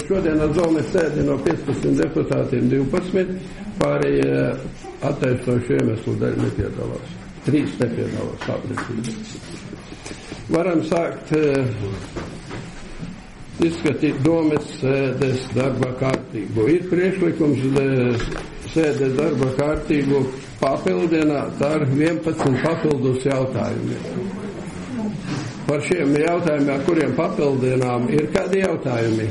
šodienas Zolnes sēdi no 15 deputātiem 12, pārējie attaisnošu iemeslu dēļ nepiedalās. 3 nepiedalās. Varam sākt izskatīt domes sēdes darba kārtību. Ir priekšlikums sēdes darba kārtību papildināt ar 11 papildus jautājumiem. Par šiem jautājumiem, ar kuriem papildinām, ir kādi jautājumi?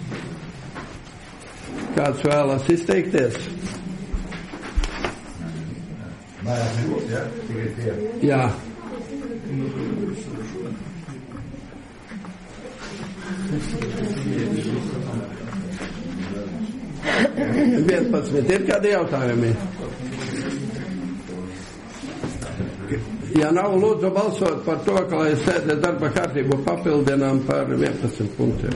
Kāds vēlas izteikties? Jā. Ir kādi jautājumi? Ja nav, lūdzu balsot par to, ka lai sēdes darba kārtību papildinām par 11 punktiem.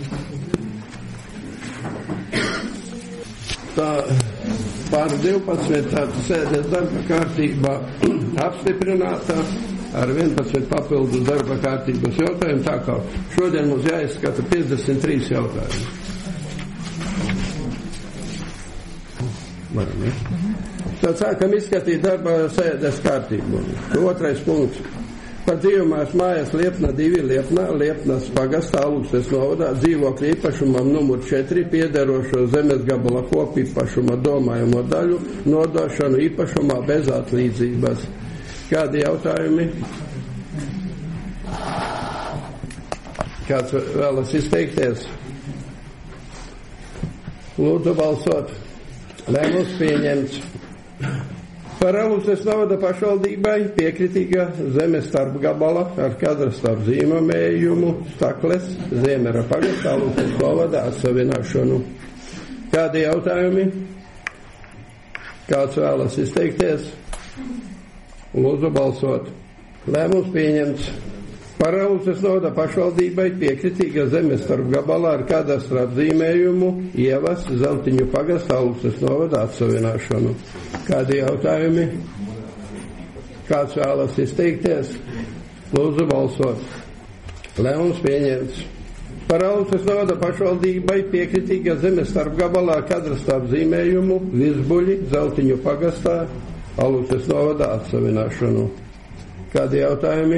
Tā par 12 sēdes darba kārtība apstiprināta ar 11 papildus darba kārtības jautājumu, tā kā šodien mums jāizskata 53 jautājumi. Varam, ja? Tad sākam izskatīt darba sēdes kārtību. 2. punkts. Par dzīvumās mājas Liepna 2 Liepnas pagastā Aluksnes novadā dzīvokļa īpašumam numur 4 piederošo zemes gabala kopīpašuma domājamo daļu nodošanu īpašumā bez atlīdzības. Kādi jautājumi? Kāds vēlas izteikties? Lūdzu balsot. Lēmums pieņemts. Par Aluksnes novada pašvaldībai piekritīga zemes starpgabala ar kadastra apzīmējumu Stakles Ziemera pagastā Aluksnes novada atsavināšanu. Kādi jautājumi? Kāds vēlas izteikties? Lūdzu balsot. Lēmums pieņemts. Par Aluksnes novada pašvaldībai piekritīga zemes starpgabala ar kadastra apzīmējumu Ievas Zeltiņu pagastā Aluksnes novada atsavināšanu. Kādi jautājumi? Kāds vēlas izteikties? Lūdzu balsot. Lēmums pieņemts. Par Aluksnes novada pašvaldībai piekritīga zemes starpgabalā ar kadastra apzīmējumu Vizbuļi Zeltiņu pagastā Aluksnes novada atsavināšanu. Kādi jautājumi?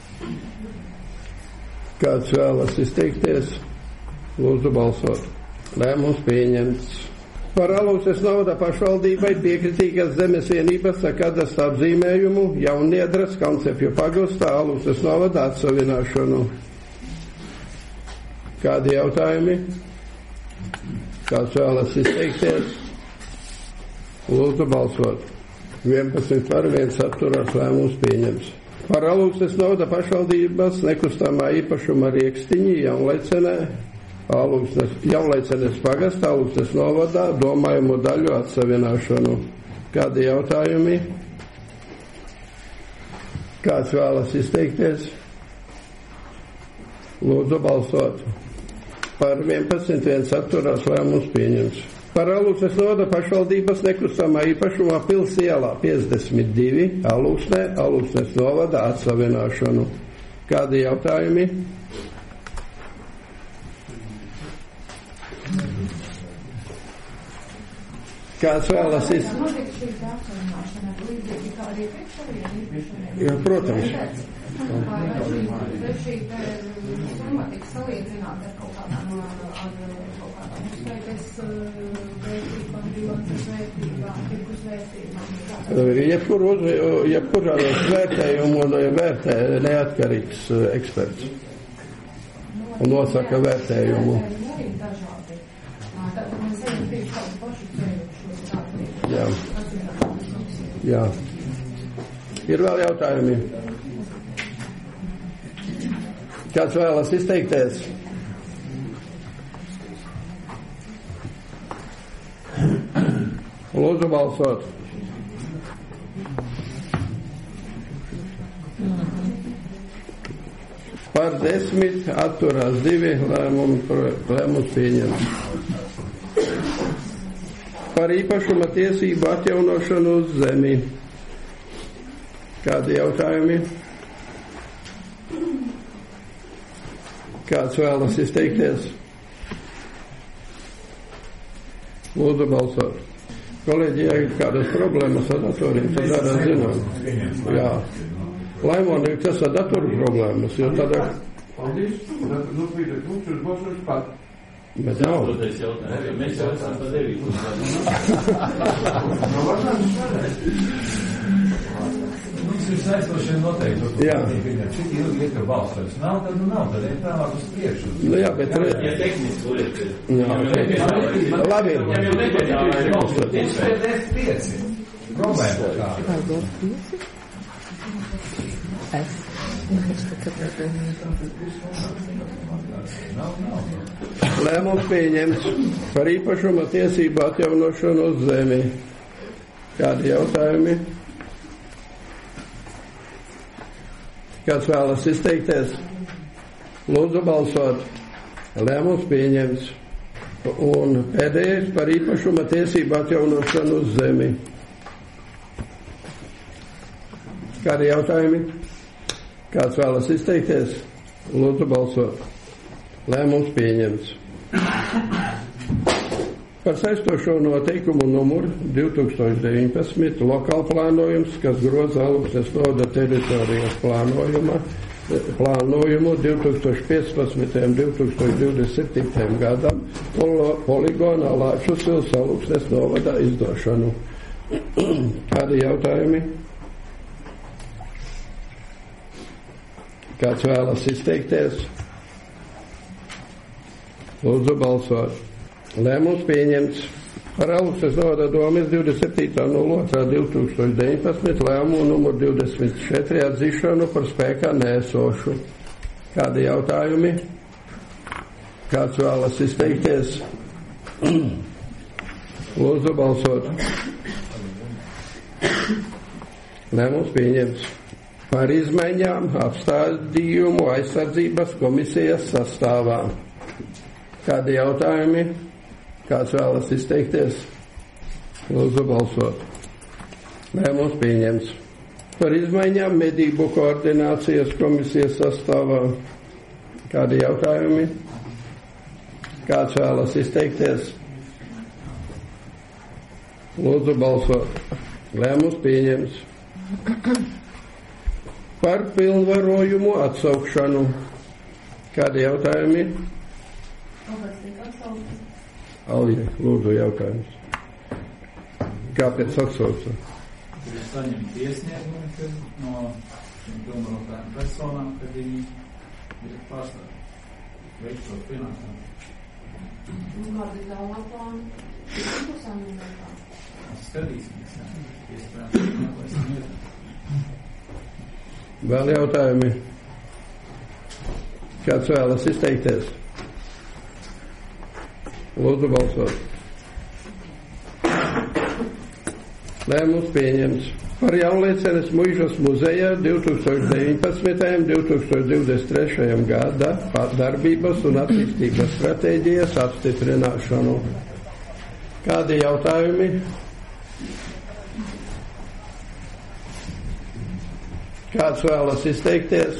Kāds vēlas izteikties? Lūdzu balsot. Lēmums pieņemts. Par Aluksnes novada pašvaldībai piekritīgas zemes vienības ar kadastra apzīmējumu Jauniedras Kalncepju pagastā Aluksnes novada atsavināšanu. Kādi jautājumi? Kāds vēlas izteikties? Lūdzu balsot. 11 par 1 atturās, lēmums pieņemts. Par Aluksnes novada pašvaldības nekustamā īpašuma Riekstiņi Jaunlaicenes pagastā Aluksnes novadā domājumu daļu atsavināšanu. Kādi jautājumi? Kāds vēlas izteikties? Lūdzu balsot. Par 11 viens atturās, lēmums pieņems. Par Aluksnes novada pašvaldības nekustamā īpašumā Pils ielā 52 Aluksnes novada atsavināšanu. Kādi jautājumi? Kāds vēlas Jā, protams. Jebkurā vērtējumu vērtē neatkarīgs eksperts un nosaka vērtējumu. Jā. Ir vēl jautājumi? Kāds vēlas izteikties? Lūdzu balsot. Par 10 atturās 2, lēmums pieņemts. Par īpašuma tiesību atjaunošanu uz zemi. Kādi jautājumi? Kāds vēlas izteikties? Lūdzu balsot. Kolēģi, ja ir kādas problēmas ar datoriem, tad arī zinām. Jā. Laimonīgi, tas ar datoru problēmas, jo tādā... Paldies. Bet nav. Mēs jau esam pa 9. Mums ir saistošie noteikti. Jā. Cik ilgi iet, ka balsojas? Nav, tad nav. Tad ir tālāk uz priekšu. Nu jā, bet... Ja tehniski liet. Labi. Viņš pēdējais 5. Problēma tā. Lēmums pieņemts par īpašuma tiesību atjaunošanu uz zemi. Kādi jautājumi? Kāds vēlas izteikties? Lūdzu balsot. Lēmums pieņemts. Un pēdējais par īpašuma tiesību atjaunošanu uz zemi. Kādi jautājumi? Kāds vēlas izteikties? Lūdzu balsot. Lēmums pieņemts. Par saistošo noteikumu numuru 2019 lokāla plānojums, kas groza Alūksnes novada teritorijas plānojumu 2015-2027 gadam poligonā Lāčus Ils Alūksnes novada izdošanu. Kādi jautājumi? Kāds vēlas izteikties? Lūdzu balsot. Lēmums pieņemts par Alūksnes novada domes 27.02.2019 lēmumu numur 24 atzīšanu par spēkā neesošu. Kādi jautājumi? Kāds vēlas izteikties? Lūdzu balsot. Lēmums pieņemts. Par izmaiņām apstādījumu aizsardzības komisijas sastāvā. Kādi jautājumi? Kāds vēlas izteikties? Lūdzu balsot. Lēmums pieņemts. Par izmaiņām medību koordinācijas komisijas sastāvā. Kādi jautājumi? Kāds vēlas izteikties? Lūdzu balsot. Lēmums pieņemts. Par pilnvarojumu atsaukšanu. Kādi jautājumi? Alija, lūdzu jautājums. Kāpēc atsauca? Ir saņemt iesniegumu no šiem pilnvarotām personām, kad viņi ir pārstāvji. Veikt šo finansējumu. Kāda ir tālāk plāna? Pusām minētā. Skatīsimies, iespējams, Vēl jautājumi? Kāds vēlas izteikties? Lūdzu balsot. Lēmums pieņemts. Par Jaunliecenes muižas muzeja 2019. 2023. gada darbības un attīstības stratēģijas apstiprināšanu. Kādi jautājumi? Kāds vēlas izteikties?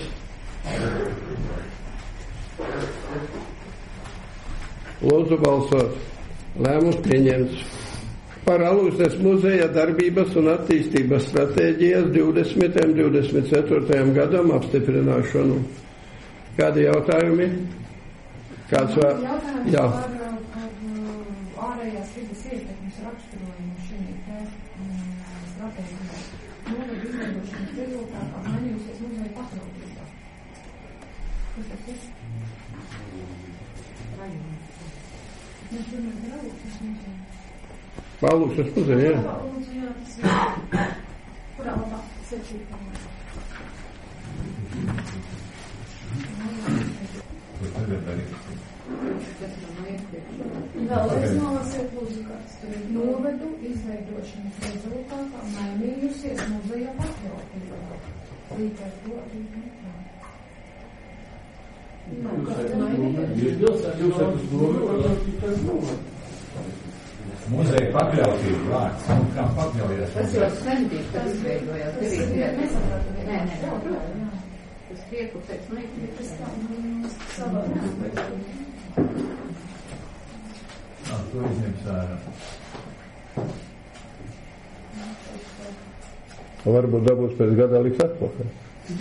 Lūdzu balsot. Lēmums pieņemts. Par Alūksnes muzeja darbības un attīstības stratēģijas 20. un 24. gadam apstiprināšanu. Kādi jautājumi? Kāds vēl? Jā. Par ārējās vides ietekmes raksturojumu šī stratēģijā. Novada izveidošanas rezultātā mainījusies muzeja patraukībā. Kas tas ir? Mēs runājam par Alūksnes muzeju. Alūksnes muzeja, jā. Kurā labā secībā? Vēlreiz nolasēt lūdzu, kāds tur ir. Novadu izveidošanas rezultātā mainījusies muzeja patraukībā. Līdz ar to arī neprāt. Muzeja pakļautība vārds. Kā pakļaujas? Tas jau sendīgi, kad izveidojās. Tas ir nesapratu. Nē. Tas prieku pēc Tas tā savā. to izņems ārā. Varbūt dabūs pēc gadā liks atpakaļ.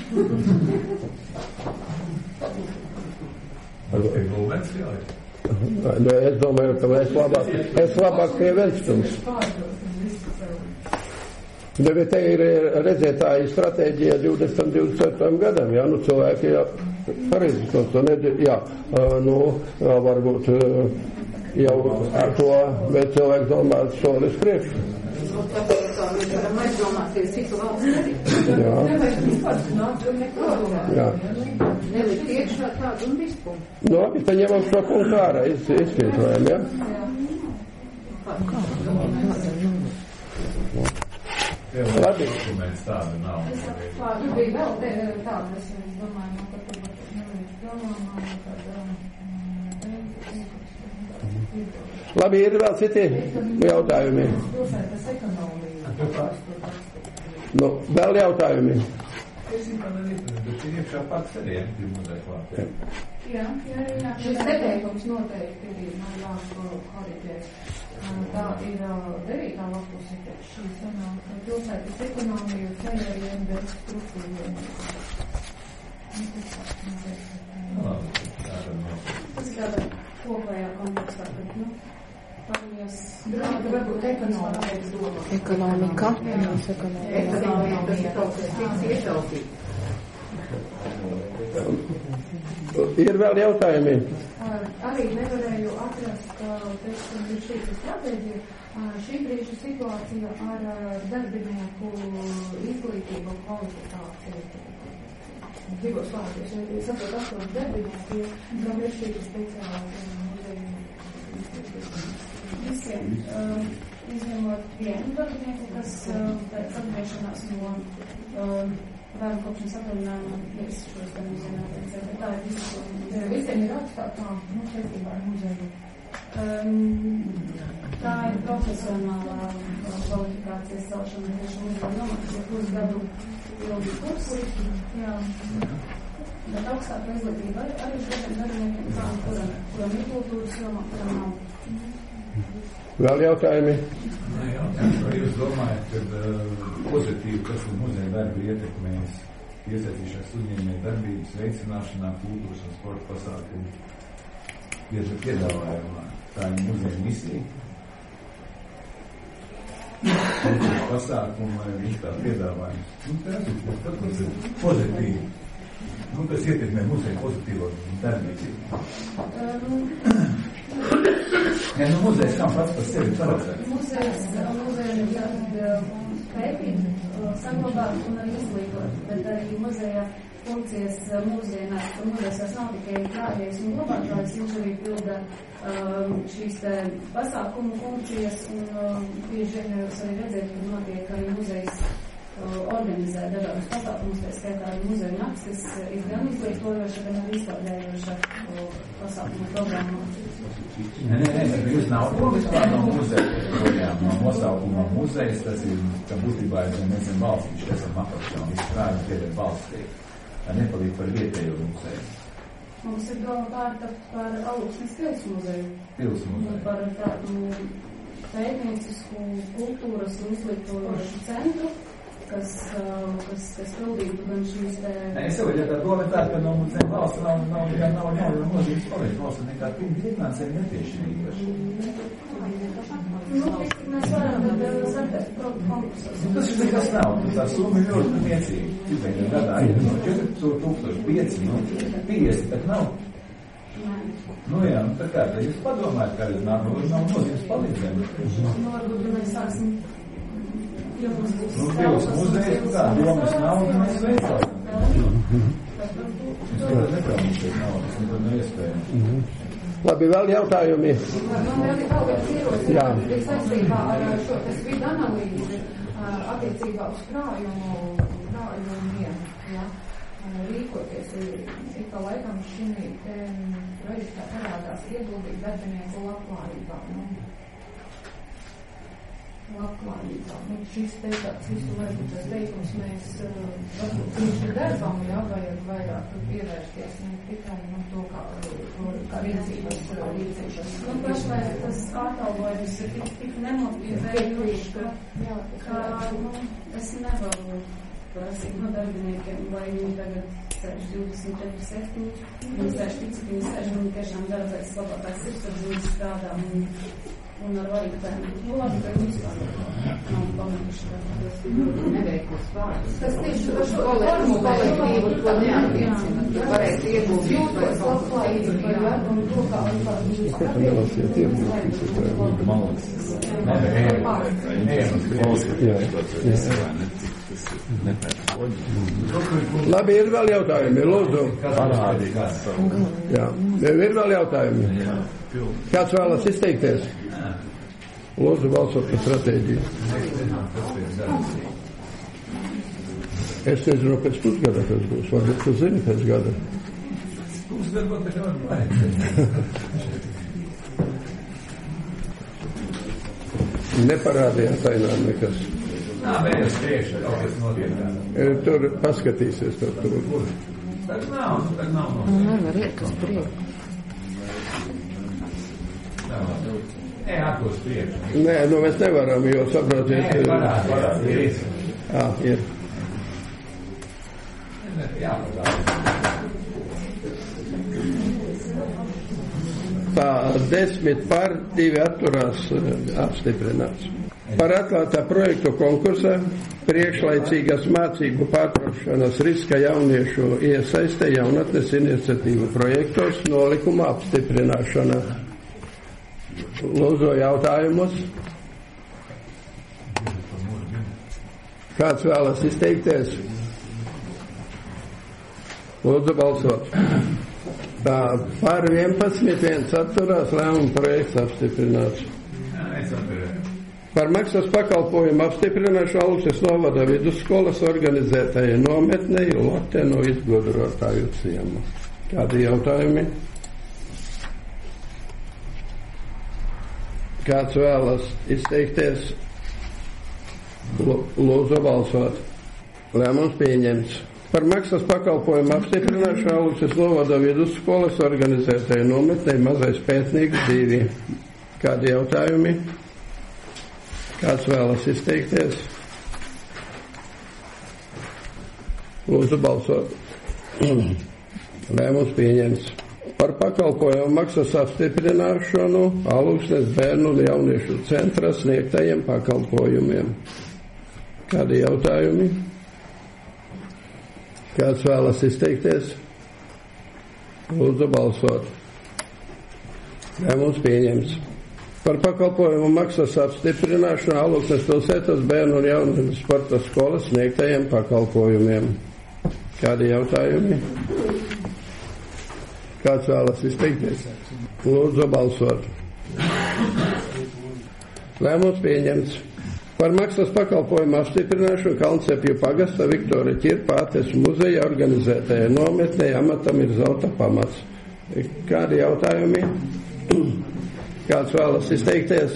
Varbūt būvens jāliek. Es domāju, ka es labāk pie Ventspils. Bet te ir redzētāji stratēģija 2024. gadam, jā, nu cilvēki, jā, pareizi to nedēļ, jā, nu, varbūt jau ar to, bet cilvēki domā solis priekšu. Tāpēc mēs varam aizdomāties citu valsts arī. Jā. Nevajag vispār nākt un neko. Jā. Nelikt iekšā tādu un vispār. Nu, tad ņemam šo punktu ārā, izsvietojam, jā? Labi. Dokuments tāda nav. Tur bija vēl tāda, es domāju, ka tur nevajag domā, Labi, ir vēl citi jautājumi. Nu, vēl jautājumi. Es nepadarītu, bet ir iekšā pats arī muzei klāt. Jā. Šis neteikums noteikti ir jākoriģēt. Tā ir 9. lapuse, šī sanāk pilsētas ekonomiju ceļējiem bez struktūriem. Tas ir tāda kopējā kontekstā, bet, nu, paldies. Varbūt Ekonomika. Ekonomika. Tas ir kaut kas cits ietaupīt. Ir vēl jautājumi? Arī nevarēju atrast, pēc šī stratēģija, šī brīža situācija ar darbinieku izglītību un kvalifikāciju. Divos vārdos, ja saprot 8 darbinieki, kam ir šī speciāla muzeja izglītība. Visiem, izņemot vienu darbinieku, kas pēc atgriešanās no bērnu kopšanas atvaļinājuma ir šos te muzeja attiecībā, bet tā ir visi. Visiem ir augstāk, saistībā ar muzeju. Tā ir profesionālā kvalifikācijas celšana tieši muzeja nomāks, plus gadu ilgi kursi, jā. Bet augstāka izglītība arī šodien darbiniekiem, kuram ir kultūras jomā, kuram nav. Vēl jautājumi? Vai jūs domājat, ka pozitīvi, kas ir muzeja darbi ietekmēs iesaistīšanās uzņēmēju darbības veicināšanā, kultūras un sporta pasākumu piedāvājumā? Tā ir muzeja misija. Pasākumu vispār piedāvājums. Tas ir pozitīvi. Tas ietekmē muzeja pozitīvo darbību. Muzejs nav pats par sevi paredzēts. Muzejs ir jāatbild pētīt, saglabāt un arī izglītot, bet arī muzeja funkcijas muzejs nav tikai krājējs un glabātājs, viņš arī pilda šīs pasākumu funkcijas un bieži vien jūs arī redzēt, ka notiek arī muzejs organizē dažādus pasākumus, tā skaitā arī muzeja nakts, kas ir gan izglītojoša, gan arī izstādējoša pasākumu programmu. Nē, jūs nav vispār no muzeja, no nosaukuma muzejs, tas ir, ka būtībā ir, nezinu, valsts, viņš esam apakšā, un visu krājumu pieder valstī. Tā nepalīd par vietējo muzeju. Mums ir doma pārtapt par Alūksnes pils muzeju. Pils muzeju. Par tādu pētniecisku kultūras un izglītojošu centru, kas pildītu gan šīs te... Es jau tā doma tā, ka no muzeja valsts nav nozīmes palīdz. Valsts nekā finansēm netiešinīgi. Mēs varam sartēt konkursos. Tas ir nekas nav. Tā summa ir ļoti niecīga. Cipēņiem gadā ir no 4005, 50, bet nav. Jā, tā kā, tad jūs padomājat, kā jūs nav nozīmes palīdzēm. Varbūt, mēs sāksim Pils muzejs, kā domas naudu mēs veicām. Es nekad neprāmīšies naudas, nekad neiespējams. Labi, vēl jautājumi? Man vēl ir kaut kāds ierosinājums, bija saistībā ar šo vidu analīzi attiecībā uz krājumu vienu, rīkoties. Ik pa laikam šim te projektā parādās ieguldīt darbinieku labklājībā. labklājībā. Šis te tāds visu laiku tas teikums mēs varbūt tieši darbam vajag vairāk pievērsties, ne tikai to kā rīcības. Pašlaik tas atalgojums ir tik nemotivējoši, ka es nevaru prasīt no darbiniekiem, lai viņi tagad sēž 24/7, viņi sēž tik, cik viņi sēž, viņi tiešām dara pēc labākās sirdsapziņas strādā un ar varītēm. Labi, ka vispār nav pametuši neveiklas vārdas. Tas tieši par šo kolektīvu to neattiecina. Tu varēsi iegūt jūtos labklājību un to, kā Labi, ir vēl jautājumi, lūdzu. Jā, ir vēl jautājumi. Kāds vēlas izteikties? Lūdzu, balsot par stratēģiju. Es nezinu, pēc pusgada kas būs. Varbūt tu zini pēc gada. Pusgadu vēl taču var Neparādījās ainā nekas. Nā, mēs priekšā, kaut kas notiek. Tur paskatīsies tur. Tak nav. Nevar iet uz priekšu. Atkos priekšā. Nē, mēs nevaram, jo saprotiet. Nē, varētu, ir. Ir. Tā 10 par 2 atturās apstiprināts. Par atklātā projektu konkursa priekšlaicīgas mācību pārtraukšanas riska jauniešu iesaiste jaunatnes iniciatīvu projektos nolikuma apstiprināšana. Lūdzu jautājumus. Kāds vēlas izteikties? Lūdzu balsot. Tā par 11 viens atturās, lēmuma projekts apstiprināts. Par maksas pakalpojumu apstiprināšanu Aluksnes novada vidusskolas organizētajai nometnei Lotenu izgudrotāju ciemu. Kādi jautājumi? Kāds vēlas izteikties? Lūdzu balsot. Lēmums pieņemts. Par maksas pakalpojumu apstiprināšanu Aluksnes novada vidusskolas organizētajai nometnei Mazais pētnieks 2. Kādi jautājumi? Kāds vēlas izteikties? Lūdzu balsot. Lēmums pieņemts. Par pakalpojumu maksas apstiprināšanu Aluksnes bērnu un jauniešu centra sniegtajiem pakalpojumiem. Kādi jautājumi? Kāds vēlas izteikties? Lūdzu balsot. Lēmums pieņemts. Par pakalpojumu maksas apstiprināšanu Aluksnes pilsētas bērnu un jauniešu sporta skolas sniegtajiem pakalpojumiem. Kādi jautājumi? Kāds vēlas izteikties? Lūdzu balsot. Lēmums pieņemts. Par maksas pakalpojumu apstiprināšanu Kalncepju pagasta Viktora Ķirpātes muzeja organizētajai nometnei amatam ir zelta pamats. Kādi jautājumi? Kāds vēlas izteikties?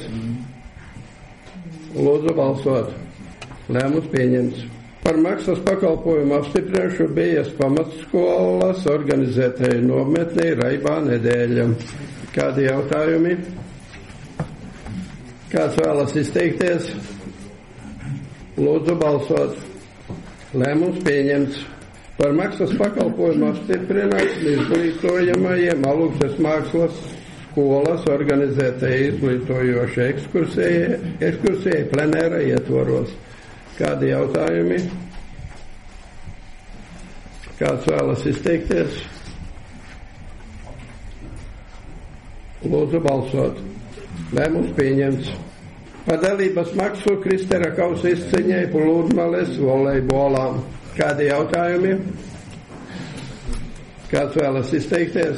Lūdzu balsot. Lēmums pieņemts. Par maksas pakalpojumu apstiprināšanu Bijas pamatskolas organizētajai nometnei Raibā nedēļa. Kādi jautājumi? Kāds vēlas izteikties? Lūdzu balsot. Lēmums pieņemts. Par maksas pakalpojumu apstiprināšanu izglītojamajiem Aluksnes mākslas skolas organizētajai izglītojošai ekskursijai plenēra ietvaros. Kādi jautājumi? Kāds vēlas izteikties? Lūdzu balsot. Lēmums pieņemts. Par dalības maksu Kristera kausa izciņai Plūdmales volejbolā. Kādi jautājumi? Kāds vēlas izteikties?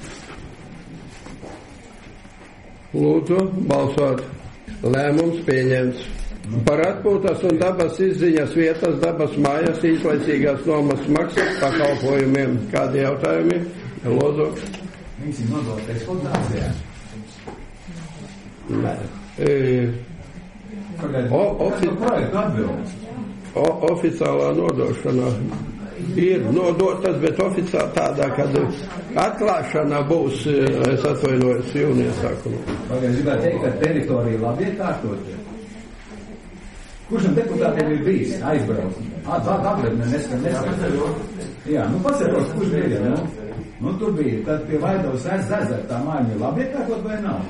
Lūdzu balsot. Lēmums pieņemts. Par atpūtas un dabas izziņas vietas dabas mājas īslaicīgās nomas maksas pakalpojumiem. Kādi jautājumi? Lūdzu. Viņas ir nodot eksploatācijā. Nē. projektu atbildes. Oficiālā nodošana ir nodotas, bet oficiāli tādā, kad atklāšana būs, es atvainojos, jūnija sākumā. Es gribētu teikt, ka teritorija labi iekārtot. Kurš no deputātiem ir bijis aizbrauc? Apretne neskatīt. Jā, pasaros, kurš bija, tur bija, tad pie Vaidavas ezera tā māja ir labi iekārtot vai nav?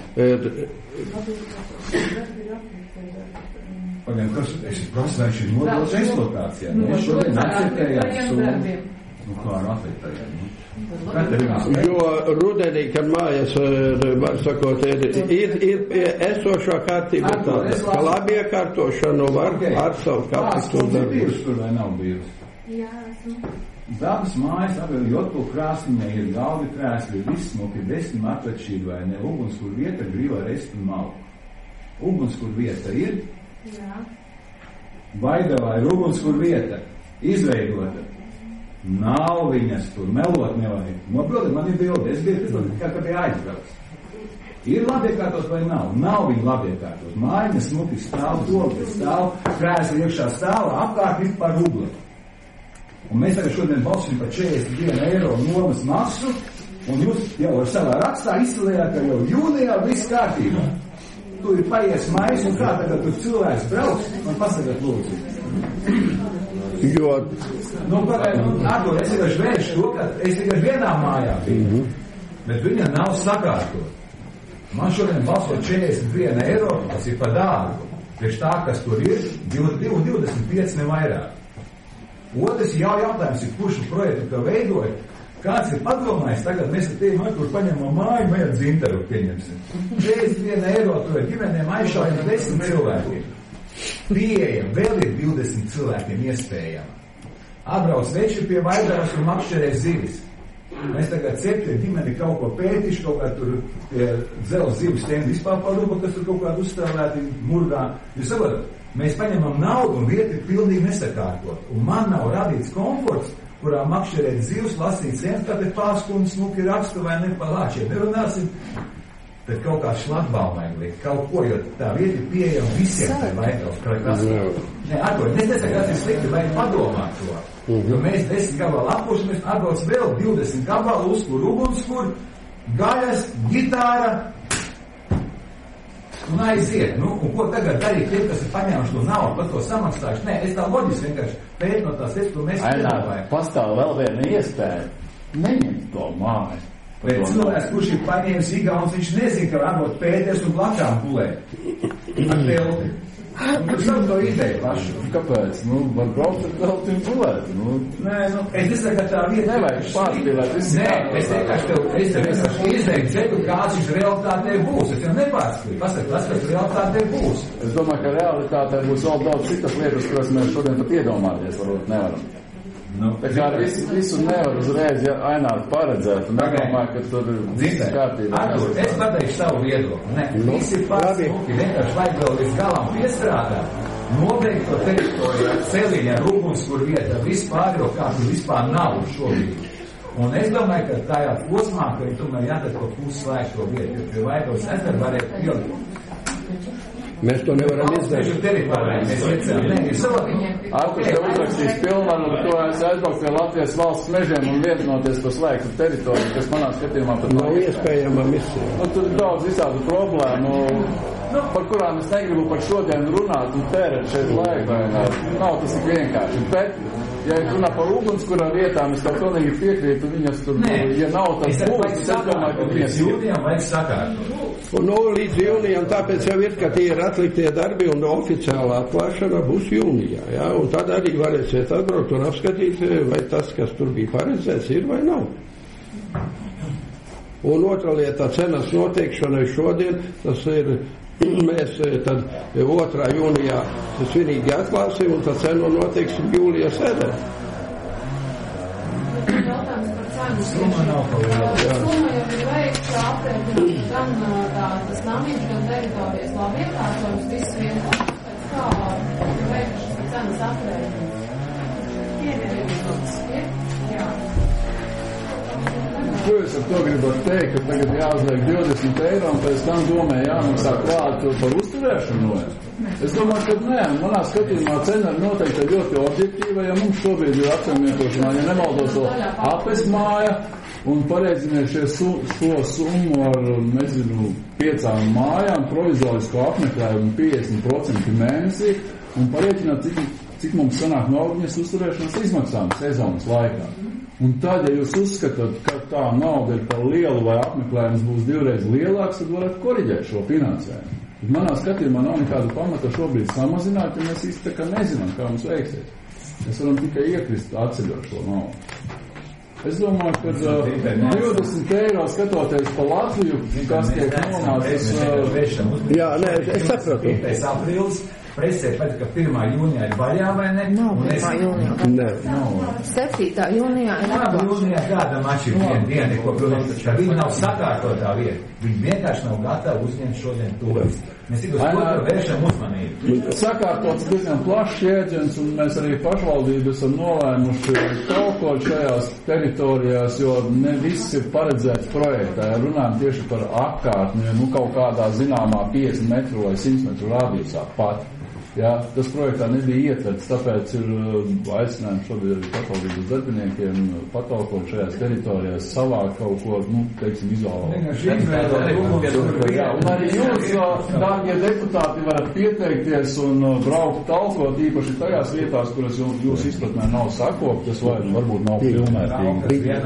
Pagaidām, es prasu, vai šī nodots eksploatācijā. Es šodien akceptējām summu. Kā ar atliktājiem? Jo rudenī, kad mājas, var sakot, ir esošā kārtība tāda, ka labi iekārtošanu var atsaukt kapitulu darbus. Tur vai nav bijusi? Jā, esmu. Dabas mājas, Jotpulu krāsniņā ir galvi krēsli, viss smuki, desmit atvedšķība vai ne, ugunskur vieta, grīva rest un malku. Ugunskur vieta ir? Jā. Vaidavā ir ugunskur vieta, izveidota. Nav viņas tur, melot nevajag. Nobildi, man ir bildi, es biju, kā bija aizbrauks. Ir labiekārtos vai nav? Nav viņa labiekārtos. Mājiņas smuki stāv, topi stāv, krēsli iekšā stāv, apkārt ir par ugli. Un mēs tagad šodien balsim par 41 eiro nomas masu, un jūs jau ar savā rakstā izcelējāt, ka jau jūnijā viss kārtībā. Tu ir paies mājas, un kā tagad tur cilvēks brauks, man pasakat lūdzu. Jo... Atdod, es vienkārši vēršu to, ka es tikai vienā mājā biju, bet viņa nav sakārtot. Man šodien balso 41 eiro, tas ir par dārgu. Priekš tā, kas tur ir, 25 ne vairāk. Otrs jautājums ir, kurš projektu kā veidoja, kāds ir padomājis, tagad mēs ar tiem, kur paņemam māju, mēs ar dzintaru pieņemsim. 41 eiro tur ir ģimenēm aizšaujam 10 cilvēkiem. Pieejam, vēl ir 20 cilvēkiem iespējama. Atbrauc veči pie Vaidavas un makšķerē zivis. Mēs tagad 7 ģimeni kaut ko pētīšu, kaut kā tur pie dzels zivis tiem vispār parūpa, kas tur kaut kādu uzstāvēti murgā. Jūs saprotat, mēs paņemam naudu un vieta ir pilnīgi nesakārtot. Un man nav radīts komforts, kurā makšķerēt zivs, lasīt sienas, kā te pārskundas smuki raksta vai ne pa lāčiem. Nerunāsim, bet kaut kā šlagbaumēm liek, kaut ko, jo tā vieta ir pieejama visiem tai Vaidavas. Nē, atdod, es nesaku, tas ir slikti, vajag padomāt to. Jo mēs 10 gabalu apkuši, mēs atbrauc vēl 20 gabalu, uzkur, ugunskur, gaļas, gitāra un aiziet. Un ko tagad darīt tiem, kas ir paņēmuši to naudu, par to samaksājuši? Nē, es tā loģiski vienkārši pēt no tās lietas, ko mēs piedāvājam. Pastāv vēl viena iespēja. Neņemt to māju. Bet cilvēks, kurš ir paņēmis Igauns, viņš nezina, ka varbūt Pēters un blakām pulē. Ar telti. Tur savu to ideju pašu. Kāpēc? Var braukt ar telti un pulēt. Nē, es nesaku, ka tā vieta... Nevajag pārspīlēt. Nē, es vienkārši izdeju ceļu, kāds viņš realitātē būs. Es jau nepārspīlu. Pasaku, tas, kas realitātē būs. Es domāju, ka realitātē būs vēl daudz citas lietas, kuras mēs šodien pat iedomāties, varbūt nevaram. Tā kā visu nevar uzreiz aināt paredzēt, un nedomāju, ka tur viss kārtībā. Es pateikšu savu viedokli. Ne, visi pārsmuki vienkārši vajag vēl līdz galam piestrādāt, nobeigt to teritoriju ar celiņu, ar ugunskur vieta, vispār, jo kā tur vispār nav šobrīd. Un es domāju, ka tajā posmā, ka viņi tomēr jātad kaut puslēgt to vietu, jo pie Vaidavas ezeru varētu pielikt. Mēs to nevaram izdarīt. Artur te uzrakstīs pilnvaru, un to es aizbraucu pie Latvijas valsts mežiem un vietinoties to slēgtu teritoriju, kas manā skatījumā pat nav iespējama misija. Tur ir daudz visādu problēmu, par kurām es negribu par šodien runāt un tērēt šeit laiku. Nav tas tik vienkārši. Bet, ja runā par ugunskurā vietām, es tā pilnīgi piekrītu viņas tur, ja nav tas būs, es domāju, ka līdz jūnijam vajag sakārtot. Līdz jūnijam tāpēc jau ir, ka tie ir atliktie darbi un oficiālā atklāšana būs jūnijā. Ja? Un tad arī varēsiet atbraukt un apskatīt, vai tas, kas tur bija paredzēts, ir vai nav. Un otra lieta, cenas noteikšanai šodien, tas ir, mēs tad 2. jūnijā svinīgi atklāsim un tad cenu noteiksim jūlijā sēdē. Summa nav palīdzīga. Summa jau ir veikta aprēķināt gan tas namiņš, gan teritorijas labi iekārtojums, viss vienkārši pēc kā ir veikta šis cenas aprēķins. Ir? Jā. ko es ar to gribētu teikt, ka tagad jāuzliek 20 eiro un pēc tam domē jāmaksā klāt par uzturēšanu? Es domāju, ka nē, manā skatījumā cena noteikti ļoti objektīva, ja mums šobrīd ir apsaimniekošanā, ja nemaldos vēl apes māja, un pareiziniet šo summu ar, nezinu, 5 mājām, provizorisko apmeklējumu 50% mēnesī, un pareiķināt, cik mums sanāk Norviņas uzturēšanas izmaksām sezonas laikā. Un tad, ja jūs uzskatāt, ka tā nauda ir par lielu vai apmeklējums būs 2 reizes lielāks, tad varat koriģēt šo finansējumu. Bet manā skatījumā nav nekāda pamata šobrīd samazināt, ja mēs īsti tā kā nezinām, kā mums veiksies. Mēs varam tikai iekrist atceļot šo naudu. Es domāju, ka 20 eiro skatoties pa Latviju, kas tiek nomācis... Jā, nē, es sapratu. Presē pat, ka 1. jūnijā ir vaļā, vai ne? Nav 1. jūnijā. Nē. 7. jūnijā ir atklāts. 1. jūnijā kāda mači ir diena, ko, protams, ka viņi nav sakārtotā vieta. Viņi vienkārši nav gatavi uzņemt šodien turistu. Mēs tik uz to vēršam uzmanību. Sakārtots diezgan plašs jēdziens, un mēs arī pašvaldības esam nolēmuši kaut ko šajās teritorijās, jo ne viss ir paredzēts projektā. Ja runājam tieši par apkārtni, kaut kādā zināmā 50 metru vai 100 metru rādījusā pat. Jā, tas projektā nebija ietverts, tāpēc ir aicinājums šobrīd arī pašvaldības darbiniekiem patalpot šajās teritorijās savākt kaut ko, teiksim, izolēt. Jā, un arī jūs, dārgie deputāti, varat pieteikties un braukt talkot īpaši tajās vietās, kuras jūs izpratnē nav sakoptas vai varbūt nav pilnvērtīgi.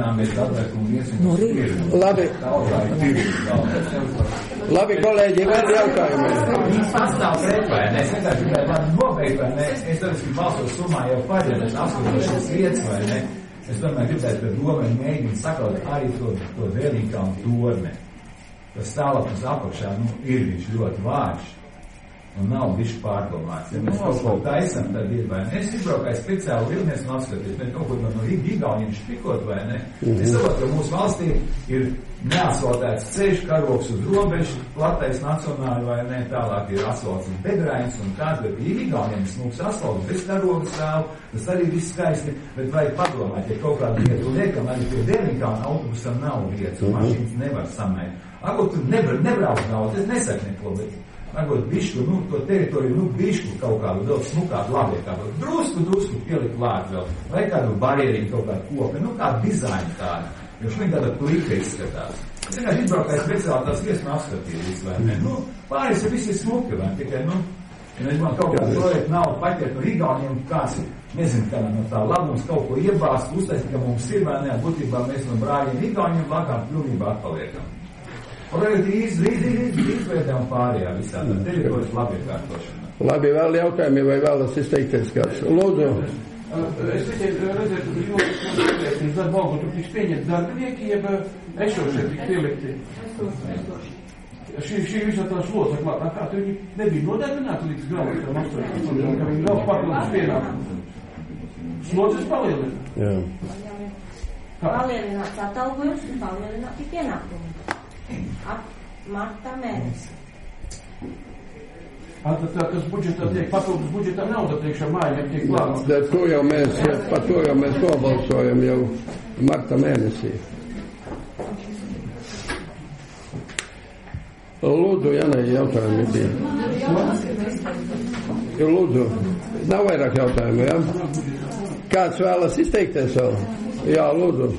Labi, kolēģi, vēl jautājumi. Pastāv pretvainē, es vienkārši nobeigt, vai ne? Es domāju, ka balsos summā jau paģēdēs 80 vietas, vai ne? Es domāju, gribētu, ka doma mēģina saklaut arī to vēlīgām torni. Tas stāvoklis apakšā, ir viņš ļoti vārš un nav bišķi pārdomāts. Ja mēs kaut ko taisam, tad ir, vai ne? Es izbraukāju speciāli Vilnies un apskaties, bet kaut ko no Igauniem špikot, vai ne? Es saprotu, ka mūsu valstī ir neasfaltēts ceļš, karoks uz robežu, platais nacionāli, vai ne, tālāk ir asfalts un bedrains un tāds, bet ir Igauniem smūgs asfalts, bez karogu stāv, tas arī viss skaisti, bet vajag padomāt, ja kaut kādu vietu liekam, arī pie Dēlinkāna autobusam nav vietas, un mašīnas nevar samēt. Agot, tu nebrauc daudz, es nesaku neko, bet agot bišku, to teritoriju, bišku kaut kādu vēl smukātu labiekādu, drusku pielikt klāt vēl, vai kādu barjeriņu kaut kādu kopi, kādu dizainu tādu. Jo šodien tāda plika izskatās. Es vienkārši izbraukāju speciāli tās iesmu apskatīt, vai ne? Pārējais ir visi smuki, vai tikai, ja man kaut kādu projektu nav paķēt no Igauniem, kāds, nezinu, kā no tā labums kaut ko iebāst, uztaisīt, ka mums ir, vai ne, būtībā mēs no brāļiem Igauniem lakām pilnībā atpaliekam. Projekti izvērtējam pārējā visā, tad teritorijas labiekārtošana. Labi, vēl jautājumi vai vēlas izteikties kāds? Lūdzu. Es tikai redzētu, ka jūs darba algu tur tiks pieņemt darbinieki, jeb esošie tik pielikti. Šī visā tā sloca klāt, kā tu viņi nebija nodarbināti līdz galvas tam 8, ka viņi vēl papildus pienākumu. Sloces palielina. Jā. Palielināts atalgojums un palielināti pienākumi. Martā mēnesi. Tas budžetā tiek, papildus budžetā nauda tiekšā mājām tiek plānot. Par to jau mēs nobalsojam jau marta mēnesī. Lūdzu, Janai, jautājumi bija. Lūdzu, nav vairāk jautājumu, jā? Kāds vēlas izteikties vēl? Jā, lūdzu.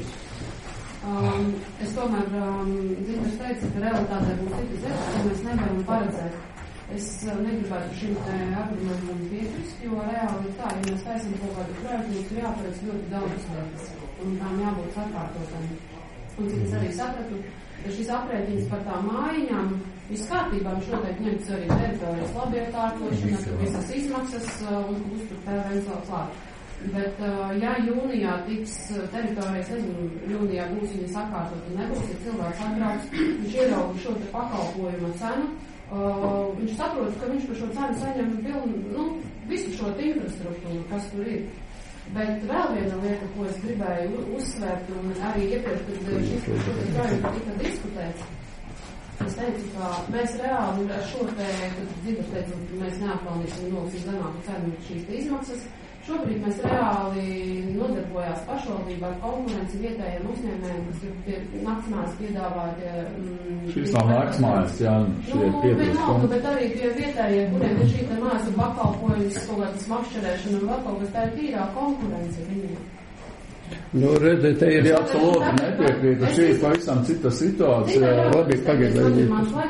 Es tomēr, Zintars teica, ka realitātē būs citas zemes, ko mēs nevaram paredzēt. Es negribētu šim argumentam piekrist, jo reāli ir tā, ja mēs taisam kaut kādu projektu, mums ir jāparedz ļoti daudz lietas, un tām jābūt atkārtotām. Un cik es arī sapratu, ka šis aprēķins par tām mājiņām, viss kārtībā, viņš noteikti ņemts arī teritorijas labiekārtošana, tur visas izmaksas un uztur PVN vēl klāt. Bet, ja jūnijā tiks teritorijas, nezinu, jūnijā būs viņas atkārtot un nebūs, ja cilvēks atbrauc, viņš ierauga šo te pakalpojuma cenu, viņš saprot, ka viņš par šo cenu saņem pilnu, visu šo infrastruktūru, kas tur ir. Bet vēl viena lieta, ko es gribēju uzsvērt, un arī iepriekš, kad šis projekts tika diskutēts, es teicu, ka mēs reāli ar šo te, kad Zintars teica, ka mēs neapelnīsim nolasīt zemāku cenu šīs izmaksas, Šobrīd mēs reāli nodarbojās pašvaldībā ar konkurenci vietējiem uzņēmējiem, kas ir naktsmājas piedāvāja. Šīs nav naktsmājas, jā, šie vienalga, bet arī pie vietējiem, kuriem ir šī te mājas un pakalpojums, kaut kādas makšķerēšana un vēl kaut kas, tā ir tīrā konkurence viņiem. Nu, redzi, te ir absolūti nepiekrīt, šī ir pavisam cita situācija. Labi, pagaidām.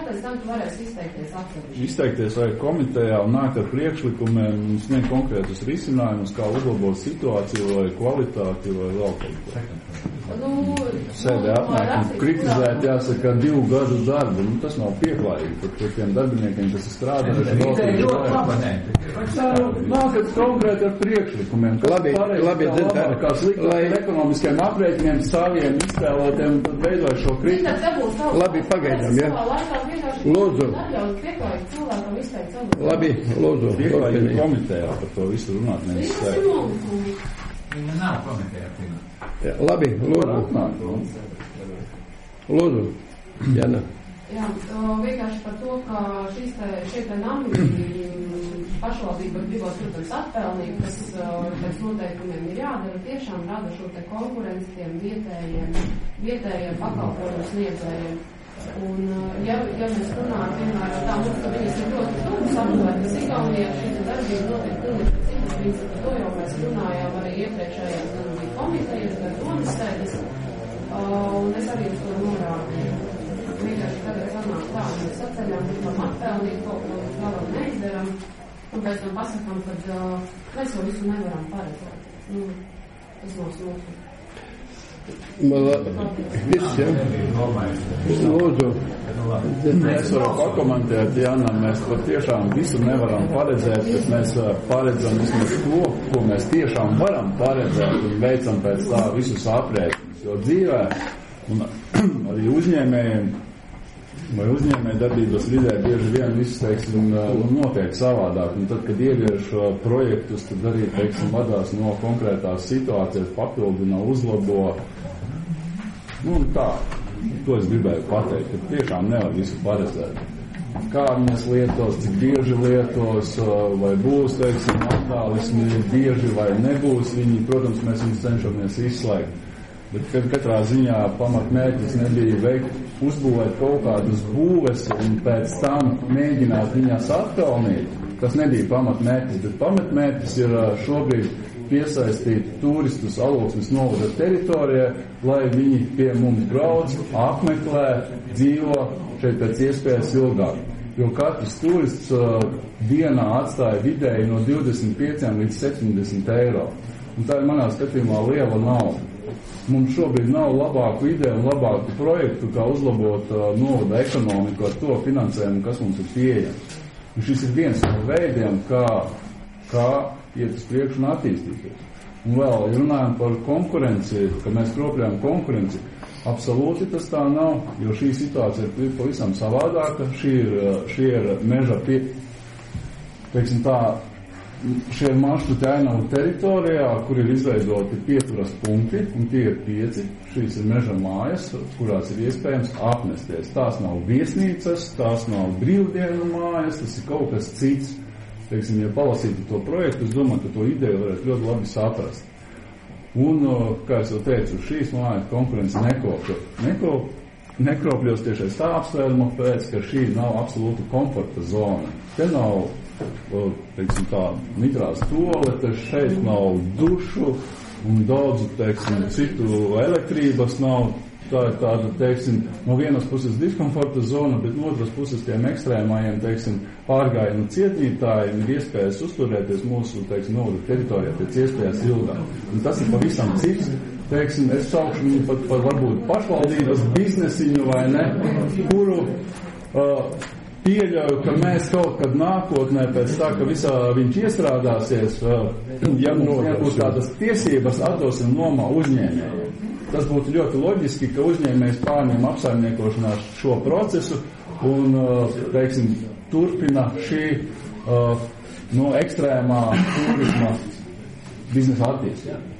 Izteikties vai komitejā un nākt ar priekšlikumiem un sniegt konkrētus risinājumus, kā uzlabot situāciju vai kvalitāti vai vēl kaut ko. Sēdē atnāk un kritizēt, jāsaka, 2 gadu darbu. Tas nav pieklājīgi, pat tiem darbiniekiem, kas ir strādājuši. Nākat konkrēti ar priekšlikumiem, kā sliktāk ekonomiskiem aprēķiniem saviem iztēlotiem un tad veidot šo kritiku. Labi, pagaidām, ja? Lūdzu. Labi, lūdzu. Pieklājīgi komitejā par to visu runāt, nevis sēd. Viņa nav komitejā, Tina. Jā, labi, lūdzu. Lūdzu, Jana. Jā, vienkārši par to, ka šie te nami pašvaldība gribot, protams, atpelnīt, kas pēc noteikumiem ir jādara, tiešām rada šo te konkurenci tiem vietējiem pakalpojumu sniedzējiem. Un, ja mēs runājam, piemēram, tā mums, ka viņas ir ļoti tuvu saplētas Igaunijā, šī darbība notiek pilnīgi citas principi, par to jau mēs runājām arī iepriekšējās gan bija komitejas, gan domas sēdes, un es arī uz to norādīju. Vienkārši tagad sanāk tā, mēs atceļām, gribam atpelnīt, kaut ko mēs galam neizdaram, un pēc tam pasakām, ka mēs jau visu nevaram paredzēt. Tas nav smūki. Viss, ja? Lūdzu. Mēs varam pakomentēt, Jāna, mēs patiešām visu nevaram paredzēt, bet mēs paredzam vismaz to, ko mēs tiešām varam paredzēt un veicam pēc tā visus aprēķinus. Jo dzīvē un arī uzņēmējiem vai uzņēmēju darbības vidē bieži vien viss, teiksim, notiek savādāk. Un tad, kad ievieš projektus, tad arī, teiksim, vadās no konkrētās situācijas, papildina, uzlabo. Un tā, to es gribēju pateikt, ka tiešām nevar visu paredzēt. Kā viņas lietos, cik bieži lietos, vai būs, teiksim, attālismi bieži vai nebūs, viņi, protams, mēs viņus cenšamies izslēgt. Bet katrā ziņā pamatmērķis nebija uzbūvēt kaut kādus būves un pēc tam mēģināt viņas atkalnīt. Tas nebija pamatmērķis, bet pamatmērķis ir šobrīd piesaistīt turistus Alūksnes novada teritorijā, lai viņi pie mums brauc, apmeklē, dzīvo šeit pēc iespējas ilgāk. Jo katrs turists dienā atstāja vidēji no 25 līdz 70 eiro. Un tā ir manā skatījumā liela nauda. Mums šobrīd nav labāku ideju un labāku projektu, kā uzlabot novada ekonomiku ar to finansējumu, kas mums ir pieejams. Un šis ir viens no veidiem, kā iet uz priekšu un attīstīties. Un vēl, ja runājam par konkurenci, ka mēs kropļām konkurenci, absolūti tas tā nav, jo šī situācija ir pavisam savādāka. Šī ir meža teiksim tā, šie maršruti Ainavu teritorijā, kur ir izveidoti pieturas punkti, un tie ir 5. Šīs ir meža mājas, kurās ir iespējams apnesties. Tās nav viesnīcas, tās nav brīvdienu mājas, tas ir kaut kas cits. Teiksim, ja palasītu to projektu, es domāju, ka to ideju varētu ļoti labi saprast. Un, kā es jau teicu, šīs mājas konkurence nekropļos tiešais tā apsvēruma pēc, ka šī nav absolūta komforta zona. Te nav, teiksim tā, mitrās toaletes, šeit nav dušu un daudz, teiksim, citu elektrības nav. Tā ir tāda, teiksim, no vienas puses diskomforta zona, bet no otras puses tiem ekstrēmājiem, teiksim, pārgājienu cietnītājiem ir iespējas uzturēties mūsu, teiksim, novada teritorijā pēc iespējas ilgāk. Un tas ir pavisam cits, teiksim, es saukšu viņu pat par varbūt pašvaldības biznesiņu vai ne, kuru pieļauju, ka mēs kaut kad nākotnē pēc tā, ka visā viņš iestrādāsies, ja mums nebūs tādas tiesības, atdosim nomā uzņēmējiem. Tas būtu ļoti loģiski, ka uzņēmējs pārņem apsaimniekošanā šo procesu un, teiksim, turpina šī no ekstrēmā turisma biznesa attīstību.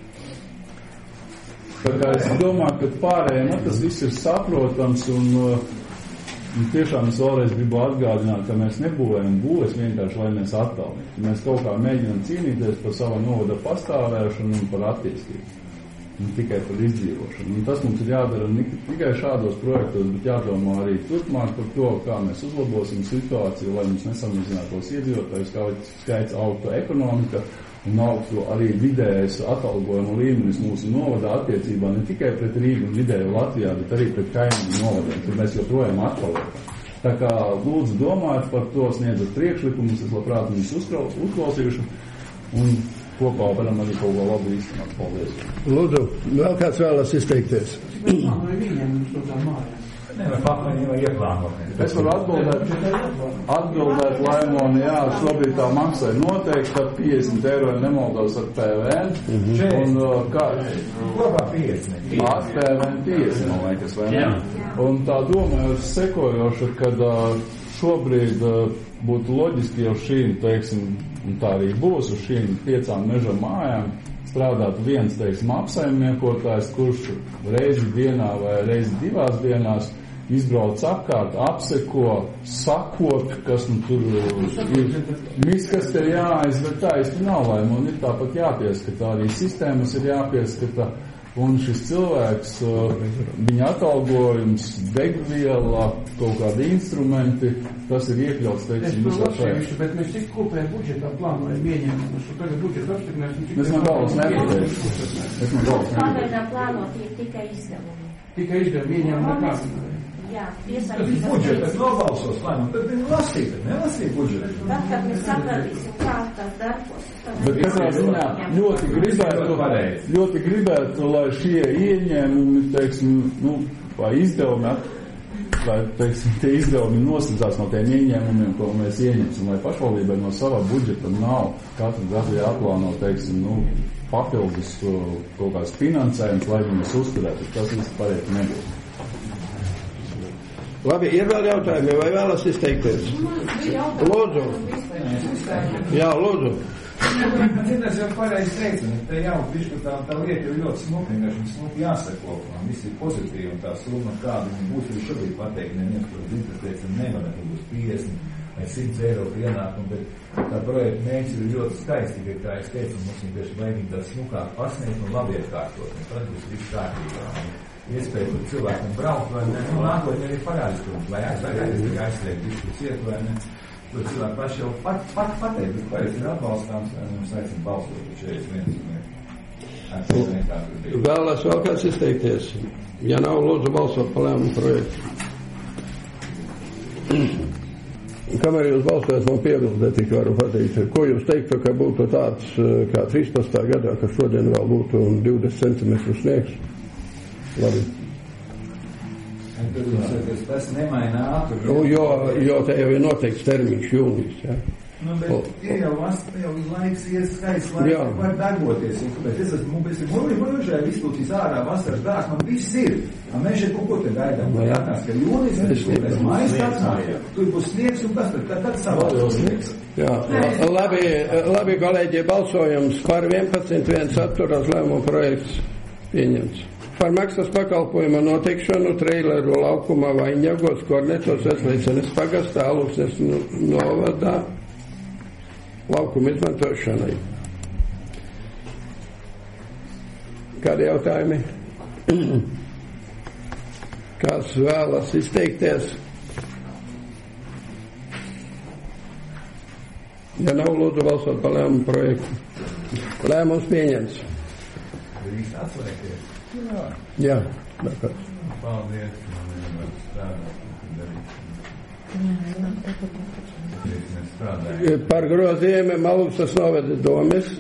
Tā kā es domāju, ka pārējiem tas viss ir saprotams un Un tiešām es vēlreiz gribu atgādināt, ka mēs nebūvējam būves vienkārši, lai mēs attālinātu. Mēs kaut kā mēģinām cīnīties par savu novada pastāvēšanu un par attīstību. Un tikai par izdzīvošanu. Un tas mums ir jādara ne tikai šādos projektos, bet jādomā arī turpmāk par to, kā mēs uzlabosim situāciju, lai mums nesamazinātos iedzīvotājus skaits, augtu ekonomika un augstu arī vidējais atalgojuma līmenis mūsu novadā attiecībā ne tikai pret Rīgu un vidēju Latvijā, bet arī pret kaimiņu novadiem, kur mēs joprojām atpaliekam. Tā kā lūdzu domājat par to, sniedzat priekšlikumus, es labprāt viņus uzklausīšu un kopā varam arī kaut ko labu īstenot. Paldies. Lūdzu, vēl kāds vēlas izteikties? Es varu atbildēt Laimoni, jā, šobrīd tā maksa ir noteikta, 50 eiro nemaldos ar PVN. Un kā? Kopā 50. Ar PVN 50, man liekas, vai ne? Un tā doma ir sekojoša, kad šobrīd būtu loģiski jau šīm, teiksim, un tā arī būs uz šīm 5 meža mājām, strādāt viens, teiksim, apsaimniekotājs, kurš reizi dienā vai reizi 2 dienās izbrauc apkārt, apseko, sakop, kas nu tur ir, kas te ir jāizver, tā īsti nav, lai man ir tāpat jāpieskata, arī sistēmas ir jāpieskata, un šis cilvēks, viņa atalgojums, degviela, kaut kādi instrumenti, tas ir iekļauts, teiksim, visā šajā. Bet mēs cik kopējā budžetā plānojam ieņēmumus, un tagad budžeta apstiprināsim. Es man galvas nepateikšu. Kādā plānot ir tikai izdevumi? Tikai izdevumi ieņēmumi nekā. Jā, tas ir budžets, bet nobalsos, lai man tad viņi lasīt, nelasīt budžetu. Tad, kad mēs sapratīsim, kā tas darbos. Bet katrā ziņā ļoti gribētu, lai šie ieņēmumi, teiksim, nu, vai izdevumi, vai, teiksim, tie izdevumi nosacās no tiem ieņēmumiem, ko mēs ieņemsim, lai pašvaldībai no sava budžeta nav katru gadu jāplāno, teiksim, nu, papildus kaut kāds finansējums, lai viņus uzturētu. Tas viss pareizi nebūs. Labi, ir vēl jautājumi, vai vēlas izteikties? Lūdzu. Jā, lūdzu. Es jau pareizi teicu, te jau tā lieta ir ļoti smuka, vienkārši smuki jāsako, un viss ir pozitīvi, un tā summa, kāda viņa būs, arī šobrīd pateikt, neviens, kur interpretēsim, nevar, ka būs 50 vai 100 eiro pienākumu, bet tā projekta mērķis ir ļoti skaisti, ka, kā es teicu, mums ir tieši vajadzīgi tā smukāk pasniegt un labi iekārtot, un tad būs viss kārtībā. Iespēja, kur cilvēkiem braukt, vai ne, nu, nākotnē arī parādīt, vai aizslēgt visu cietu, vai ne, tur cilvēki paši jau pateikt, bet pareizi ir atbalstāms, vai mums aicina balsot, 41. Vēlas vēl kāds izteikties? Ja nav, lūdzu balsot par lēmumu projektu. Kamēr jūs balsojat, man piebilst, tik varu pateikt, ko jūs teiktu, ka būtu tāds, kā 13. gadā, ka šodien vēl būtu 20 centimetru sniegs? Labi. Tas nemaina ātri. Jo te jau ir noteikts termiņš jūnijas, jā. Nu, bet ir jau laiks, ir skaists laiks, var darboties. Bet es esmu mūžēji izpūtīs ārā vasaras dārgs, man viss ir. Mēs šeit kaut ko te gaidām. Vai atnās, ka jūnijas, mēs mājas atnāk, tur būs sniegs un kas tad savādāk sniegs. Jā, labi, kolēģi, balsojums par 11, viens atturas lēmumu projekts pieņemts. Par maksas pakalpojuma noteikšanu Treileru laukumā Vaņģagos, Kornecos, Veslīcenes pagastā, Aluksnes novadā laukuma izmantošanai. Kādi jautājumi? Kāds vēlas izteikties? Ja nav, lūdzu balsot par lēmumu projektu. Lēmums pieņems. Drīz atslēgties. Jā, paldies. Par grozījumiem Aluksnes novadas domes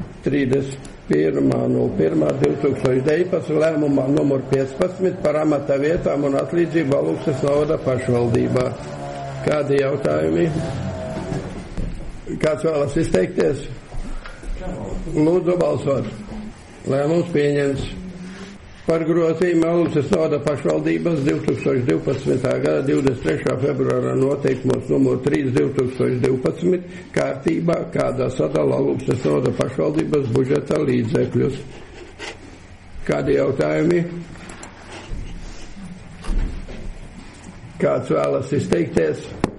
31.01.2019 lēmumā numur 15 par amata vietām un atlīdzību Aluksnes novada pašvaldībā. Kādi jautājumi? Kāds vēlas izteikties? Lūdzu balsot. Lēmums pieņems. Par grozījumu Aluksnes novada pašvaldības 2012. gada 23. februāra noteikumos numur 3/2012 kārtībā, kādā sadala Aluksnes novada pašvaldības budžeta līdzekļus. Kādi jautājumi? Kāds vēlas izteikties?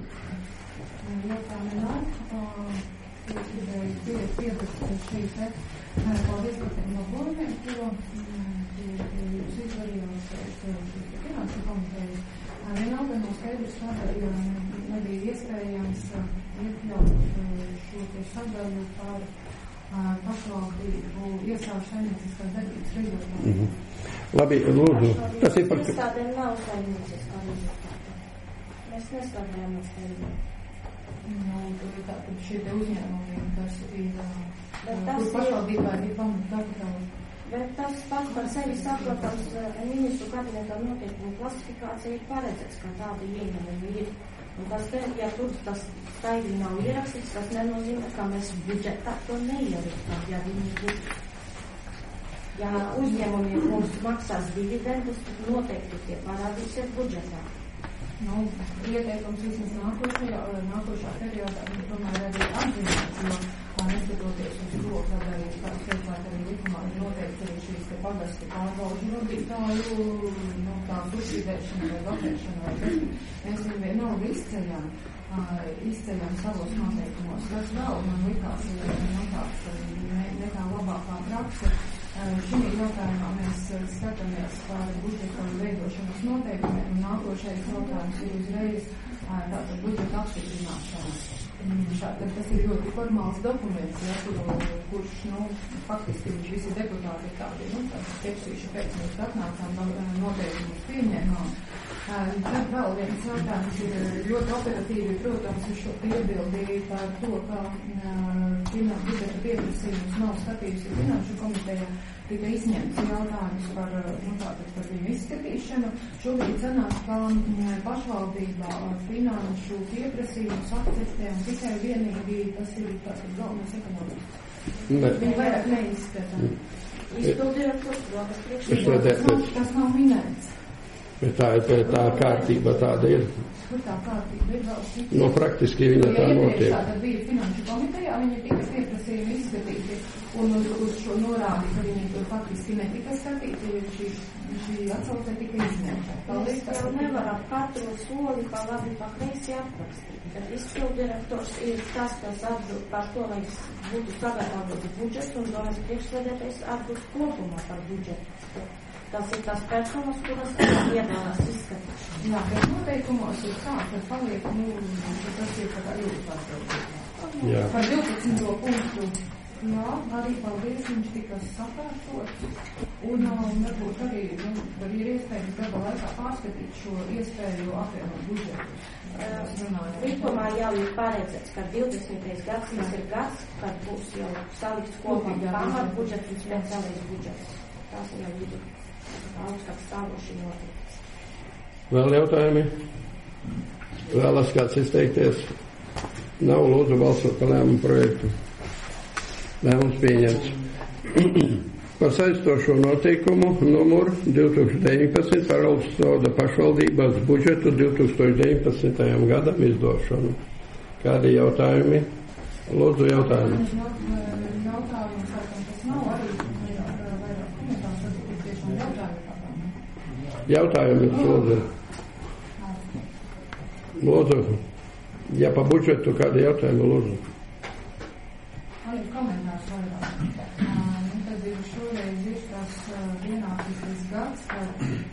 Paldies par tiem labojumiem, ko jūs izdarījāt finanšu komiteju. Vienalga no skaidrs, kādēļ nebija iespējams iekļaut šo sadaļu par pašvaldību iestāžu saimnieciskās darbības rezultātu. Labi, lūdzu. Tas ir par... Iestādēm nav saimnieciskā rezultāta. Mēs nestrādājam ar saimnieku. Tātad šie te uzņēmumi, kas ir... Kur pašvaldībā ir pamata kapitāla. Bet tas pats par sevi saprotams ministru kabinetā noteikumu klasifikācija ir paredzēts, ka tādi ieņēmumi ir. Un tas te, ja tur tas skaidri nav ierakstīts, tas nenozīmē, ka mēs budžetā to neierakstam, ja viņi būs. Ja uzņēmumi mums maksās dividendus, tad noteikti tie parādīsies budžetā. Ieteikums vismaz nākošā periodā, tomēr arī apzināts, jo neskatoties uz to, kad arī, kā sveicāt arī likumā, ir noteikti arī šīs te pagastu pārbaužu vadītāju, tās uzšīdēšana vai vapēšana vai kas. Mēs viņu vienalga izceļam savos noteikumos. Tas vēl man likās, nekā labākā praksa. Šī jautājumā mēs skatāmies par budžeta veidošanas noteikumiem, un nākošais jautājums ir uzreiz tātad budžeta apstiprināšana. Tas ir ļoti formāls dokuments, kurš, faktiski visi deputāti ir tādi, tepsīši pēc mēs atnācām noteikumus pieņēmām. Tad vēl viens jautājums ir ļoti operatīvi, protams, uz šo piebildīju par to, ka budžeta pieprasījums nav skatījusi finanšu komiteja, tika izņemts jautājums par viņu izskatīšanu. Šobrīd sanāk, ka pašvaldībā finanšu pieprasījums akceptē un tikai vienīgi tas ir tātad galvenais ekonomikas. Viņi vairāk neizskatā. Izpildirektors rokas priekšsēdētājs. Tas nav minēts. Bet tā kārtība tāda ir. Kur tā kārtība ir vēl cita? Praktiski viņa tā notiek. Tātad bija finanšu komitejā, viņi tika pieprasījumi izskatīti, un uz šo norādi, ka viņi tur faktiski netika skatīti, šī atsauce tika izņemta. Mēs jau nevaram katru soli pa labi pa kreisi aprakstīt, bet izpildirektors ir tas, kas atbild par to, lai būtu sagatavots budžets, un domas priekšsēdētājs atbild kopumā par budžetu. Tas ir tās personas, kuras piedalās izskatīšanā. Jā, bet noteikumos ir tā, ka paliek, tas ir kā jūtas atbildība. Par 12. punktu, jā, arī paldies, viņš tika sakārtots, un varbūt arī, ir iespējams gada laikā pārskatīt šo iespēju apvienot budžetu. Likumā jau ir paredzēts, ka 20. gadsimts ir gads, kad būs jau salikts kopā pamat budžets un speciālais budžets. Tās jau ir augstāk stāvoši notiektas. Vēl jautājumi? Vēlas kāds izteikties? Nav, lūdzu balsot par lēmumu projektu. Lēmums pieņemts. Par saistošo noteikumu numuru 2019 par Augstsoda pašvaldības budžetu 2019. gadam izdošanu. Kādi jautājumi? Lūdzu jautājumi. Jautājums, tas nav arī vairāk komentārs, tas ir tiešām jautājumi, lūdzu. Lūdzu, ja pa budžetu kādi jautājumi, lūdzu. Arī komentārs vairāk. Tad ir šoreiz ir tas vienāksmes gads, kad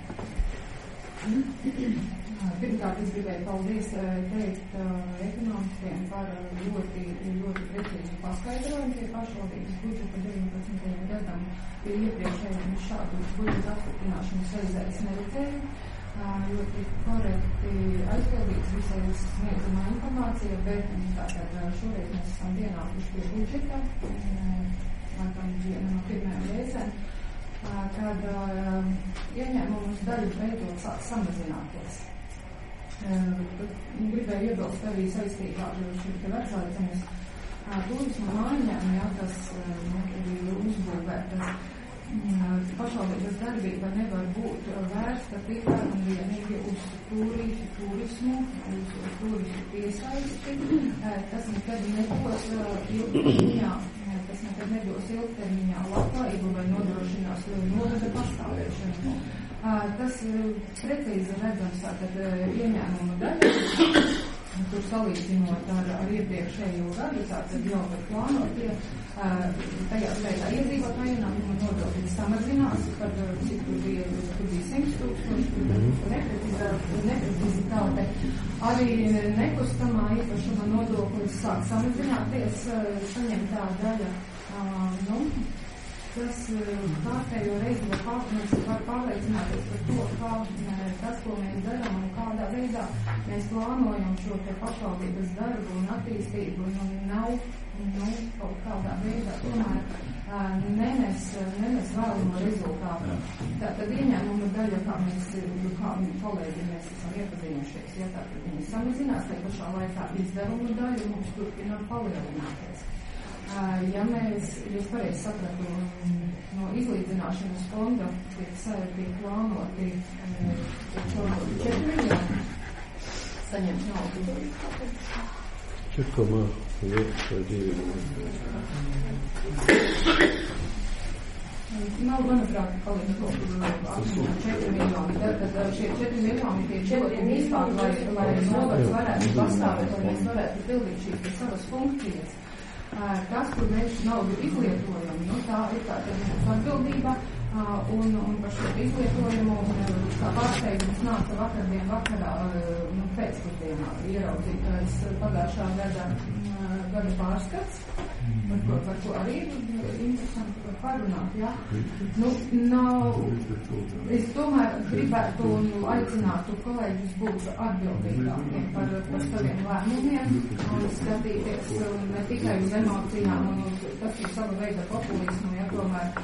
pirmkārt es gribēju paldies teikt ekonomistiem par ļoti precīzu paskaidrojumu pie pašvaldības budžeta 19. gadam. Pie iepriekšējiem šādu budžeta apstiprināšanas reizēs neredzēju. Ļoti korekti aizpildīts visai sniedzamā informācija, bet tātad šoreiz mēs esam vienākuši pie budžeta, laikam viena no pirmajām reizēm, kad ieņēmumus daļu beidzot sāk samazināties. Gribēju iebilst arī saistībā ar šī te vecācenes turisma mājām, kas ir uzbūvētas. Pašvaldības darbība nevar būt vērsta tikai un vienīgi uz turismu, uz turistu piesaisti. Tas nekad nedos ilgtermiņā labklājību vai nodrošinās novada pastāvēšanu. Tas precīzi redzams tātad ieņēmuma daļa, tur salīdzinot ar iepriekšējo gadu, tātad jau var plānotie, tajā skaitā iedzīvotāju ienākuma nodokļi samazinās, par cik tur bija 100,000, neprecizitāte. Arī nekustamā īpašuma nodoklis sāk samazināties, saņemtā daļa, tas kārtējo reizi var pārliecināties par to, kā tas, ko mēs darām un kādā veidā mēs plānojam šo te pašvaldības darbu un attīstību, nav kaut kādā veidā tomēr nenes vēlamo rezultātu. Tātad ieņēmuma daļa, kā kolēģi mēs esam iepazinušies, ja tātad viņi samazinās, tai pašā laikā izdevuma daļa mums turpina palielināties. Ja es pareizi sapratu, no izlīdzināšanas fonda tiek plānoti 4 miljoni saņemt naudu. 4,2. Nav, manuprāt, palīdz to 4 miljoni. Tad šie 4 miljoni tiek ļoti vispār, lai novads varētu pastāvēt, lai mēs varētu pildīt šīs savas funkcijas. Tas, kur mēs naudu izlietojam, tā ir tāda atbildība, un par šo izlietojumu, kā pārsteigums nāca vakardien vakarā, pēcpusdienā ieraudzīt, kas pagājušā gada pārskats, par ko arī interesanti parunāt, jā. Es tomēr gribētu un aicinātu kolēģus būt atbildīgākiem par saviem lēmumiem un skatīties ne tikai uz emocijām un uz tas ir sava veida populismu, ja tomēr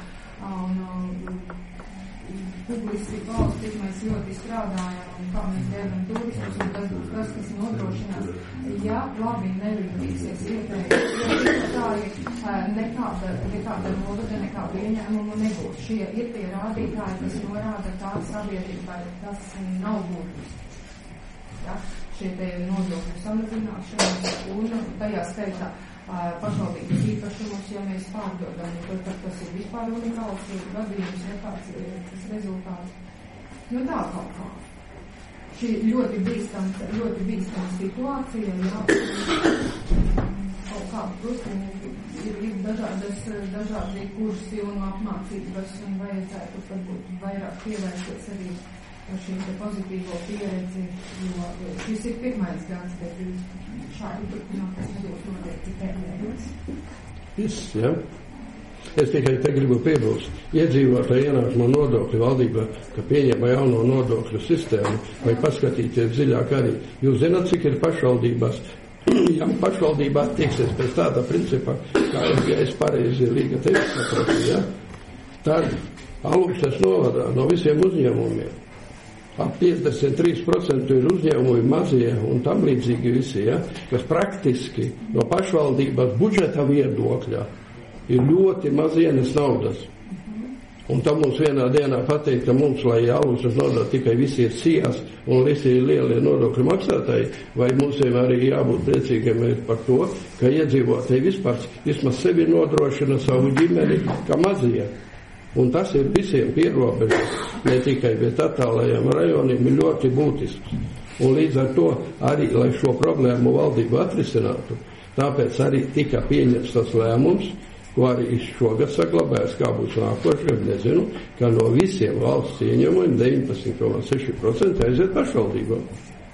publiski valstī mēs ļoti strādājam un kā mēs dēvam turismus un tas būs tas, kas nodrošinās. Ja labi nevirzīsies ieteitāji, nekāda novada, nekāda ieņēmuma nebūs. Šie ir tie rādītāji, kas norāda, kā sabiedrībai tas nav būtiski. Ja? Šie te nodokļu samazināšanas un tajā skaitā pašvaldības īpašumus, ja mēs pārdodam, tad tas ir vispār unikāls gadījums, nekāds tas rezultāts. Tā kaut kā. Šī ļoti bīstama situācija, kaut kā, ir dažādi kursi un apmācības un vajadzētu varbūt vairāk pievērsties arī šī pozitīvo pieredzi, jo šis ir pirmais gads, bet šādi turpināties nebūs noteikti pēdējais. Ja? Es tikai te gribu piebilst, iedzīvotāju ienākuma nodokļu valdībā, ka pieņēma jauno nodokļu sistēmu, vai paskatīties dziļāk arī. Jūs zināt, cik ir pašvaldībās? Ja pašvaldībā attieksies pēc tāda principa, kā ja es pareizi Līga teicu, sapratu, ja? Tad Alūksnes novadā no visiem uzņēmumiem ap 53% ir uzņēmumi mazie un tam līdzīgi visi, ja, kas praktiski no pašvaldības budžeta viedokļa ir ļoti mazienes naudas. Un tam mums vienā dienā pateikt, ka mums, lai Alūksnes nodā tikai visi ir sijas un visi ir lielie nodokļu maksātāji, vai mums arī jābūt priecīgiem par to, ka iedzīvotāji vispār vismaz sevi nodrošina savu ģimeni, kā mazie. Un tas ir visiem pierobežas, ne tikai, bet attālajiem rajoniem ir ļoti būtisks. Un līdz ar to arī, lai šo problēmu valdību atrisinātu, tāpēc arī tika pieņemts tas lēmums, ko arī šogad saglabājas, kā būs nākošais, nezinu, ka no visiem valsts ieņemumiem 19,6% aiziet pašvaldībām.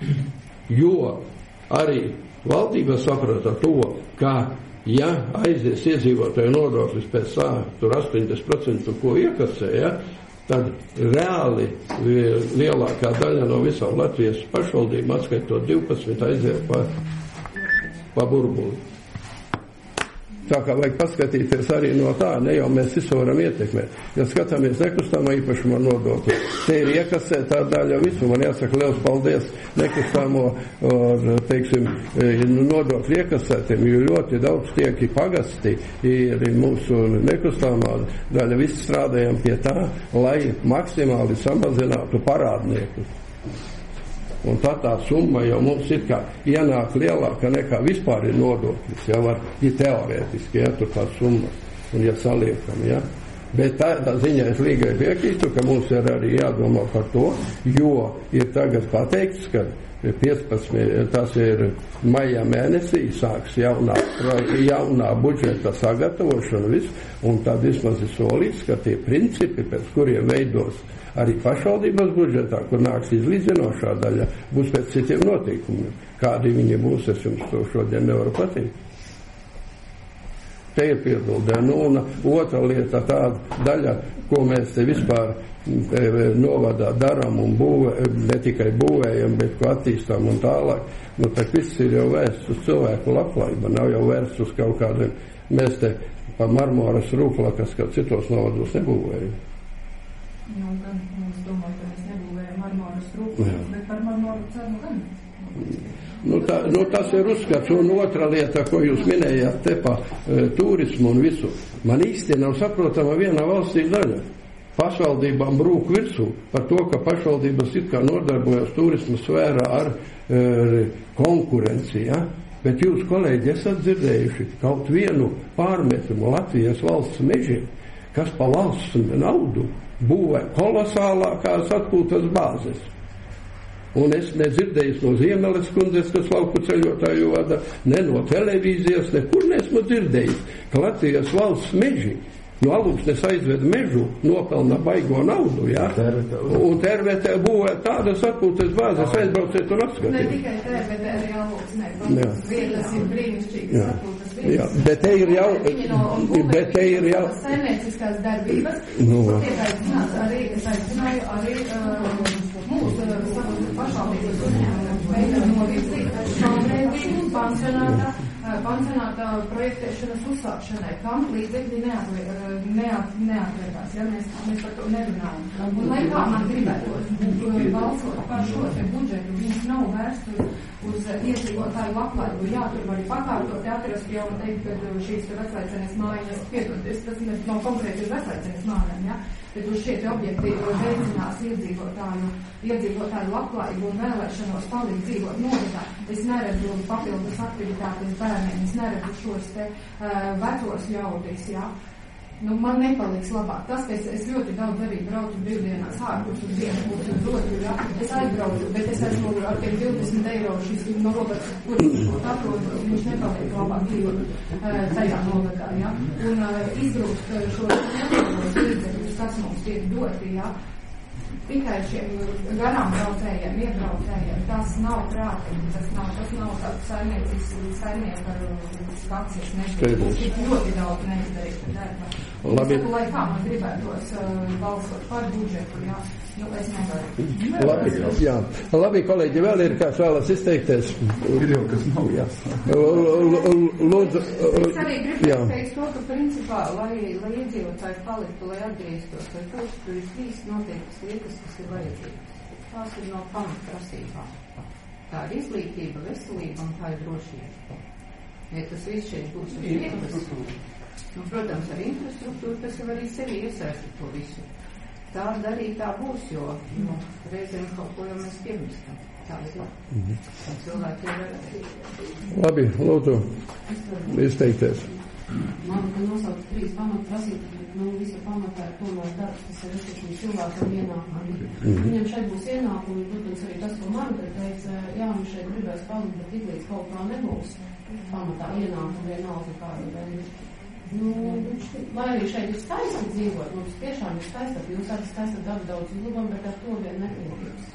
Jo arī valdība saprata to, ka ja aizies iedzīvotāju nodoklis pēc tā, tur 80%, ko iekasē, ja, tad reāli lielākā daļa no visām Latvijas pašvaldībām, atskaitot 12, aiziet pa burbuli. Tā kā vajag paskatīties arī no tā, ne jau mēs visu varam ietekmēt. Ja skatāmies nekustamā īpašuma nodokli, te ir iekasētā daļa visu. Man jāsaka liels paldies nekustamo, teiksim, nodokļu iekasētiem, jo ļoti daudz tiek pagasti, ir mūsu nekustamā daļa. Visi strādājam pie tā, lai maksimāli samazinātu parādniekus. Un tā summa jau mums ir kā ienāk lielāka nekā vispār ir nodoklis, ja var ir teorētiski, ja, tur tā summa, un ja saliekam, ja. Bet tā ziņā es līgai piekrītu, ka mums ir arī jādomā par to, jo ir tagad pateikts, ka 15, tas ir maijā mēnesī, sāks jaunā budžeta sagatavošana viss, un tad vismaz ir solīts, ka tie principi, pēc kuriem veidos arī pašvaldības budžetā, kur nāks izlīdzinošā daļa, būs pēc citiem noteikumiem. Kādi viņi būs, es jums to šodien nevaru pateikt. Te ir piebildē. Un otra lieta tāda daļa, ko mēs te vispār novadā darām un ne tikai būvējam, bet ko attīstām un tālāk. Tak viss ir jau vērsts uz cilvēku labklājību, nav jau vērsts uz kaut kādiem. Mēs te pa marmoras rūklakas, kā citos novados nebūvējam. Gan es domāju, ka mēs nebūvējam marmoras rūklakas, bet par marmoru cenu gan. Tas ir uzskats, un otra lieta, ko jūs minējāt te pa turismu un visu. Man īsti nav saprotama viena valstī daļa. Pašvaldībām brūk virsū par to, ka pašvaldības it kā nodarbojas turismu sfērā ar konkurenci, ja? Bet jūs, kolēģi, esat dzirdējuši kaut vienu pārmetumu Latvijas valsts mežiem, kas pa valsts naudu būvē kolosālākās atpūtas bāzes. Un es nedzirdēju no Ziemeles kundzes, kas lauku ceļotāju vada, ne no televīzijas, nekur neesmu dzirdējis, ka Latvijas valsts meži no Alūksnes aizved mežu, nopelna baigo naudu, jā? Un Tervetē būvē tādas atpūtas bāzes, aizbrauciet un apskatiet. Ne tikai Tervetē, arī Alūksnē, vietas ir brīnišķīgas atpūtas vietas. Jā, bet te ir jau saimnieciskās darbības, tiek aicināts arī, es aicināju arī mūsu pašvaldības uzņēmumu veidot novirzīt šobrīd pansionāta projektēšanas uzsākšanai, kam līdzekļi neatliekās, ja mēs par to nerunājam. Un lai kā man gribētos balsot par šo te budžetu, viņš nav vērsts uz iedzīvotāju labklājību. Jā, tur var pakārtot, atrast jau un teikt, ka šīs veclaicēnes mājas, tas nav konkrēti uz veclaicēnes mājām, ja? Bet uz šie objekti veicinās iedzīvotāju labklājību un vēlēšanos palikt dzīvot novietā. Es neredzu papildus aktivitātes bērniem, es neredzu šos te vecos ļaudis, jā. Man nepaliks labāk. Tas, ka es ļoti daudz arī braucu brīvdienās ārpus uz vienu pusi uz otru, jā. Es aizbraucu, bet es esmu ar tiem 20 eiro šis no robežas, kur atrodu, viņš nepaliek labāk dzīvot tajā novadā, jā. Un izgrūst šos līdzekļus, kas mums tiek doti, jā. Tikai šiem garām braucējiem, iebraucējiem, tas nav prātīgi, tas nav tāds saimnieka skats, es nezinu, tik ļoti daudz neizdarīt darba. Labi. Lai kā man gribētos balsot par budžetu, jā, es nevaru. Labi, kolēģi, vēl ir kāds vēlas izteikties? Ir jau, kas nav, jā. Lūdzu. Es arī gribētu teikt to, ka principā, lai iedzīvotāji paliktu, lai atgrieztos, lai tos, tur ir 3 noteiktas lietas, kas ir vajadzīgas. Tās ir no pamatprasībām. Tā ir izglītība, veselība un tā ir drošība. Ja tas viss šeit būs uz vietas, protams, ar infrastruktūru, kas jau arī sevi iesaista to visu. Tā darīt tā būs, jo reizēm kaut ko jau mēs piemirstam. Tā ir cilvēki jau var. Labi, lūdzu, izteikties. Man nosaukt 3 pamatprasības, bet visa pamatā ir tomēr darbs, kas ir uzticams cilvēkam ienākumi. Viņam šeit būs ienākumi, protams, arī tas, ko Marta teica, jā, mums šeit gribēs palikt, bet tik līdz kaut kā nebūs pamatā ienākumi vienalga kādu veidu. Lai arī šeit ir skaisti dzīvot, mums tiešām ir skaisti, jūs arī skaisti daudz uzlabam, bet ar to vien nepietiks.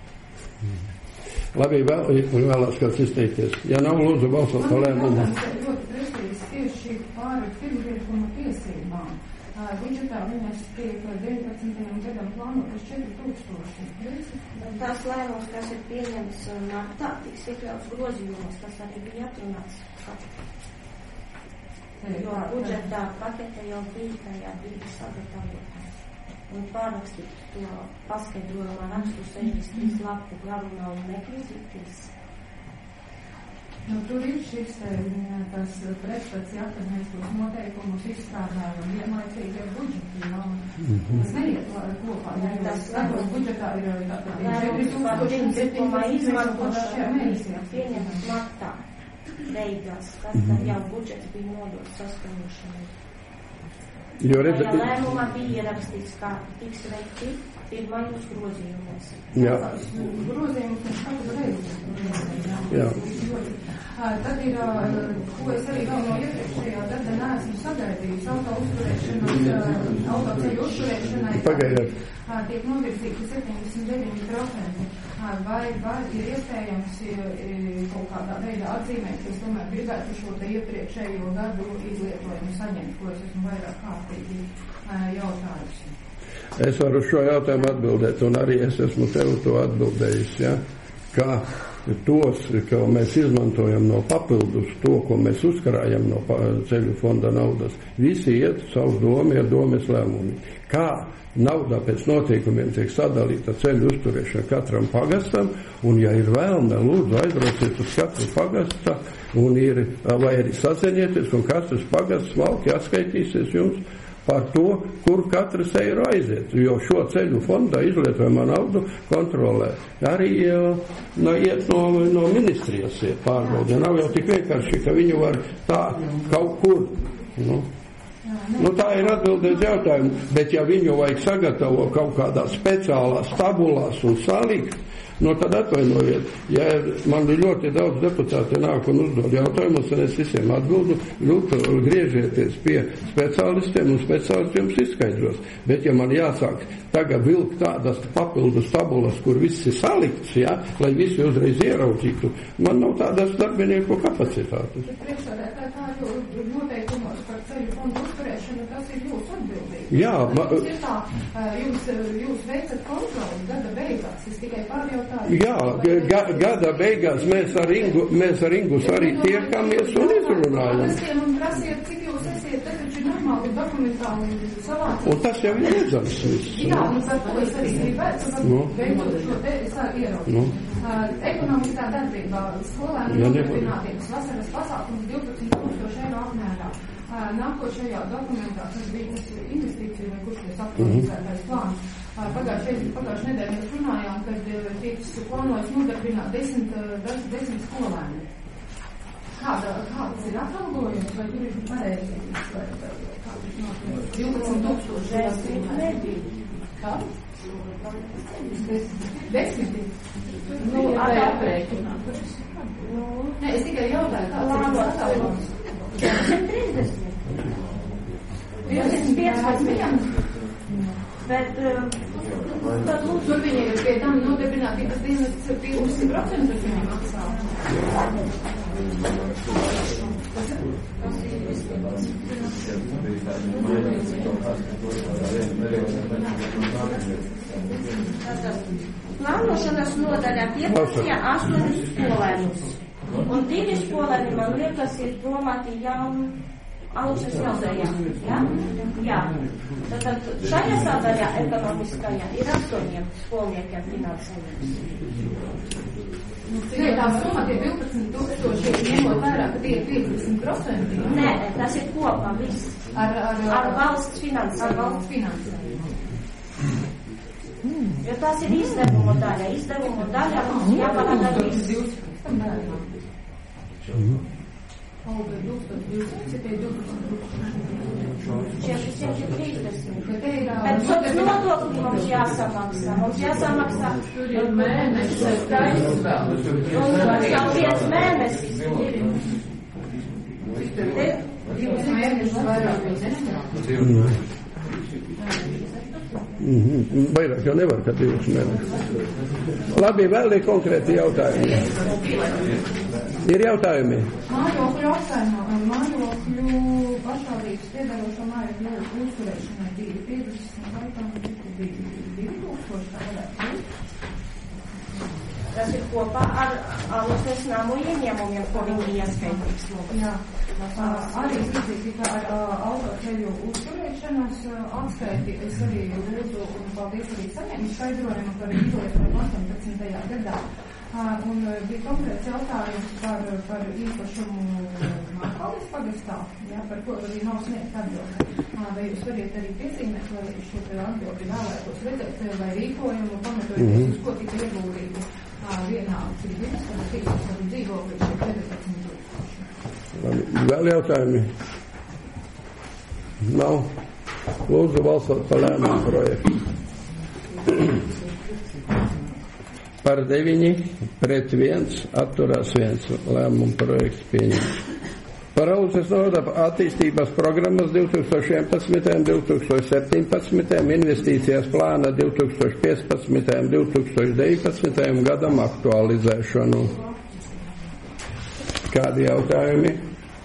Labi, vēlās kāds izteikties. Ja nav, lūdzu, balsot par lēmumu. Man ļoti precīzi tieši pāri pirmvietuma tiesībām. Budžetā mēs tiek 19. gadam plānotas 4000. Tās lēmums, kas ir pieņemts martā, tiks iekļauts grozījumos, tas arī bija atrunāts. Jo budžetā pakete jau bija tajā brīdī sagatavotā. Un pārrakstīt to paskaidrojumā rakstu 63 lapu garumā un nekrizīties. Tur ir šis tas pretspats, ja, kad mēs tos noteikumus izstrādājam vienlaicīgi ar budžetu, ja, tas neiet kopā, ja, tas skatos budžetā ir tātad 4700 izmantošana pieņemts martā beigās, kas tad jau budžets bija nodots saskaņošanai. lēmumā bija ierakstīts, kā tiks veikti pirmajos grozījumos. Jā. Grozījums mēs katru reizi. Jā. Tad ir, ko es arī vēl no iepriekšējā darba neesmu sagaidījis, autoceļu uzturēšanai. Pagaidiet. Tiek novirzīti 79%. Vai ir iespējams kaut kādā veidā atzīmēt, ka es tomēr gribētu šo te iepriekšējo gadu izlietojumu saņemt, ko es esmu vairāk kārtīgi jautājusi? Es varu uz šo jautājumu atbildēt, un arī es esmu tev to atbildējis, ja? Kā tos, ko mēs izmantojam no papildus, to, ko mēs uzkrājam no ceļu fonda naudas, visi iet savu domu, ir domas lēmumi. Kā naudā pēc noteikumiem tiek sadalīta ceļu uzturēšana katram pagastam, un ja ir vēlme, lūdzu aizbrauciet uz katru pagasta, un vai arī sazinieties, un katrs pagasts smalki atskaitīsies jums par to, kur katrs eiro aiziet, jo šo ceļu fondā izlietojumā naudu kontrolē. Arī iet no ministrijas pārbauda. Nav jau tik vienkārši, ka viņu var tā kaut kur. Tā ir atbildēt jautājumu, bet ja viņu vajag sagatavo kaut kādā speciālās tabulās un salikt, tad atvainojiet, ja man ļoti daudz deputāti nāk un uzdod jautājumus, un es visiem atbildu, griežieties pie speciālistiem, un speciālisti jums izskaidros. Bet ja man jāsāk tagad vilkt tādas papildus tabulas, kur viss ir salikts, ja, lai visi uzreiz ieraudzītu, man nav tādas darbinieku kapacitātes. Noteikumos par ceļu fondu uzturēšanu, tas ir jūsu atbildība. Jā, jūs veicat kontroli gada beigās, es tikai pārjautāju. Jā, gada beigās mēs ar Ingus arī tiekamies un izrunājam. Un prasiet, cik jūs esiet, taču normāli dokumentāli savākt. Un tas jau ir redzams viss. Jā, par to es arī gribētu, beidzot šo te es arī ieraugu. Ekonomiskā darbībā skolēnu nodarbinātības vasaras pasākums 12,000 eiro apmērā. Nākošajā dokumentā, kas bija investīcija vai kurš ir aktualizētais plāns. Pagājušajā nedēļā mēs runājām, kad tiek plānojas nodarbināt 10 skolēnu. Kāds ir atalgojums, vai tur ir pareizības, vai 12,000 eiro? Kā? 10. Arī aprēķināt. Nē, es tikai jautāju, kāds ir atalgojums. 30. 15. Bet tad lūdzu, tur viņi ir pie tam nodarbinātības dienas 50% viņi maksā. Plānošanas nodaļā pieprasīja 8 skolēnus. Un 2 skolēni, man liekas, ir domāti Alušas jaunajā. Jā. Tad šajā sadaļā ekonomiskajā ir 8 skolniekiem finansējums. Nē, tā summa tie 12,000 ņemot vērā, ka tie ir 50%. Nē, tas ir kopā viss. Ar valsts finansējumu. Jo tas ir izdevumu daļa. Izdevumu daļa mums jāparāda viss. Alga 1200, tie 430. Bet nodokļi mums jāsamaksā. Mums jāsamaksā. Tur ir mēnesis, taisnība vēl. Un jau 5 mēnesis. 2 mēnešus vairāk nezinu. Vairāk jau nevar, ka 2 mēnešus. Labi, vēl ir konkrēti jautājumi. Ir jautājumi? Mājokļu apsaimā, mājokļu pašvaldības piedarošo mājokļu uzturēšanai 250 vai tam 2,000 tā varētu būt. Tas ir kopā ar Alušas namu ieņēmumiem, ko viņi ieskaitīs. Jā. Arī līdzīgi kā ar autoceļu uzturēšanas atskaiti, es arī lūdzu un paldies arī saņēmu skaidrojumu par izlietojumu 18. gadā. Un bija konkrēts jautājums par īpašumu Mākāles pagastā, par ko arī nav sniegt atbildi. Vai jūs variet arī piezīmēt, lai šo atbildi vēlētos redzēt, vai rīkojumu pamatojoties, uz ko tika ieguldīti vienā tribīnas, vai dzīvokļi šie 14,000. Vēl jautājumi? Nav. Lūdzu balsot par lēmumu projektu. Par 9, pret 1, atturās 1. Lēmumu projekts pieņemts. Par Aluces novada attīstības programmas 2011. 2017. investīcijas plāna 2015. 2019. gadam aktualizēšanu. Kādi jautājumi?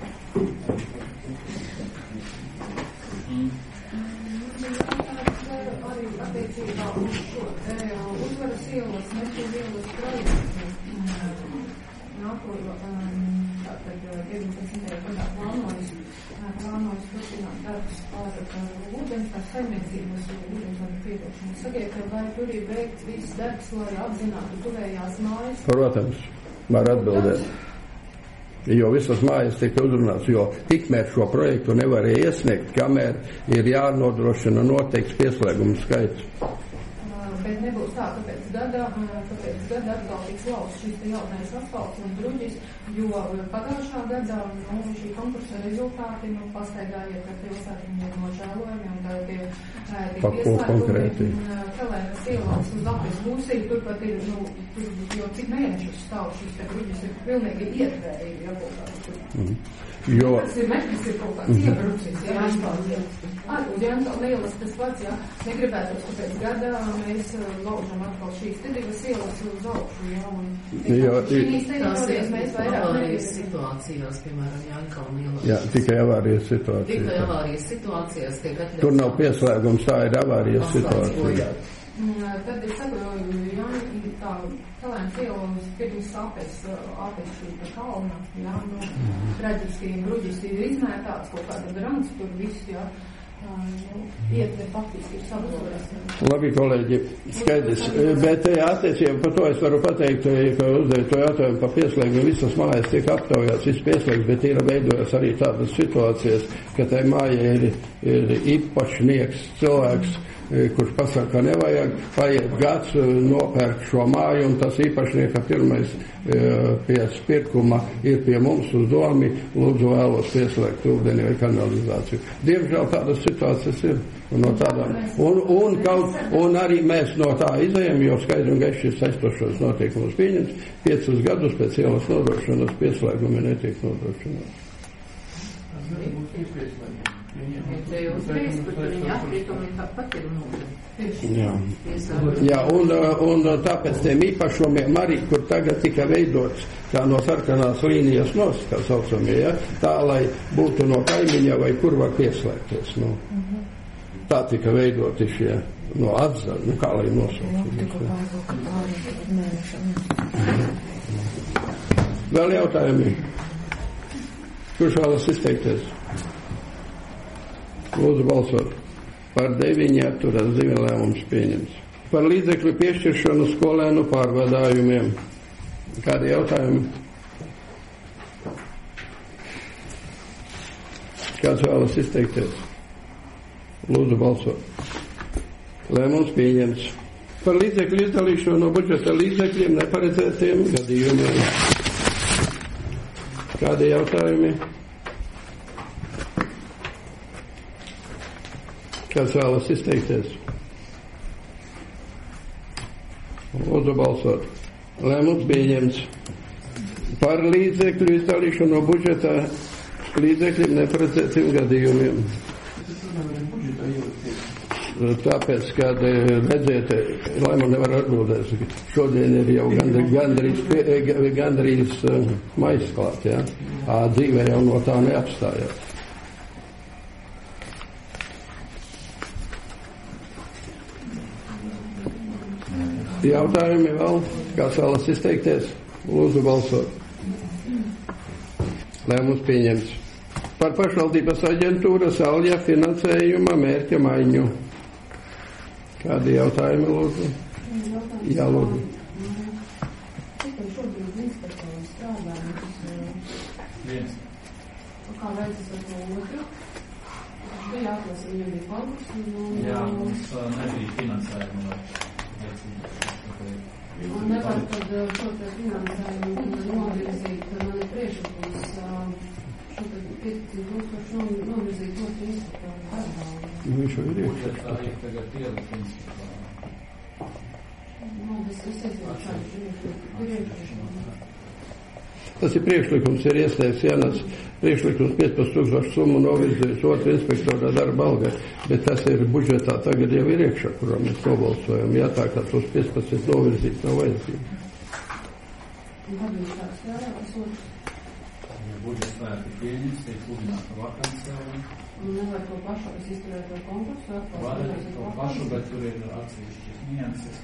Plānojas turpināt darbus par ūdens, par saimniecības ūdensvadu pietošanu. Sakiet, vai tur ir veikts viss darbs, lai apzinātu tuvējās mājas? Protams, var atbildēt. Jo visas mājas tika uzrunāts, jo tikmēr šo projektu nevarēja iesniegt, kamēr ir jānodrošina noteikts pieslēgumu skaits. Bet nebūs tā, kāpēc gada atkal tiks lausts šis jaunais asfalts un bruģis, jo pagājušā gadā šī konkursa rezultāti pastaigāja, ka pilsētiņi ir nožēlojami un tā tie pieslēgumi Kalēnas ielās uz apes būsī, turpat ir, jo cik mēnešus stāv šis te bruģis ir pilnīgi ietvērīgi jābūt. Jo... Tas ir metris, ir kaut kāds iebrucis, uz Jānkalna ielas tas pats, negribētos, ka pēc gadā mēs laužam atkal šīs te divas ielas uz augšu, un šīs teritorijas mēs vairāk avārijas situācijās, piemēram, Jānkalna ielas. Jā, tikai avārijas situācijas. Tikai avārijas situācijās tiek atļauts. Tur nav pieslēgums, tā ir avārijas situācija. Tad es saprotu, tā Kalēnas ielas pirms apes šī pa kalna, traģiski bruģis ir izmētāts, kaut kāda grants tur viss, ietver faktiski ir sabojas. Labi, kolēģi, skaidrs. Bet attiecībā par to es varu pateikt, ka uzdevu to jautājumu par pieslēgumu. Visas mājas tiek aptaujāts, viss pieslēgts, bet ir veidojas arī tādas situācijas, ka tai mājai ir īpašnieks, cilvēks, kurš pasaka, ka nevajag, paiet gads, nopērk šo māju, un tas īpašnieka pirmais pie spirkuma ir pie mums uz domi, lūdzu vēlos pieslēgt ūdeni vai kanalizāciju. Diemžēl tādas situācijas ir. No tādām. Un arī mēs no tā izējam, jo skaidri un gaiši šis saistošos notiekumus pieņems. 5 gadus pēc ielas nodrošinas pieslēgumi netiek nodrošināti. Jā, un tāpēc tiem īpašumiem arī, kur tagad tika veidots kā no sarkanās līnijas nost, kā saucamie, tā, lai būtu no kaimiņa vai kur var pieslēgties. Tā tika veidoti šie no atzara, kā lai nosaukt. Vēl jautājumi? Kurš vēlas izteikties? Lūdzu balsot. Par 9 atturas 2 lēmums pieņems. Par līdzekļu piešķiršanu skolēnu pārvadājumiem. Kādi jautājumi? Kāds vēlas izteikties? Lūdzu balsot. Lēmums pieņems. Par līdzekļu izdalīšanu no budžeta līdzekļiem neparedzētiem gadījumiem. Kādi jautājumi? Kāds vēlas izteikties? Lūdzu balsot. Lēmums pieņemts. Par līdzekļu izdalīšanu no budžeta līdzekļiem neparedzētiem gadījumiem. Tāpēc, kad redziet, lai man nevar atbildēt, šodien ir jau gandrīz maizklāt, dzīvē jau no tā neapstājās. Jautājumi vēl? Kāds vēlas izteikties? Lūdzu balsot. Lēmums pieņemts. Par pašvaldības aģentūras Alja finansējuma mērķa maiņu. Kādi jautājumi, lūdzu? Jā, lūdzu. Tikai šobrīd inspektori strādā, Viens. kā veids ar to otru? Bija jāklasa, viņam bija konkursi. Jā, mums nebija finansējuma. Un nevar tad šo te finansējumu novirzīt, man ir priekšlikums šo te 15,000 novirzīt otru inspektoru darbā. Viņš jau ir budžetā ir tagad ielikt inspektorā. Tas ir priekšlikums, ir iesniegts Jānas priekšlikums 15,000 summu novirzījis otru inspektorā darba algai, bet tas ir budžetā tagad jau ir iekšā, kurā mēs nobalsojam. Jā, tā kā tos 15 novirzīt nav vajadzīgi. Ja budžets varētu pieņems, tiek sludināta vakance. Nevar to pašu izturēt par konkursu? Var to pašu, bet tur ir atsevišķas nianses.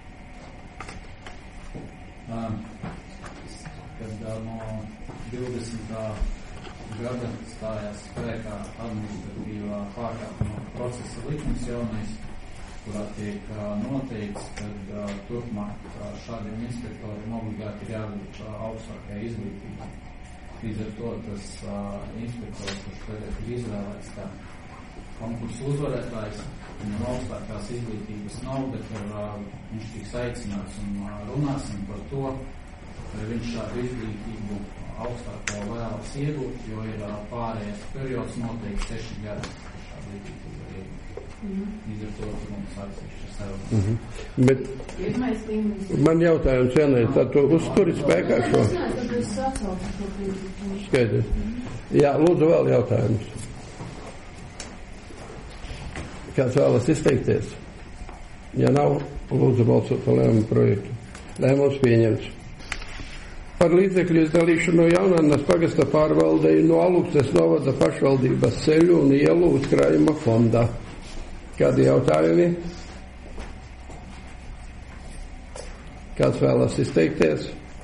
Kad no 20. gada stājās spēkā administratīvā pārkāpuma procesa likums jaunais, kurā tiek noteikts, ka turpmāk šādiem inspektoriem obligāti ir jābūt augstākai izglītībai. Līdz ar to tas inspektors, kurš tagad ir izvēlēts kā konkursu uzvarētājs, viņam augstākās izglītības nav, bet viņš tiks aicināts un runāsim par to, vai viņš šādu izglītību augstāko vēlas iegūt, jo ir pārējais periods noteikti 6 gadi, ka šādu izglītību var iegūt. Līdz ar to mums atsevišķi sarunas. Bet man jautājums vienai, tad tu uzturi spēkā šo? Skaidrs. Jā, lūdzu vēl jautājumus. Kāds vēlas izteikties? Ja nav, lūdzu balsot par lēmumu projektu. Lēmums pieņemts. Par līdzekļu izdalīšanu no Jaunannas pagasta pārvaldei no Aluksnes novada pašvaldības ceļu un ielu uzkrājuma fondā. Kādi jautājumi? Kāds vēlas izteikties?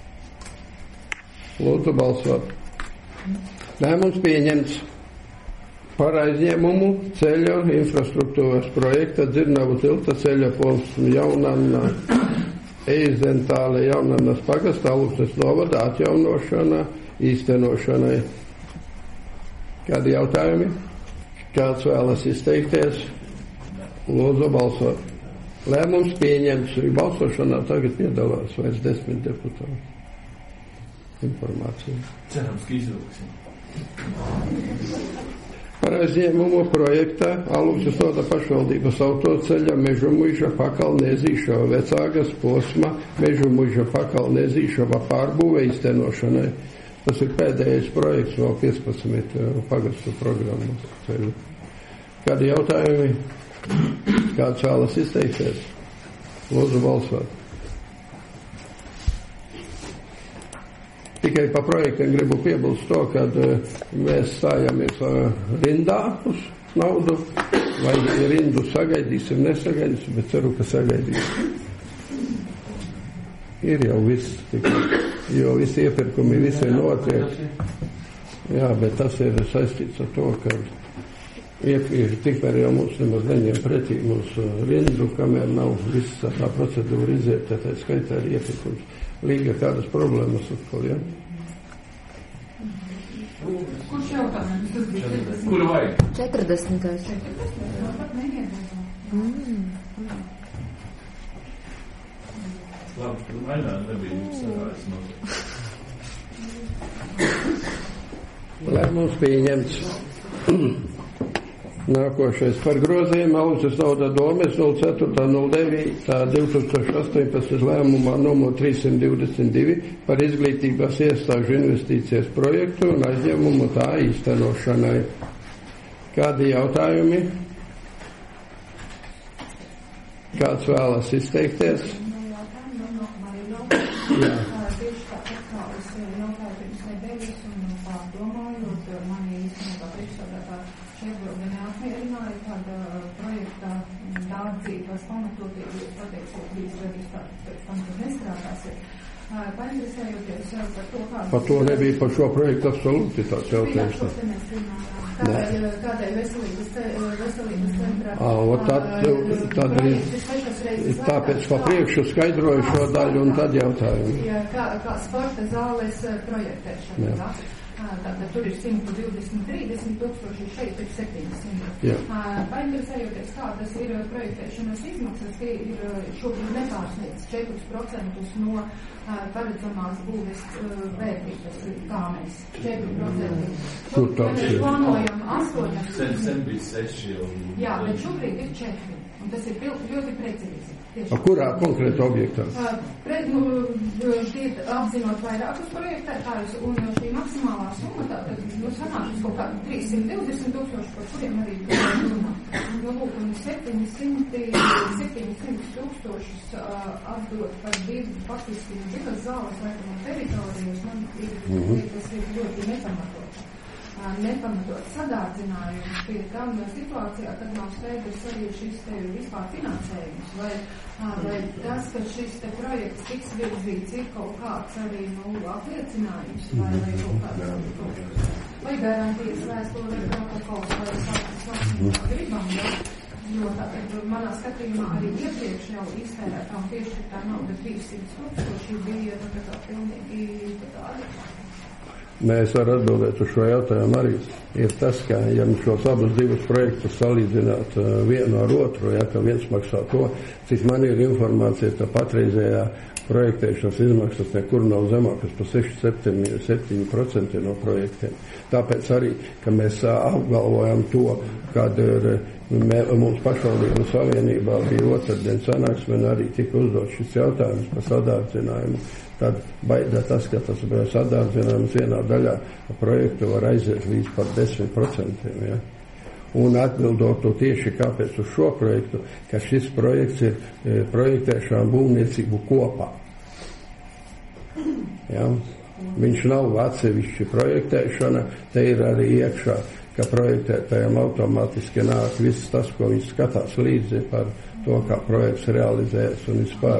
Lūdzu balsot. Lēmums pieņemts. Par aizņēmumu ceļa infrastruktūras projekta Dzirnavu tilta ceļa posmu Jaunanna Eizentāle Jaunannas pagasta Aluksnes novada atjaunošana īstenošanai. Kādi jautājumi? Kāds vēlas izteikties? Lūdzu balsot. Lēmums pieņemts. Balsošanā tagad piedalās vairs 10 deputāti. Informācija. Cerams, ka izvilksim. Par aizņēmumu projekta Aluksnes novada pašvaldības autoceļa Mežumuiža Pakalnēzīšava vecāgas posma Mežumuiža Pakalnēzīšava pārbūve īstenošanai. Tas ir pēdējais projekts no 15 pagastu programmas ceļu. Kādi jautājumi? Kāds vēlas izteikties? Lūdzu balsot. Tikai pa projektiem gribu piebilst to, kad mēs stājamies rindā uz naudu, vai rindu sagaidīsim, nesagaidīsim, bet ceru, ka sagaidīsim. Ir jau viss, jo visi iepirkumi, visi notiek. Jā, bet tas ir saistīts ar to, ka tikmēr jau mums nemaz neņem pretī mūsu rindu, kamēr nav visa tā procedūra izieta, tā skaitā arī iepirkums. Līga kādas problēmas atkal, ja? Kurš jautājums? Kuru vajag? 40. Labi, tur mainā nebija sarājas notiek. Lēmums pieņemts. Nākošais par grozījumu Aluksnes novada domes 04.09.2018 lēmumā numur 322 par izglītības iestāžu investīcijas projektu un aizņēmumu tā īstenošanai. Kādi jautājumi? Kāds vēlas izteikties? Jā. Dārdzīgas pamatotības pateicības rezultātus pēc tam, kad nestrādāsiet. Painteresējoties jau par to, kādu... Par to nebija par šo projektu absolūti tāds jautājums. Kādēļ veselības centrā... Tad tāpēc pa priekšu skaidroju šo daļu un tad jautājumu. Kā sporta zāles projektēšana, tā? Tātad tur ir 120-30 20,000, šeit ir 700. Painteresējoties, kā tas ir projektēšanas izmaksas, tie ir šobrīd nepārsniedz 4% no paredzamās būves vērtības, kā mēs 4%. Mēs plānojam 8%. Sen bija 6 jau. Jā, bet šobrīd ir 4%. Un tas ir ļoti precīzi. Kurā konkrēta objektā? Šķiet apzinot vairākus projektētājus, un šī maksimālā summa tātad sanāks kaut kā 320,000, par kuriem arī runā. Lūk, un 700,000 atdot par faktiski divas zāles laikam teritorijas, man tas ir ļoti nepamatot sadārdzinājums pie tam situācijā, kad nav skaidrs arī šis te vispār finansējums, vai tas, ka šis te projekts tiks virzīts, ir kaut kāds arī, apliecinājums, vai kaut kāds, vai garantijas vēstule, vai protokols, vai sāks gribam, jo tātad manā skatījumā arī iepriekš jau iztērētā un piešķirtā nauda 300,000 bija tā kā pilnīgi adekvāti. Mēs varam atbildēt uz šo jautājumu arī. Ir tas, ka, ja šos abus divus projektus salīdzināt vienu ar otru, ka viens maksā to, cik man ir informācija, ka patreizējā projektēšanas izmaksas nekur nav zemākas par 6-7% no projektiem. Tāpēc arī, ka mēs apgalvojam to, kad mums pašvaldību savienībā bija otrdien sanāksme un arī tika uzdot šis jautājums par sadārdzinājumu. Tad baida tas, ka tas sadārdzinājums vienā daļā projektu var aiziet līdz pat 10%. Ja? Un atbildot to tieši kāpēc uz šo projektu, ka šis projekts ir projektēšana būvniecību kopā. Ja? Viņš nav atsevišķi projektēšana, te ir arī iekšā, ka projektētājiem automātiski nāk viss tas, ko viņš skatās līdzi par to, kā projekts realizējas un vispār.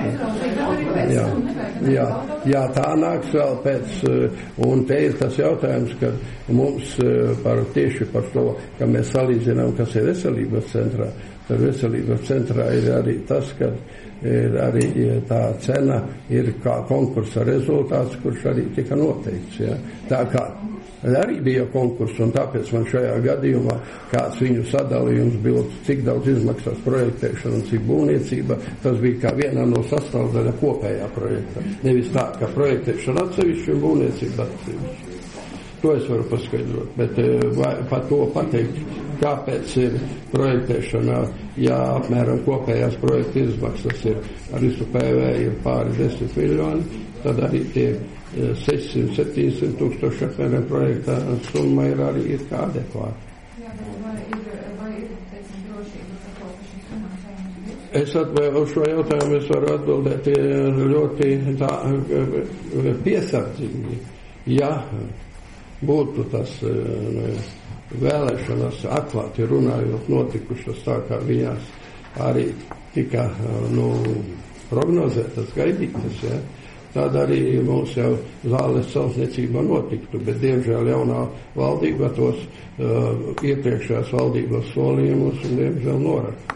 Jā, tā nāks vēl pēc, un te ir tas jautājums, ka mums tieši par to, ka mēs salīdzinām, kas ir veselības centrā, tad veselības centrā ir arī tas, ka ir arī tā cena ir kā konkursa rezultāts, kurš arī tika noteikts. Ja? Tā kā arī bija konkurss, un tāpēc man šajā gadījumā kāds viņu sadalījums bija, cik daudz izmaksās projektēšana un cik būvniecība, tas bija kā viena no sastāvdaļa kopējā projekta. Nevis tā, ka projektēšana atsevišķi un būvniecība atsevišķi. To es varu paskaidrot, bet par to pateikt, kāpēc ir projektēšanā, ja apmēram kopējās projekta izmaksas ir ar visu PV ir pāri 10 miljoni, tad arī tie 600-700,000 apmēram projektā summa ir arī ir kā adekvāta. Vai ir, teiksim, drošība par to, ka šis finansējums būs? Uz šo jautājumu es varu atbildēt ļoti tā piesardzīgi. Ja būtu tas vēlēšanas atklāti runājot notikušas tā, kā viņās arī tika prognozētas, gaidītas, ja? Tad arī mums jau zāles celtniecība notiktu, bet diemžēl jaunā valdība tos iepriekšējās valdības solījumus un diemžēl noraka.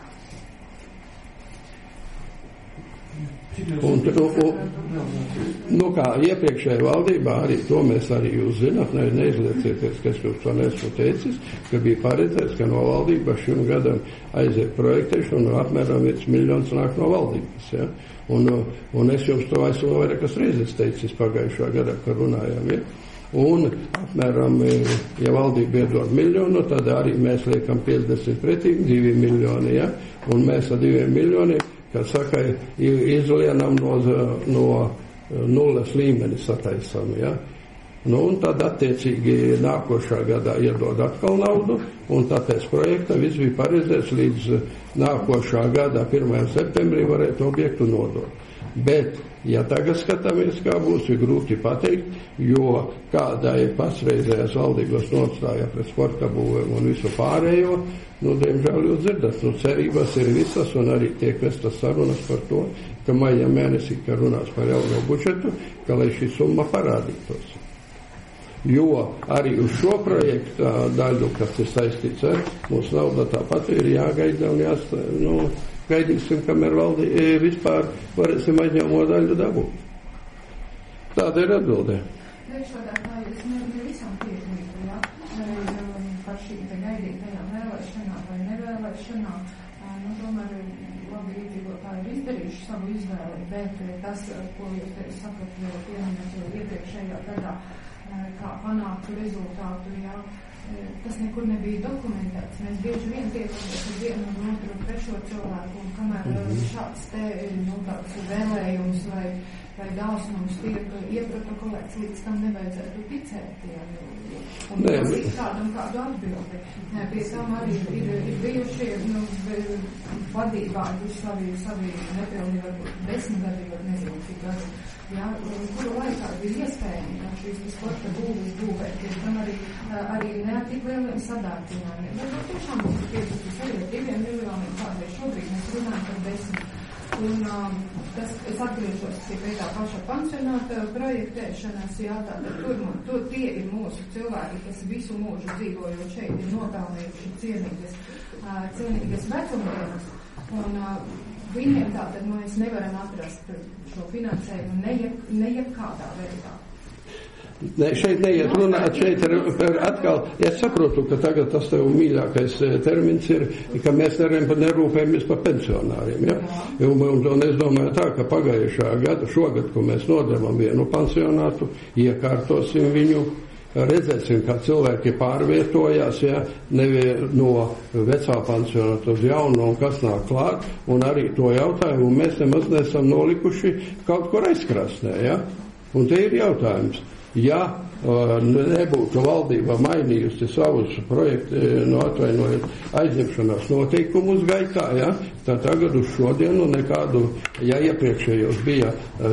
Kā iepriekšējā valdībā arī to mēs arī jūs zināt, neizliecieties, ka es jums to nesmu teicis, ka bija paredzēts, ka no valdības šim gadam aiziet projektēšana un apmēram 1 miljons nāk no valdības. Ja? Un es jums to esmu vairākas reizes teicis pagājušā gadā, kad runājām. Ja? Un apmēram, ja valdība iedod miljonu, tad arī mēs liekam 50 pretī 2 miljoni. Ja? Un mēs ar 2 miljoniem, kad saka, izlienam no nulles līmeni sataisam. Ja? Un tad attiecīgi nākošā gadā iedod atkal naudu, un tāpēc projekta viss bija paredzēts līdz nākošā gada 1. septembrī varētu objektu nodot. Bet, ja tagad skatāmies, kā būs, ir grūti pateikt, jo kādā ir pašreizējās valdības nostājā pret sporta būvēm un visu pārējo, diemžēl jūs dzirdat, cerības ir visas un arī tiek vestas sarunas par to, ka maija mēnesī, kad runās par jauno budžetu, ka lai šī summa parādītos. Jo arī uz šo projektu daļu, kas ir saistīts ar mūsu nauda, tāpat ir jāgaida un gaidīsim, kamēr vispār varēsim aizņēmo daļu dabūt. Tāda ir atbildē. Priekšsēdētāji, es ne visam piekrītu, ja? par šīm te gaidītajām vēlēšanām vai nevēlēšanām. Tomēr labi iedzīvotāji ir izdarījuši savu izvēli, bet tas, ko jūs te sakat, jau pieminēt jau iepriekšējā gadā, kā panāktu rezultātu, tas nekur nebija dokumentēts. Mēs bieži vien tiekamies ar vienu un otru trešo cilvēku, un kamēr šāds te, tāds vēlējums vai dāsnums tiek ieprotokolēts, līdz tam nevajadzētu ticēt, un prasīt kādam kādu atbildi. Pie tam arī ir bijušie, vadībā ir savi nepilni, varbūt 10 gadi, var nezinu, cik gadi, kuru laikā bija iespējami šīs sporta būvis būvēt, pie tam arī ne ar tik lieliem sadārķinājumiem. Bet tiešām mums ir 52 miljoniem, kādreiz šobrīd mēs runājam par 10. Un es atgriežos pie tā paša pansionāta projektēšanas, tātad tie ir mūsu cilvēki, kas visu mūžu dzīvojot šeit, ir nopelnījuši cienīgas vecumdienas, un viņiem tātad mēs nevaram atrast šo finansējumu ne jebkādā veidā. Ne, šeit neiet runāt, šeit ir atkal, es saprotu, ka tagad tas tev mīļākais termins ir, ka mēs nerūpējamies par pensionāriem, ja? Un es domāju tā, ka pagājušā gada, šogad, ko mēs nodevam vienu pensionātu, iekārtosim viņu, redzēsim, kā cilvēki pārvietojās, ja, no vecā pensionāta uz jaunu, un kas nāk klāt, un arī to jautājumu mēs nemaz nesam nolikuši kaut kur aizkrasnē, ja? Un te ir jautājums. Ja nebūtu valdība mainījusi savus projektu, aizņemšanās noteikumus gaitā, ja, tad tagad uz šodienu nekādu, ja iepriekšējos bija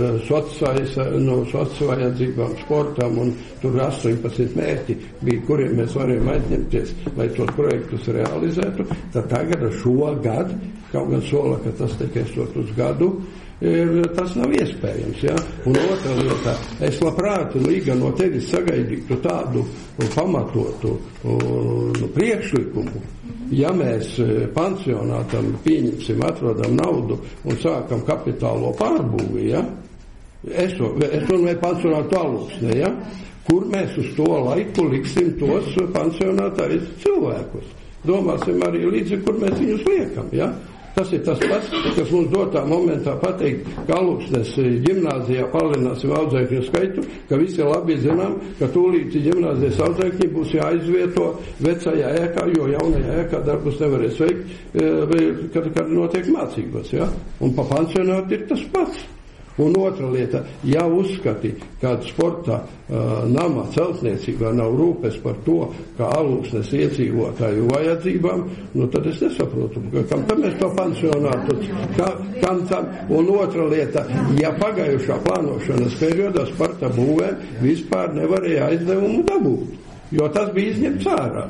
sociālās vajadzībām, sportam un tur 18 mērķi bija, kuriem mēs varam aizņemties, lai tos projektus realizētu, tad tagad šogad, kaut gan sola, ka tas tikai uz gadu, tas nav iespējams, ja? Un otra lieta, es labprāt Līga no tevis sagaidītu tādu pamatotu priekšlikumu, ja mēs pansionātam pieņemsim, atrodam naudu un sākam kapitālo pārbūvi, ja? Es runāju pansionātu Alūksnē, ja? Kur mēs uz to laiku liksim tos pansionātājus cilvēkus. Domāsim arī līdzi, kur mēs viņus liekam, ja? Tas ir tas pats, kas mums dotā momentā pateikt, ka Alūksnes ģimnāzijā palielināsim audzēkņu skaitu, ka visi labi zinām, ka tūlīt ģimnāzijas audzēkņi būs jāizvieto vecajā ēkā, jo jaunajā ēkā darbus nevarēs veikt, kad notiek mācības, ja? Un pa pansionātu ir tas pats. Un otra lieta, ja uzskati, ka sporta nama celtniecībā nav rūpes par to, kā Alūksnes iedzīvotāju vajadzībām, tad es nesaprotu, kam tam mēs to pansionātu, kam tam. Un otra lieta, ja pagājušā plānošanas periodā sporta būvēm vispār nevarēja aizdevumu dabūt, jo tas bija izņemts ārā.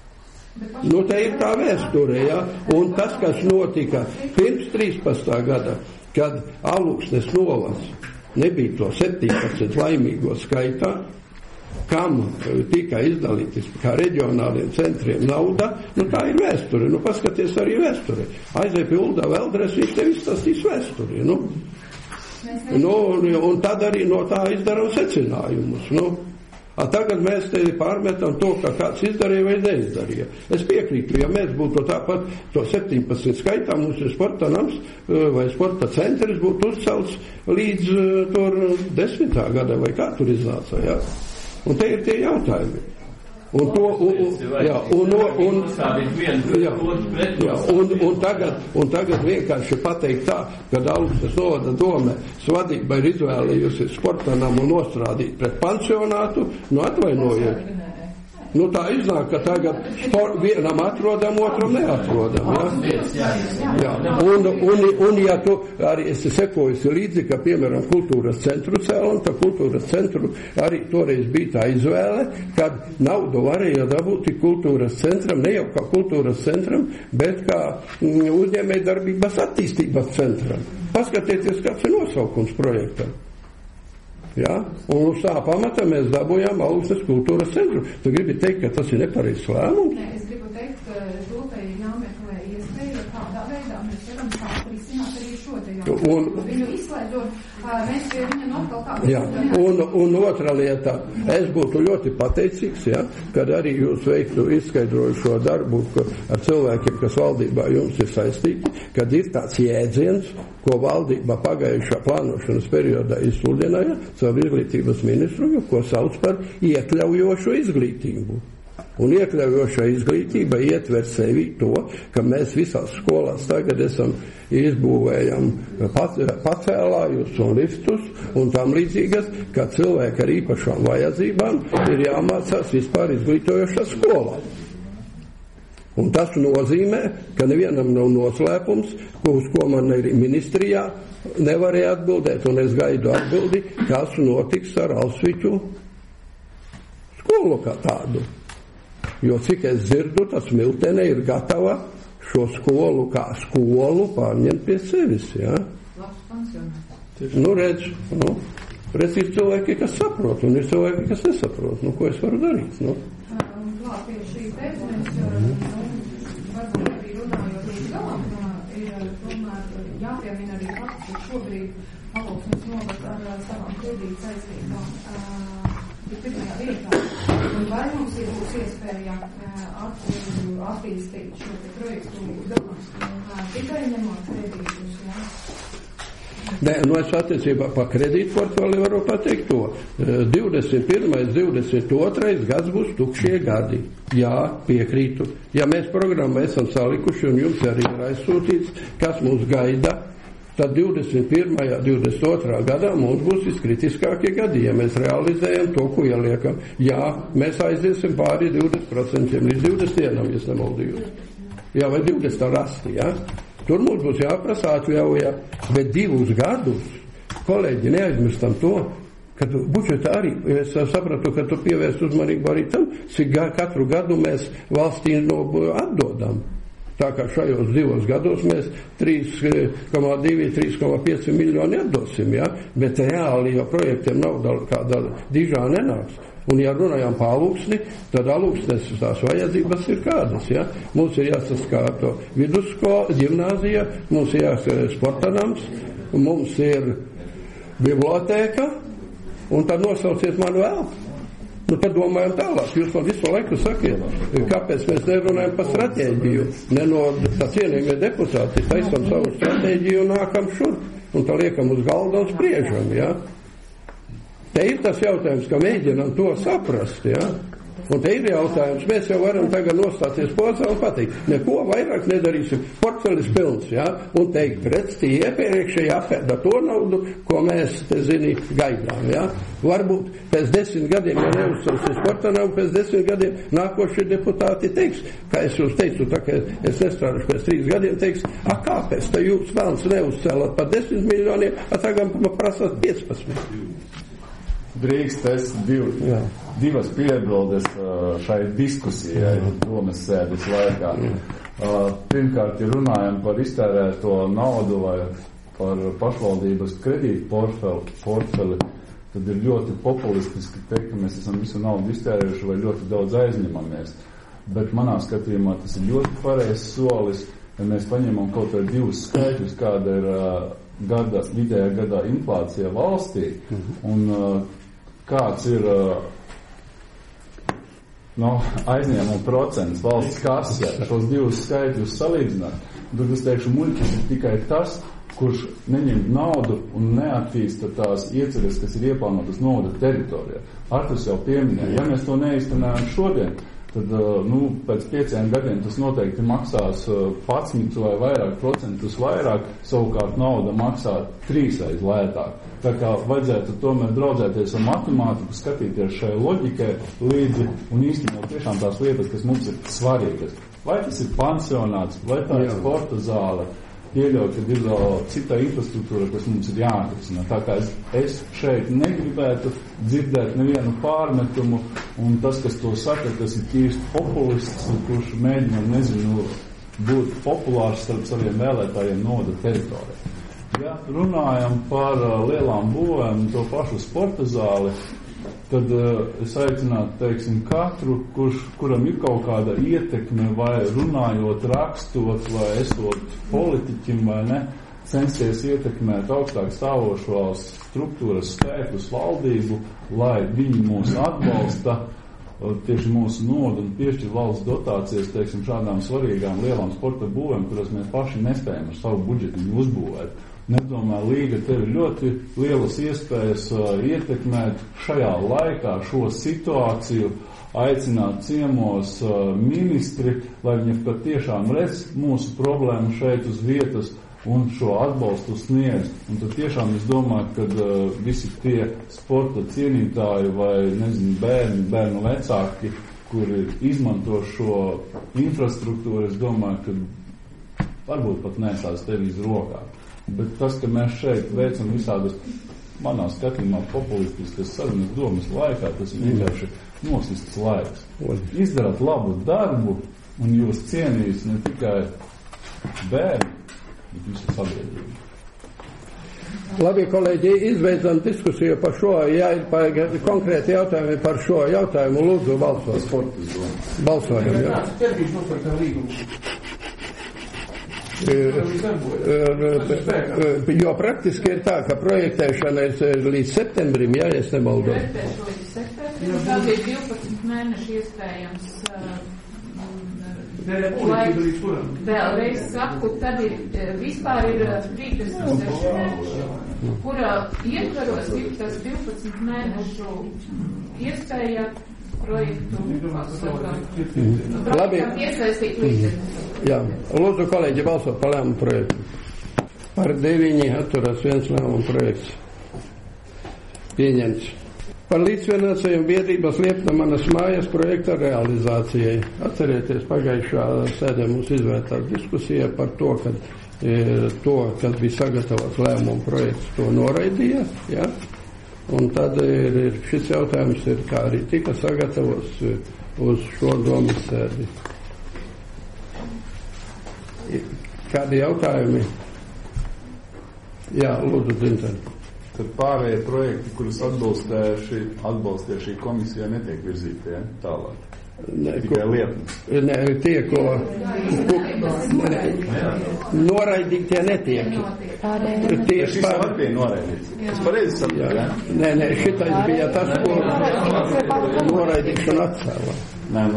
Te ir tā vēsture, ja? Un tas, kas notika pirms 13. gada, kad Alūksnes novads nebija to 17 laimīgo skaitā, kam tika izdalītas kā reģionāliem centriem nauda, tā ir vēsture. Paskaties arī vēsture. Aizēj pie Ulda Veldres, viņš tev izstāstīs vēsturi. Un tad arī no tā izdaram secinājumus. Tagad mēs te pārmetam to, ka kāds izdarīja vai neizdarīja. Es piekrītu, ja mēs būtu tāpat to 17 skaitā, mums ir sporta nams vai sporta centrs būtu uzcelts līdz tur 10. gada vai kā tur iznāca, ja? Un te ir tie jautājumi. Un tagad vienkārši pateikt tā, ka Alūksnes novada dome vadība ir izvēlējusi sporta namu nostrādīt pret pansionātu, atvainojiet. Tā iznāk, ka tagad vienam atrodam, otram neatrodam. Ja? Un ja tu arī esi sekojusi līdzi, ka, piemēram, kultūras centru cēlam, tad kultūras centru arī toreiz bija tā izvēle, kad naudu varēja dabūt kultūras centram, ne jau kā kultūras centram, bet kā uzņēmējdarbības attīstības centram. Paskatieties, kāds ir nosaukums projektam. Ja? Un uz tā pamata mēs dabūjām Alūksnes kultūras centru. Tu gribi teikt, ka tas ir nepareizs lēmums? Nē, es gribu teikt, ka Zultai jāmeklē iespēja, kādā veidā mēs varam sākt risināt arī šo te Viņu izslēdzot, mēs pie viņa notkal kādu. Jā, un otra lieta, es būtu ļoti pateicīgs, ja, kad arī jūs veiktu izskaidrojušo darbu ar cilvēkiem, kas valdībā jums ir saistīti, kad ir tāds jēdziens, ko valdība pagājušā plānošanas periodā izsludināja savu izglītības ministru, ko sauc par iekļaujošo izglītību. Un iekļaujošā izglītība ietver sevi to, ka mēs visās skolās tagad esam izbūvējam pacēlājus un liftus un tam līdzīgas, ka cilvēki ar īpašām vajadzībām ir jāmācās vispār izglītojošā skolā. Un tas nozīmē, ka nevienam nav noslēpums, uz ko man arī ministrijā nevarēja atbildēt, un es gaidu atbildi, kas notiks ar Aušvicu skolu kā tādu. Jo cik es dzirdu, tas Miltene ir gatava šo skolu kā skolu pārņemt pie sevis, jā. Redz, ir cilvēki, kas saprot, un ir cilvēki, kas nesaprot. Ko es varu darīt, Klāt pie šī tēma mēs, varbūt arī runājot līdz galam, ir tomēr jāpiemina arī fakts, ka šobrīd Alauksnes novads ar savām kredīt saistībām ir pirmajā vietā. Un vai mums ir būs iespēja attīstīt šo te projektu domās, tikai ņemot kredītus, jā? Nē, es attiecībā par kredītu portfeli varu pateikt to. 21. 22. gads būs tukšie gadi. Jā, piekrītu. Ja mēs programmu esam salikuši un jums arī ir aizsūtīts, kas mūs gaida, tad 21. 22. gadā mums būs viskritiskākie gadi, ja mēs realizējam to, ko ieliekam. Jā, mēs aiziesim pāri 20%, līdz 21, ja nemaldījos. Jā, vai 20 rasti, jā? Tur mums būs jāprasa atļauja, bet 2 gadus, kolēģi, neaizmirstam to, ka budžeta arī, es sapratu, ka tu pievērst uzmanību arī tam, cik katru gadu mēs valstī atdodam. Tā kā šajos 2 gados mēs 3,2, 3,5 miljoni atdosim, ja? Bet reāli jau projektiem nauda kāda dižā nenāks. Un ja runājām par Alūksni, tad Alūksnes tās vajadzības ir kādas, ja? Mums ir jāsaskārto vidusskola, ģimnāzija, mums ir jāsaskārto sportanams, mums ir bibliotēka, un tad nosauciet mani vēl. Tad domājam tālāk. Jūs man visu laiku sakiet, kāpēc mēs nerunājam par stratēģiju. Tā cienījamie deputāti taisam savu stratēģiju un nākam šur. Un tā liekam uz galda un spriežam, ja? Te ir tas jautājums, ka mēģinam to saprast, ja? Un te ir jautājums, mēs jau varam tagad nostāties pozā un pateikt, neko vairāk nedarīsim, portfelis pilns, ja? Un teikt, redz, tie iepriekšēji apēda to naudu, ko mēs, te zini, gaidām, ja? Varbūt pēc 10 gadiem, ja neuzcelsies sportanām, pēc 10 gadiem nākošie deputāti teiks, kā es jūs teicu, tā kā es nestrāduši pēc 3 gadiem, teiks, kāpēc, tā jūs vēlns neuzcelat par 10 miljoniem, tagad prasāt 15. Drīkst es divas piebildes šai diskusijai domas sēdes laikā. Pirmkārt, ja runājam par iztērēto naudu vai par pašvaldības kredītu portfeli, tad ir ļoti populistiski teikt, ka mēs esam visu naudu iztērējuši vai ļoti daudz aizņemamies. Bet manā skatījumā tas ir ļoti pareizs solis, ja mēs paņemam kaut vai 2 skaitļus, kāda ir vidējā gadā inflācija valstī, un kāds ir aizņēmuma procents valsts kasē, šos 2 skaitļus salīdzināt, tad es teikšu, muļķis ir tikai tas, kurš neņem naudu un neattīsta tās ieceres, kas ir ieplānotas novada teritorijā. Arturs jau pieminēja, ja mēs to neiztenējam šodien, tad pēc 5 gadiem tas noteikti maksās 11 vai vairāk procentus vairāk, savukārt nauda maksā 3 lētāk. Tā kā vajadzētu tomēr draudzēties ar matemātiku, skatīties šai loģikai līdzi un īstenot tiešām tās lietas, kas mums ir svarīgas. Vai tas ir pansionāts, vai tā ir sporta zāle, pieļaut, ka ir vēl cita infrastruktūra, kas mums ir jāatrisina. Tā kā es šeit negribētu dzirdēt nevienu pārmetumu, un tas, kas to saka, tas ir tīrs populists, kurš mēģina, būt populārs starp saviem vēlētājiem novada teritorijā. Ja runājam par lielām būvēm un to pašu sporta zāli, tad es aicinātu, teiksim, katru, kuram ir kaut kāda ietekme vai runājot, rakstot vai esot politiķim vai ne, censties ietekmēt augstāk stāvošos struktūras spēkus valdību, lai viņi mūs atbalsta, tieši mūsu nodu un piešķir valsts dotācijas, teiksim, šādām svarīgām lielām sporta būvēm, kuras mēs paši nespējam ar savu budžetiņu uzbūvēt. Es domāju, Līga tev ir ļoti lielas iespējas ietekmēt šajā laikā šo situāciju, aicināt ciemos ministri, lai viņi patiešām redz mūsu problēmu šeit uz vietas un šo atbalstu sniedz. Un tad tiešām es domāju, ka visi tie sporta cienītāji vai, nezinu, bērnu vecāki, kuri izmanto šo infrastruktūru, es domāju, ka varbūt pat nesās tevi iz rokām. Bet tas, ka mēs šeit veicam visādas, manā skatījumā, populistiskas sarunas domas laikā, tas ir vienkārši nosists laiks. Izdarat labu darbu, un jūs cienīs ne tikai bērni, bet visu sabiedrību. Labi, kolēģi, izbeidzam diskusiju par šo, ja ir konkrēti jautājumi par šo jautājumu, lūdzu balsot. Balsojam, jā. Jo praktiski ir tā, ka projektēšana ir līdz septembrim, ja es nemaldos. Līdz septembrim, tad ir 12 mēneši iespējams. Vēlreiz saku, tad ir vispār ir 36 mēneši, kura ietvaros ir tas 12 mēnešu iespēja projektu Labi. Iesaistīt līdzekļus. Jā, lūdzu, kolēģi, balsot par lēmumu projektu. Par 9 atturas 1 lēmumu projekts. Pieņemts. Par līdzfinansējumu biedrības Liepna manas mājas projekta realizācijai. Atcerieties, pagājušā sēdē mums izvērtās diskusija par to, kad bija sagatavots lēmumu projekts, to noraidīja, ja? Un tad ir šis jautājums, kā arī tika sagatavots uz šo domas sēdi. Kādi jautājumi? Jā, lūdzu, Dzinten. Tad pārējie projekti, kurus atbalstīja šī komisija, netiek virzīti, ja? Tālāk. Tikai Liepnas. Ne, tie, ko noraidīt, tie netiek. Šis var bija noraidīts. Es pareizi saprotu, ja? Nē, šitais bija tas, ko noraidīšana atcēla. Nē,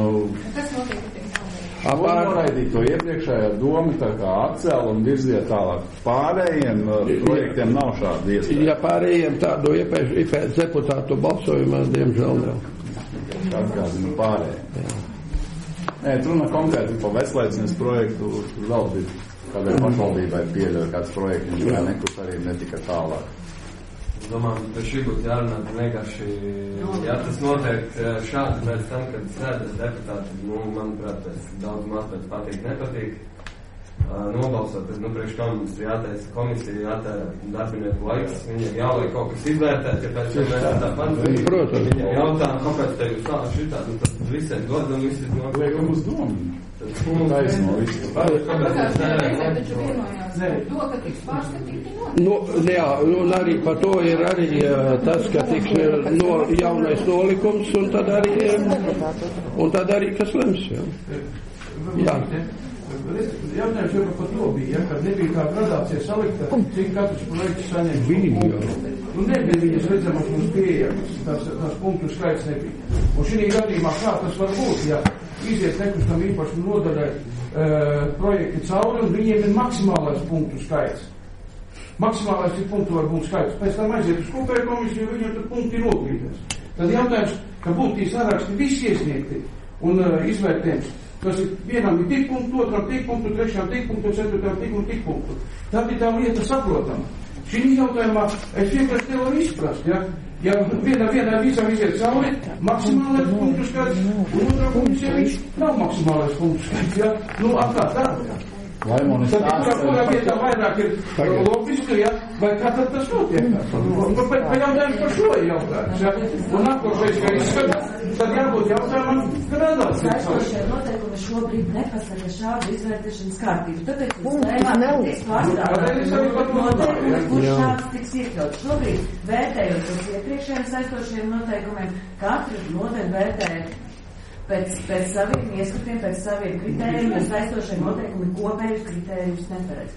noraidīt to iepriekšējā doma, tā kā atcēla un virzīja tālāk. Pārējiem projektiem nav šāda iespēja. Ja pārējiem tādu IPS deputātu balsojumā, diemžēl nav. Atgādinu pārējiem. Nē, runa konkrēti par Veslēcinas projektu valdību, kādai pašvaldībai pieļauj kāds projekts, viņš kā nekur arī netika tālāk. Es domāju, ka šī būtu jārunāt vienkārši, ja tas notiek šādi pēc tam, kad sēdes deputāti, manuprāt, tas daudz maz pēc patīk, nepatīk, nobalsot, tad, priekš kam mums ir jātaisa komisija, jātēra darbinieku laiks, viņiem jāliek kaut kas izvērtēt, ja pēc tam mēs tāpat, viņiem jautā, kāpēc te jūs tā šitā, tad visiem dod un visi dod. Liekam uz domu. Taisno visu. Jā, un arī par to ir arī tas, ka tiks jaunais nolikums, un tad arī kas lems, jā. Jautājums jau par to bija, kad nebija kā gradācija salikta, cik katrs projekts saņem bija. Nebija viņas redzamas mums pieejamas, tās punktu skaits nebija. Un šī gadījumā kā tas var būt, ja iziet nekustam īpaši nodaļai projekti cauri, un viņiem ir maksimālais punktu skaits. Maksimālais ir punktu var būt skaits. Pēc tam aiziet uz kopēju komisiju, viņiem tad punkti noglīdēs. Tad jautājums, ka būtu tī saraksti visi iesniegti un izvērtējums. Tas ir vienam ir tik punktu, otram tik punktu, trešām tik punktu, ceturtām tik un tik punktu. Tad ir tā lieta saprotama. Šī jautājumā es vienkārši tev varu izprast, ja? Ja vienā visam iziet cauri, maksimālais punktu skaits, un otrā komisija viņš nav maksimālais punktu skaits, ja? Atkāt tā. Kurā vietā vairāk ir logiski, ja? Vai kā tad tas notiek? Pa jautājums par šo jautājums, ja? Un nākošais, ka izskatās, tad jābūt jautājumam gradācijas. Saistošie noteikumi šobrīd nepasaka šādu izvērtēšanas kārtību. Tāpēc mums tiks pārstrādāt noteikumi, kurš šāds tiks iekļauts. Šobrīd vērtējot uz iepriekšējiem saistošiem noteikumiem, katru noteikti vērtē pēc saviem ieskatiem, pēc saviem kritērijiem, jo saistošie noteikumi kopējus kritērijus neparedz.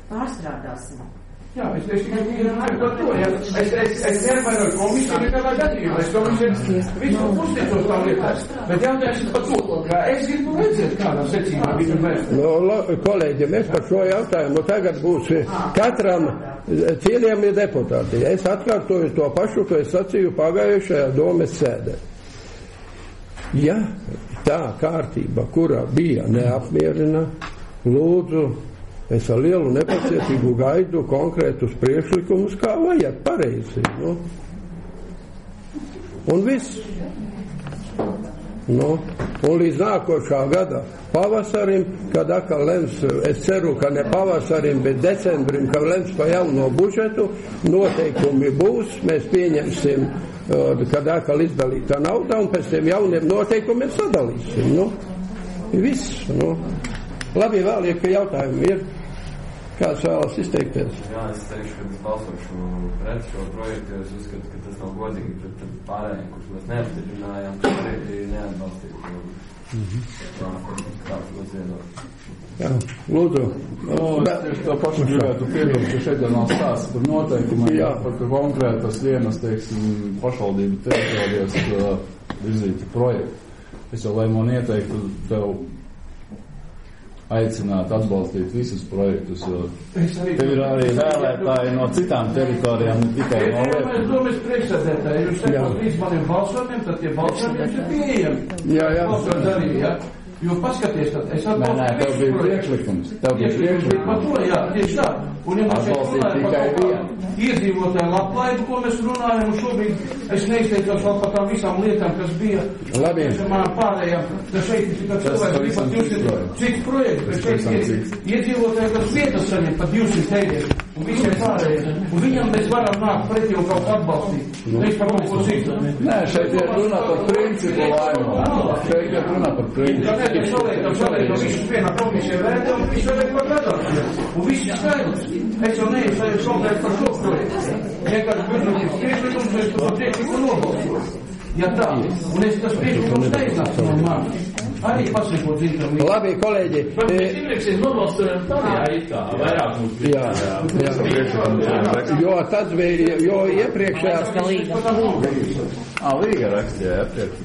pārstrādāsim. Jā, es tikai par to, ja. Es nevaru komisiju nekādā gadījumā, es komisiju visu uzticos tā lietās, bet jautājums ir par to, ka es gribu redzēt kādā secībā viņu vērst. Kolēģi, mēs par šo jautājumu tagad būs katram cienījamie deputāti. Es atkārtoju to pašu, ko es sacīju pagājušajā domes sēdē. Ja tā kārtība, kurā bija neapmierina, lūdzu, es ar lielu nepacietību gaidu konkrētus priekšlikumus, kā vajag pareizi. Nu. Un viss. Nu. Un līdz nākošā gada pavasarim, kad atkal lems, es ceru, ka ne pavasarim, bet decembrim, kad lems pa jauno budžetu, noteikumi būs, mēs pieņemsim, kad atkal izdalītā nauda, un pēc tiem jauniem noteikumiem sadalīsim. Nu. Viss. Nu. Labi, vēl ir, ka jautājumi ir. Kāds vēlas izteikties? Jā, es teikšu, ka es balsošu pret šo projektu, jo es uzskatu, ka tas nav godīgi pret pārējiem, kurus mēs neapstiprinājām, ka arī neatbalstītu. Kāds būs vienot? Jā, lūdzu. Es to pašu gribētu piebilst, ka šeit nav stāsts par noteikumiem, par konkrētas vienas, teiksim, pašvaldību teritorijas virzītu projektu. Es jau, lai man ieteiktu tev aicināt atbalstīt visus projektus, jo tev ir arī vēlētāji no citām teritorijām, ne tikai no Lietuvas. Es domāju, priekšsēdētāji, jūs sekot līdz maniem balsojumiem, tad tie balsojumi ir pieejami. Jā. Balsojums arī, jā. Jo paskaties, tad es atbalstu. Nē, tev bija priekšlikums. Tev bija priekšlikums. Par to, jā, tieši tā. Un ja mēs runājam par iedzīvotāju labklājību, ko mēs runājam, un šobrīd es neizteicos vēl par tām visām lietām, kas bija pārējām, ka šeit ir tikai cilvēki par 200 cits projekts, bet šeit ir iedzīvotāji, kas vietas saņem par 200 eiro, un visiem pārējiem. Un viņam mēs varam nākt pretī un kaut atbalstīt. Nevis par kaut ko citu. Nē, šeit ir runa par principu laimu. Šeit ir runa par principu. Mēs salēkam visus vienā komisijā vērtē un visu vērtē par gradāciju. Un viss ir skaidrs. Es jau neizsēju konkrēti par šo projektu. Vienkārši budžetis priekšlikums, es par priekšlikumu nobalsoju. Ja tā, un es tas priekšlikums neiznācu no manis. Arī paseko dzīvam. Labi, kolēģi. Bet mēs iepriekšējiem nobalsojam tādā it kā vairāk mums Jā. Jo tad bija, jo iepriekšējās Līga rakstīja,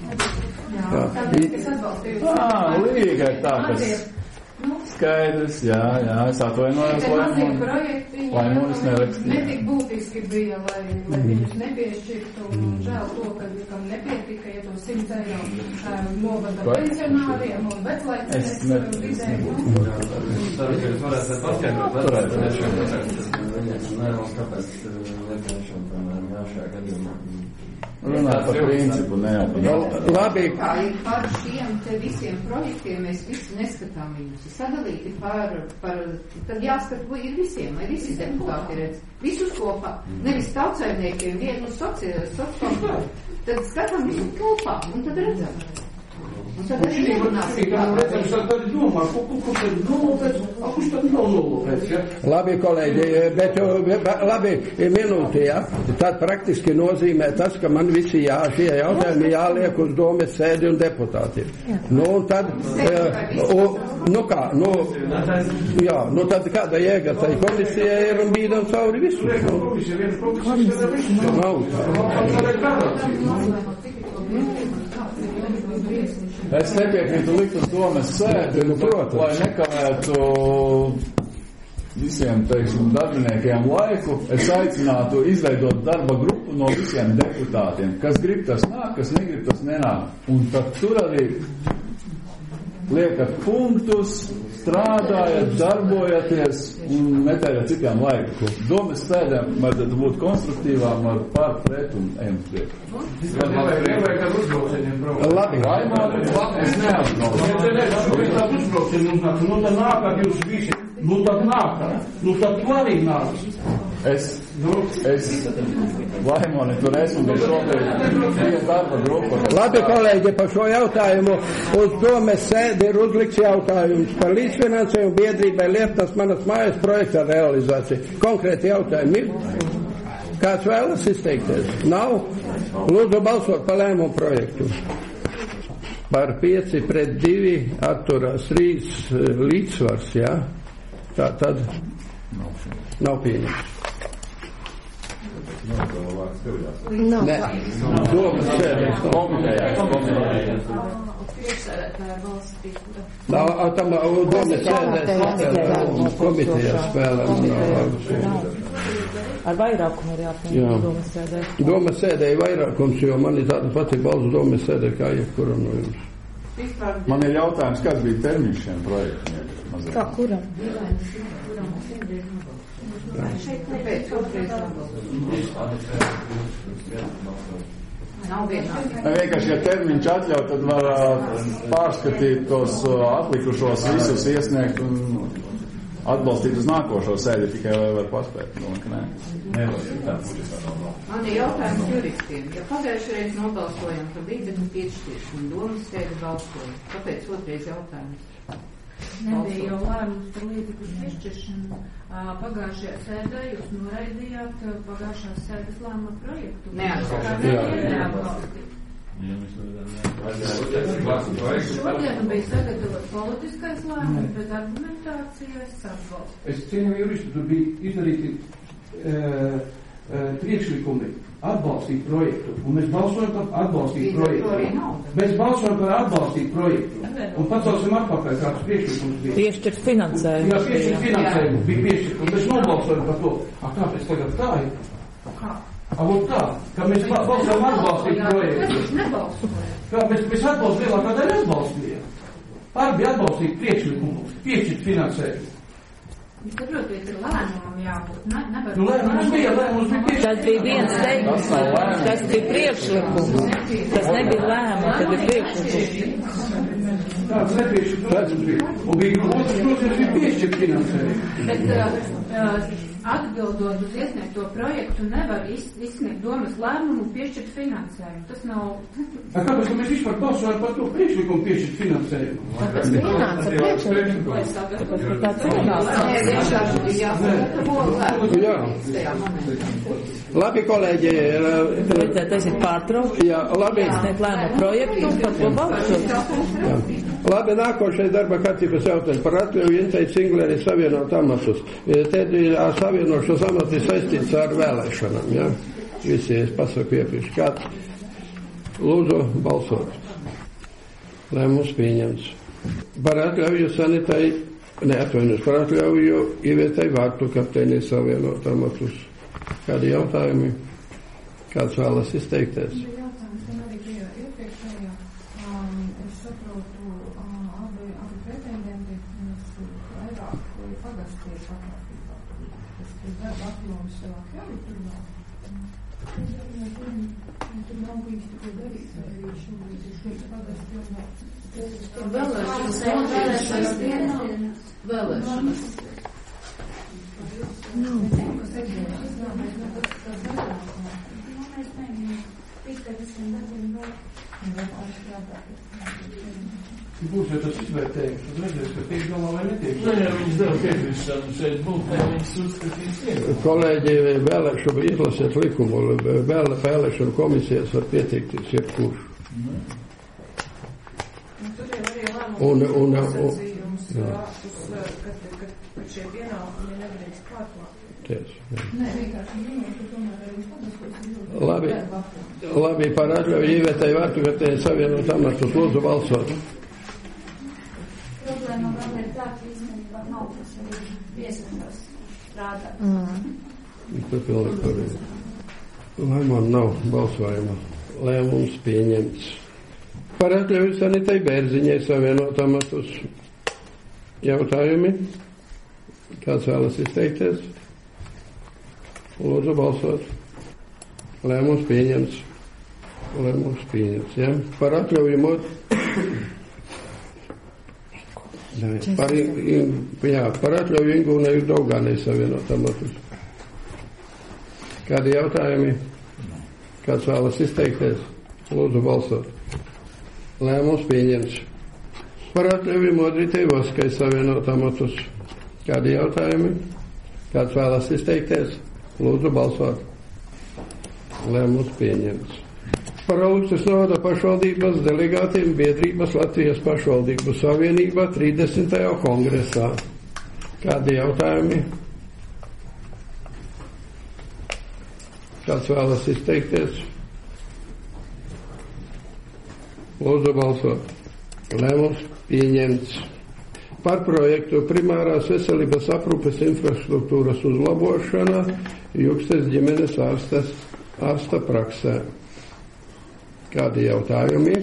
Līga ir tā, kas skaidrs, jā, es atvainojos, Laimonis nerakstīja. Netik būtiski bija, lai viņus nepiešķirtu, žēl to, ka kam nepietika, ja to 100 eiro novada pensionāriem un bezlaicības vidēju. Tāpēc, jūs varētu paskaidrot, kāpēc lietošana, piemēram, šajā gadījumā. Runāt par principu, ne jau par Labi. Kā ir par šiem te visiem projektiem, mēs visi neskatām viņus. Sadalīti par tad jāskat ir visiem, lai visi deputāti redz. Visus kopā. Nevis tautsaimniekiem, vienu sociālu. Tad skatām visu kopā un tad redzam. Un tad arī nerunāsim. Labi, kolēģi, bet labi, minūti, jā. Tad praktiski nozīmē tas, ka man visi šie jautājumi jāliek uz domes sēdi un deputātiem. Nu, un tad, tad kāda jēga tai komisijai ir un bīdam cauri visu? Es nepiekrītu likt uz domes sēdi, lai nekavētu visiem, teiksim, darbiniekiem laiku. Es aicinātu izveidot darba grupu no visiem deputātiem. Kas grib, tas nāk, kas negrib, tas nenāk. Un tad tur arī liekat punktus, strādājat, darbojaties un netērēt citiem laiku. Domes sēdēm vajadzētu būt konstruktīvām ar pār pret un ejam priekš. Nevajag ar uzbraucieniem braukt. Labi. Es neapbraucu. Nu tad nākāt jūs visi. Nu tad nākāt. Nu tad tu arī nāc. Es Laimoni, tur esmu, bet šobrīd darba grupa. Labi, kolēģi, par šo jautājumu uz domes sēdi ir uzlikts jautājums par līdzfinansējumu biedrībai Liepnas manas mājas projekta realizāciju. Konkrēti jautājumi ir? Kāds vēlas izteikties? Nav? Lūdzu balsot par lēmumu projektu. Par 5-2 atturās 3 līdzsvars, jā? Tā tad Nav pieņemts. Nē. Domas sēdēs. Priekšsēdētāja valsts tika. Tam domas sēdēs komitejas spēlēm. Ar vairākumu ir jāpieņem domas sēdē. Domas sēdē ir vairākums, jo man ir tāda pati balsu domas sēdē kā jebkuram no jums. Man ir jautājums, kas bija termiņš šiem projektiem? Kā kuram? Vienkārši, ja termiņš atļauj, tad var pārskatīt tos atlikušos visus iesniegt un atbalstīt uz nākošo sēdi, tikai vai var paspēt. Man ir jautājums juristiem. Ja pagājušajā nobalsojam par līdzekļu piešķiršanu, domas sēdi balsoja. Kāpēc otrais jautājums? Nebija jau lēmums par līdzekļu piešķiršanu. Pagājušajā sēdē jūs noraidījāt pagājušās sēdes lēmuma projektu. Šodien bija sagatavot politiskais lēmums, bet argumentācijas atbalsts. Es cienu juristu, tur bija izdarīti priekšlikumi atbalstīt projektu, un mēs balsojam par atbalstīt projektu. Mēs balsojam par atbalstīt projektu, un pacelsim atpakaļ kāds priekšlikums bija. Piešķirt finansējumu. Jā, piešķirt finansējumu bija piešķirt, un mēs nobalsojam par to. Kāpēc tagad tā ir? Avot tā, ka mēs balsojam atbalstīt projektu. Kā mēs atbalstu lielākā daļa atbalstījām. Pār bija atbalstīt priekšlikumu, piešķirt finansējumu. Saprotiet, ir lēmumam jābūt. Lēmums bija piešķirt. Tas bija viens teikums, tas bija priekšlikums. Tas nebija lēmums, tas bija priekšlikums. Tāds nepiešķirt, un bija otrs, protams, bija piešķirt finansējumu. Bet atbildot uz iesniegto projektu, nevar izsniegt domas lēmumu piešķirt finansējumu. Tas nav... Kāpēc, ka mēs vispār balsojam par to priekšlikumu piešķirt finansējumu? Tas pienāca priekšlikums. Tāds Jā. Labi, kolēģi. Tas ir pārtraukts. Jā, labi. Iesniegt lēmumu projektu un par to balsot. Labi, nākošais darba kārtības jautājums par atļauju Intei Cingleri savienot amatus. Te ir savienošos amati saistīts ar vēlēšanām, jā? Visi, es pasaku iepriekš. Kāds? Lūdzu, balsot. Lēmums pieņemts. Par atļauju Sanitai, neatvainojos, par atļauju Ivietai Vārtu kapteinī savienot amatus. Kādi jautājumi? Kāds vēlas izteikties? Vēlēšanas. Būs jau tas izvērtējums, tad redzēs, ka tiek galā vai netiek. Viņš deva piekrišanu šeit būt, viņš uzskatīs iedod. Kolēģi, vēlēšanu izlasiet likumu, vēlēšanu komisijas var pieteikties jebkurš. Un šie pienākumi nevarēs pārklāt. Labi, par atļauju Ievetai Vārtu kapteinī savienot amatus. Lūdzu, balsot. Problēma vēl ir tā, ka īstenībā nav tas arī iesaistās strādāt. Tas pilnīgi pareizi. Lai man nav balsojuma. Lēmums pieņemts. Par atļauju Sanitai Bērziņai savienot amatus. Jautājumi? Kāds vēlas izteikties? Lūdzu balsot. Lēmums pieņemts. Lēmums pieņemts, ja? Par atļauju par atļauju Ingūnai Daugānei savienot amatus. Kādi jautājumi? Kāds vēlas izteikties? Lūdzu balsot. Lēmums pieņemts. Par atļauju Modritai Voskai savienot amatus. Kādi jautājumi? Kāds vēlas izteikties? Lūdzu balsot. Lēmums pieņemts. Par Aluksnes novada pašvaldības delegātiem biedrības Latvijas pašvaldību savienībā 30. kongresā. Kādi jautājumi? Kāds vēlas izteikties? Lūdzu balsot. Lēmums pieņemts. Par projektu primārās veselības aprūpes infrastruktūras uzlabošana Jukstes ģimenes ārsta praksē. Kādi jautājumi?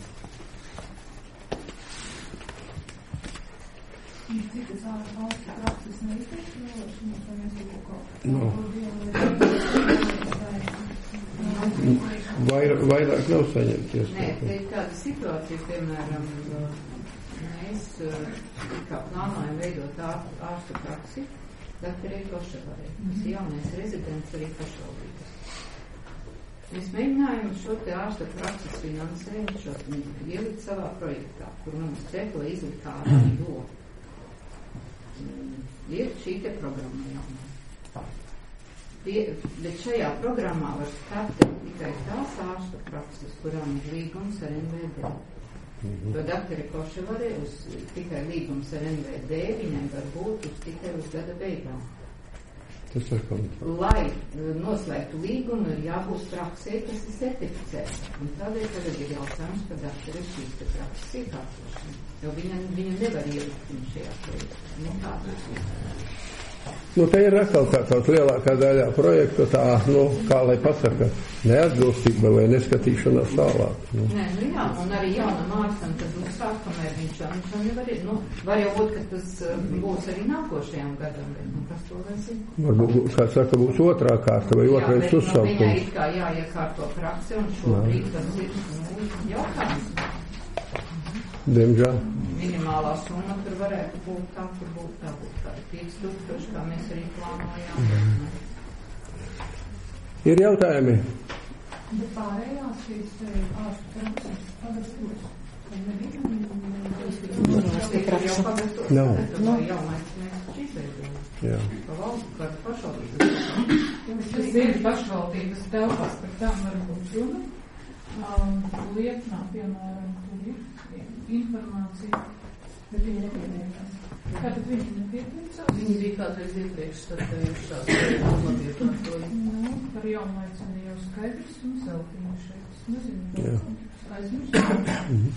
No. Vairāk nav saņemties. Nē, te ir tāda situācija, piemēram, mēs kā plānojam veidot ārstu praksi, Daktarē Koševarē. Tas jaunais rezidents arī pašvaldības. Mēs mēģinājām šo te ārsta prakses finansējumu ielikt savā projektā, kur mums tekla izlikt ārā, jo ir šī te programma jaunā. Bet šajā programmā var startēt tikai tās ārsta prakses, kurām ir līgums ar NVD. Jo Daktarē Koševarē tikai līgums ar NVD viņai var būt tikai uz gada beigām. Lai noslēgtu līgumu, ir jābūt praksē, kas ir certificēta. Un tādēļ tagad ir jautājums par Daktarē šīs te prakses iekārtošanu. Jo viņa nevar ielikt šajā projektā. Te ir atkal kaut lielākā daļā projektu tā, kā lai pasaka, neatbilstība vai neskatīšanās tālāk. Nē, jā, un arī jaunam ārstam, kad sāk, kamēr viņš nevar ir, var jau būt, ka tas būs arī nākošajam gadam, bet, kas to vēl zina? Varbūt, kā saka, būs otrā kārta vai otrais uzsaukums. Viņai ir kā jāiekārto praksi, un šobrīd tas ir jautājums. Diemžēl. Minimālā summa tur varētu būt tā, kur būtu tā, 5000, kā mēs arī plānojām. Ir jautājumi? Bet pārējās šīs ārstu prakses pagastos, tad nebija jau pagastos, tad jau mēs izveidojam. Jā. Par pašvaldības. Tas ir pašvaldības telpās, par tām var būt runa. Lietnā, piemēram, tur ir informācija, bet viņi nepietiekās. Kāpēc viņi nepietiekās? Viņi bija kādreiz iepriekš startējušās labiekārtoju. Par jaunlaicini jau skaidrs un zeltīni šeit. Es nezinu, aizmirst.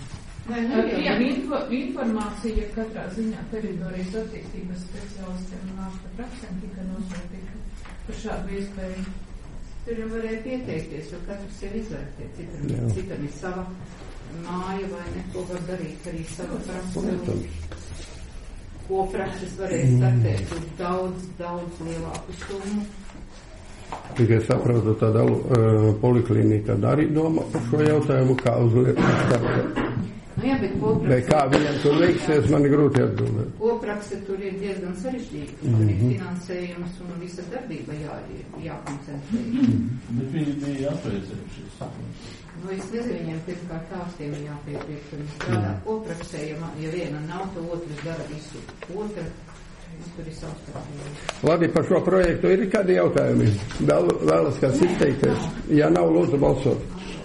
Informācija katrā ziņā teritorijas attīstības speciālistiem un ārsta praksēm tika nosūtīta par šādu iespēju. Tur jau varēja pieteikties, jo katrs jau izvērtē, citam ir sava māja vai neko var darīt arī sava praksa. Ko prakses varēja startēt uz daudz lielāku summu. Tikai saprotu, tāda poliklinika arī domā par šo jautājumu, kā uzliekam startēt. Jā, bet vai kā viņam tur veiksies, man ir grūti atbildēt. Koprakse tur ir diezgan sarežģīta. Tur ir finansējums un visa darbība jākoncentrē. Bet viņi bija atveicējušies. Es nezinu, viņiem pirmkārt ārstiem jāpietiek, ka viņi strādā kopraksē, ja viena nav, tad otrs dara visu. Tur ir savstarpīgi. Labi, par šo projektu ir kādi jautājumi? Vēlas kāds izteikties? Ja nav, lūdzu balsot.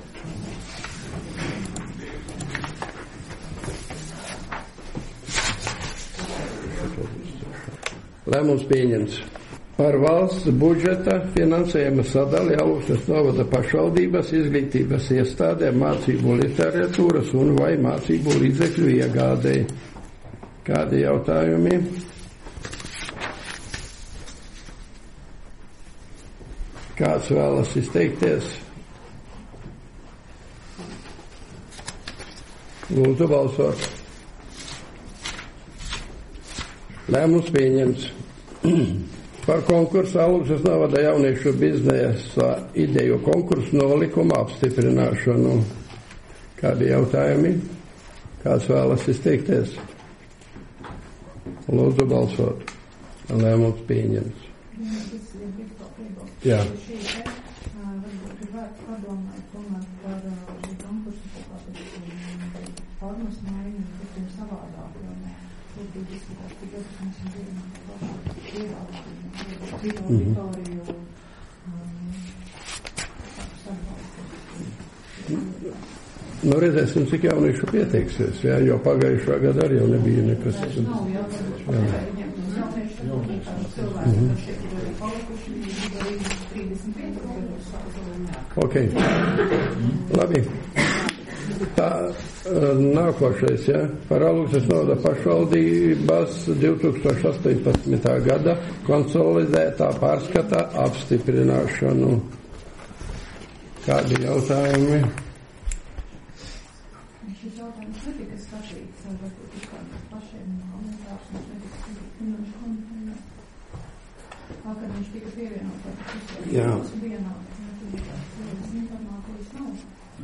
Lēmums pieņemts. Par valsts budžeta finansējuma sadali Alūksnes novada pašvaldības izglītības iestādēm mācību literatūras un vai mācību līdzekļu iegādēji. Kādi jautājumi? Kāds vēlas izteikties? Lūdzu balsot. Lēmums pieņemts. Par konkursu Alūksnes novada jauniešu biznesa ideju konkursu nolikuma apstiprināšanu. Kādi jautājumi? Kāds vēlas izteikties? Lūdzu balsot. Lēmums pieņemts. Jā. Varbūt ir vērts padomāt tomēr par šī konkursu formas maiņu, bet ir savādāk, jo tur bija diskutēts, ka mēs zinām, ka ievēlētību, auditoriju, Redzēsim, cik jauniešu pieteiksies, jo pagājušā gada arī jau nebija nekas. Nav jauniešu Ok. Labi. Tā nākošais, ja, par Alūksnes novada pašvaldības 2018. gada konsolidētā pārskata apstiprināšanu. Kādi jautājumi? Šis jautājums netika skatīts, varbūt ir kāds pašiem komentārs, mums netika skatīts, kad viņš tika pievienots, jā. Vienā, informācijas nav.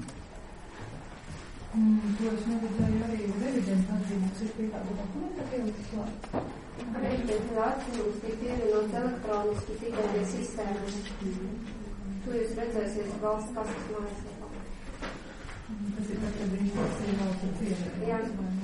To es neredzēju arī revidenta atzīmēs, ir pie tāda dokumenta pielicis klāt. Revidenta atzīmēs tiek pievienots elektroniski tikai sistēmas. To jūs redzēsiet valsts kasas mājaslapā. Tas ir tā, kad viņš ir valsts pievienot. Jā.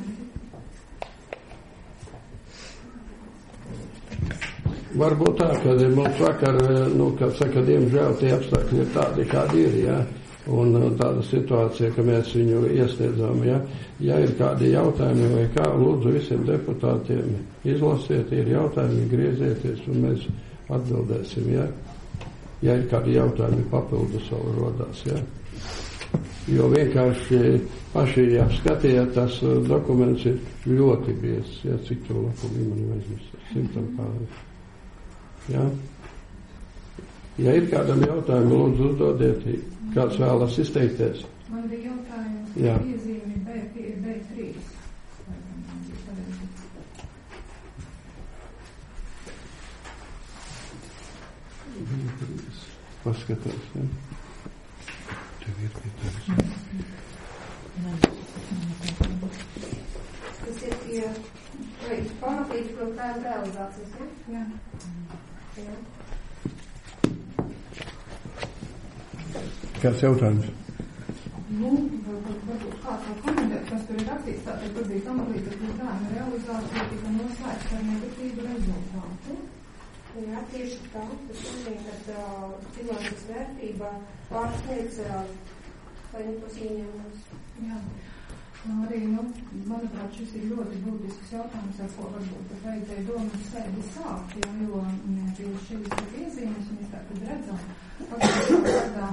Varbūt tā, ka mums vakar, kā saka, diemžēl tie apstākļi ir tādi, kādi ir, jā. Un tāda situācija, ka mēs viņu iesniedzām, ja. Ja ir kādi jautājumi vai kā, lūdzu visiem deputātiem izlasiet, ir jautājumi, griezieties un mēs atbildēsim, ja. Ja ir kādi jautājumi papildus vēl rodās, ja. Jo vienkārši paši apskatījāt, tas dokuments ir ļoti biezs, ja, cik to lapu līmeni aizmirst, 100 pāri. Ja. Ja ir kādam jautājumi, lūdzu uzdodiet, kāds vēlas izteikties. Man bija jautājums, iezīmi B3. Paskatās, ja. Tev ir pietājums. Tas ir tie pamatīti programmu realizācijas, ja? Jā. Kāds jautājums? Varbūt kāds vēl komentēt, kas tur ir rakstīts, tātad tur bija pamatīti programmu realizācija, tika noslēgts ar negatīvu rezultātu. Jā, tieši tā. Tas nozīmē, ka bilances vērtība pārsniedz saimniekos ieņēmumus. Jā. Arī, manuprāt, šis ir ļoti būtisks jautājums, ar ko varbūt vajadzēja domas sēdi sākt, jo tieši šīs iezīmes mēs tātad redzam, kādā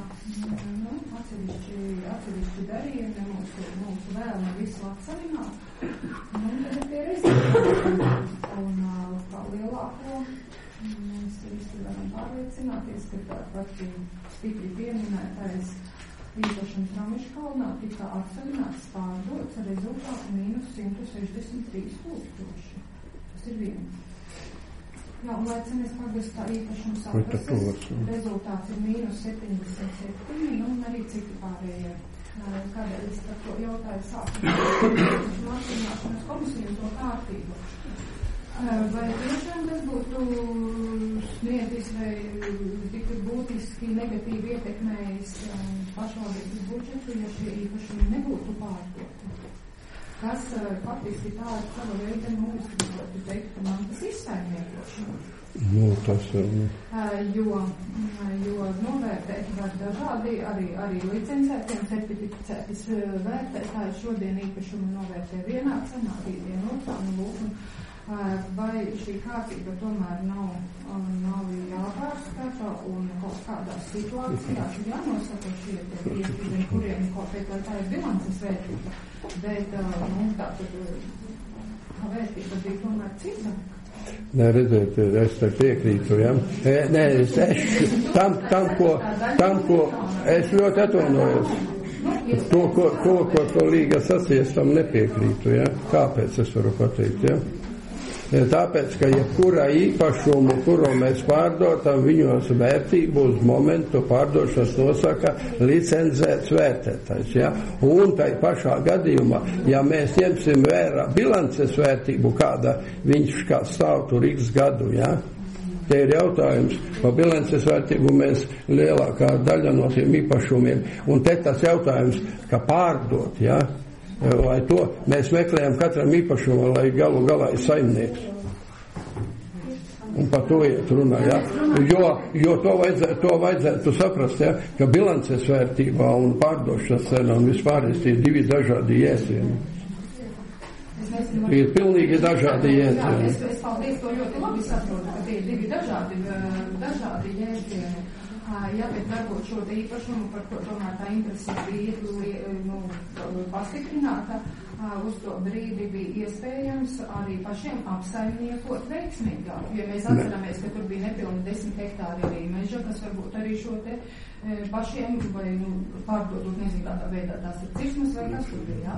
atsevišķi darījumi mūsu vēlme visu atsavināt, un tad ir tie rezultāti, un kā lielāko mēs visi varam pārliecināties, ka tāpat stipri pieminētais īpašums Ramiškalnā tika atsavināts pārdots ar rezultātu -163 000. Tas ir viens. Jā, un Laicenes pagastā īpašums atrases, rezultāts ir -77, un arī citi pārējie. Kādēļ es par to jautāju sākumā mācināšanas komisiju to kārtību. Vai tiešām tas būtu sniedzis vai tik būtiski negatīvi ietekmējis pašvaldības budžetu, ja šie īpašumi nebūtu pārdoti? Kas faktiski tā ir sava veida, es gribētu teikt, ka man tas izsaimniekošana. Tas ir. Jo novērtēt var dažādi, arī licencētiem certificētis vērtētāji šodien īpašumu novērtē vienā cenā, rītdien otrā, vai šī kārtība tomēr nav jāpārskata un kaut kādās situācijās ir jānosaka šie tie, kuriem kaut kā tā ir bilances vērtība, bet tātad vērtība bija tomēr cita. Nē, redziet, es te piekrītu, ja? Nē, tam, ko es ļoti atvainojos. To Līga sasies, tam nepiekrītu, ja? Kāpēc es varu pateikt, ja? Tāpēc, ka jebkurā īpašumu, kuru mēs pārdotam, viņos vērtību uz momentu pārdošanas nosaka licencēts vērtētājs. Ja? Un tai pašā gadījumā, ja mēs ņemsim vērā bilances vērtību, kāda viņš kā stāv tur x gadu, ja? Te ir jautājums, pa bilances vērtību mēs lielākā daļa no tiem īpašumiem, un te tas jautājums, ka pārdot, ja? Lai to mēs meklējam katram īpašumu, lai galu galā ir saimnieks. Un par to iet runā, ja? Jo to vajadzētu saprast, ja? Ka bilances vērtībā un pārdošanas cena un vispār ir divi dažādi jēdzieni. Es Ir pilnīgi dažādi jēdzieni. Es paldies, to ļoti labi saprotu, ka tie ir divi dažādi jēdzieni. Jā, bet varbūt šo īpašumu, par ko tomēr tā interese bija pastiprināta, uz to brīdi bija iespējams arī pašiem apsaimniekot veiksmīgāk. Ja mēs atceramies, ka tur bija nepilni 10 hektāri arī meža, kas varbūt arī šo te pašiem vai pārdodot nezinu kādā veidā tās ir cirsmas vai kas tur bija,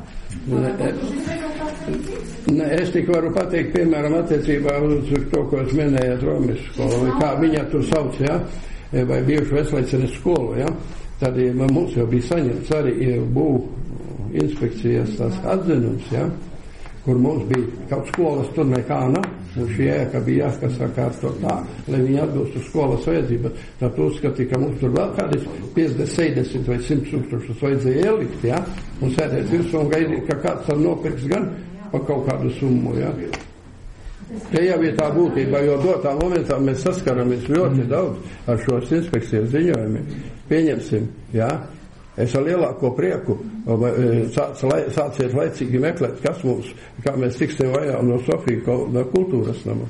jā? Es tik varu pateikt, piemēram, attiecībā uz to, ko es minēju Romas skolu, vai kā viņa tur sauc, jā? Vai bijuši veselīcenes skolu, ja? Tad mums jau bija saņemts arī būv inspekcijas tās atzinums, ja? Kur mums bija kaut skolas tur nekā nav, un šī ēka bija jāsakārto tā, lai viņi atbilstu skolas vajadzību. Tad uzskatīja, ka mums tur vēl kādis 50, 70 vai 100 tūkstošus vajadzēja ielikt, ja? Un sēdēt virsū un gaidīt, ka kāds tam nopirks gan pa kaut kādu summu, ja? Te jau ir tā būtība, jo dotā momentā mēs saskaramies ļoti daudz ar šos inspekcijas ziņojumiem. Pieņemsim, jā, es ar lielāko prieku sāciet laicīgi meklēt, kas mums, kā mēs tiksim vajā no Sofija kultūras nama.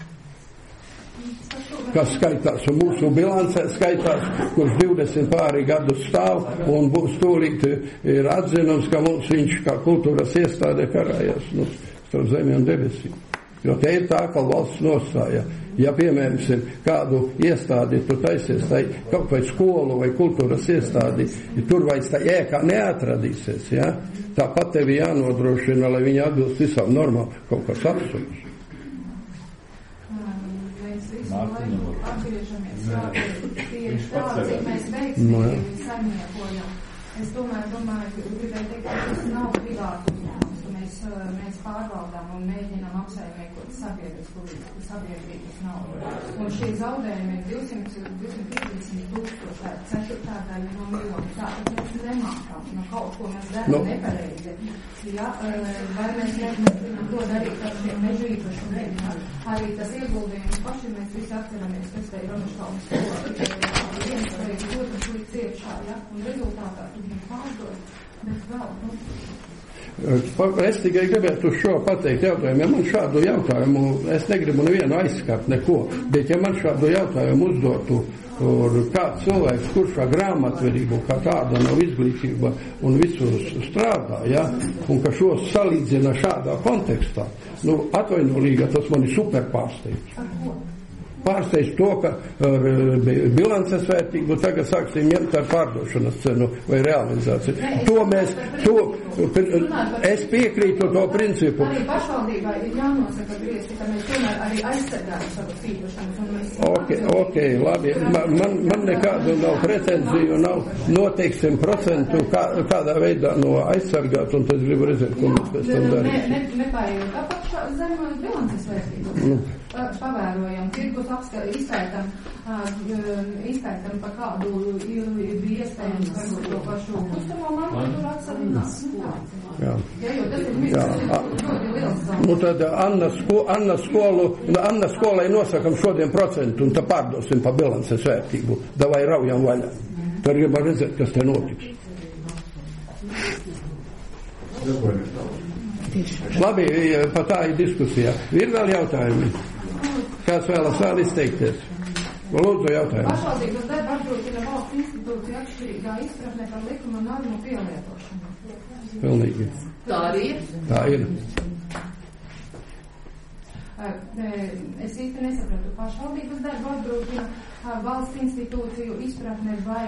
Kas skaitās, un mūsu bilancē skaitās, kurš 20 pāri gadu stāv, un būs tūlīt ir atzinums, ka mums viņš kā kultūras iestāde karājas starp zemi un debesīm. Jo te ir tā, ka valsts nostāja. Ja, piemēram, kādu iestādi tu taisies, tai kaut vai skolu vai kultūras iestādi, tur vairs tā ēkā neatradīsies, ja? Tāpat tevi jānodrošina, lai viņi atbilst visām normām kaut kas absolūts. Mēs visu laiku atgriežamies tieši tā, cik mēs veiksmīgi saimniekojam. Es domāju, gribēju teikt, ka tas nav privātu uzņēmums. Mēs pārvaldām un mēģinām apsaimniekot sabiedrības naudu. Un šie zaudējumi ir 250 tūkstoši, ceturtadaļa no miljonu. Tātad mēs nemākām, no kaut ko mēs darām nepareizi. Ja, vai mēs nezinām to darīt ar šiem mežu īpašumiem. Arī tas ieguldījums paši mēs visi atceramies, kas te ir Romaškalnas skola. Viens vai otrs līdz iekšā, ja, un rezultātā tu viņu pārdod, bet vēl, Es tikai gribētu uz šo pateikt jautājumu. Ja man šādu jautājumu, es negribu nevienu aizskart neko, bet ja man šādu jautājumu uzdotu kāds cilvēks, kurš ar grāmatvedību kā tāda nav izglītība un visus strādā, ja, un ka šos salīdzina šādā kontekstā, atvainolīga tas mani super pārsteidz. Pārsteidz to, ka ar bilances vērtību tagad sāksim ņemt ar pārdošanas cenu vai realizāciju. Es piekrītu to principu. Arī pašvaldībā ir jānosaka griezti, ka mēs tomēr arī aizsargājam savus īpašumus. Ok, labi. Man nekādu nav pretenziju, nav noteiksim procentu, kādā veidā no aizsargāt, un tad gribu redzēt, ko mēs pēc tam darīsim. Nepājot apakšā zem bilances vērtību. Pavērojam, tirgus izpētam pa kādu bija iespējams par to pašu kustamo marketu atsavinās. Jā, jo tas ir ļoti liels. Tad Anna skolai nosakam šodien procentu un tad pārdosim pa bilances vērtību. Davai raujam vaļā. Tad gribam redzēt, kas te notiks. Labi, pa tā ir diskusija. Ir vēl jautājumi? Kāds vēlas vēl izteikties? Lūdzu, jautājumu. Pašvaldības darba apgrūtina valsts institūcija atšķirīgā izpratnē par likuma normu pielietošanu. Pilnīgi. Tā arī ir? Tā ir. Es īsti nesapratu, pašvaldības darba apgrūtina valsts institūciju izpratne vai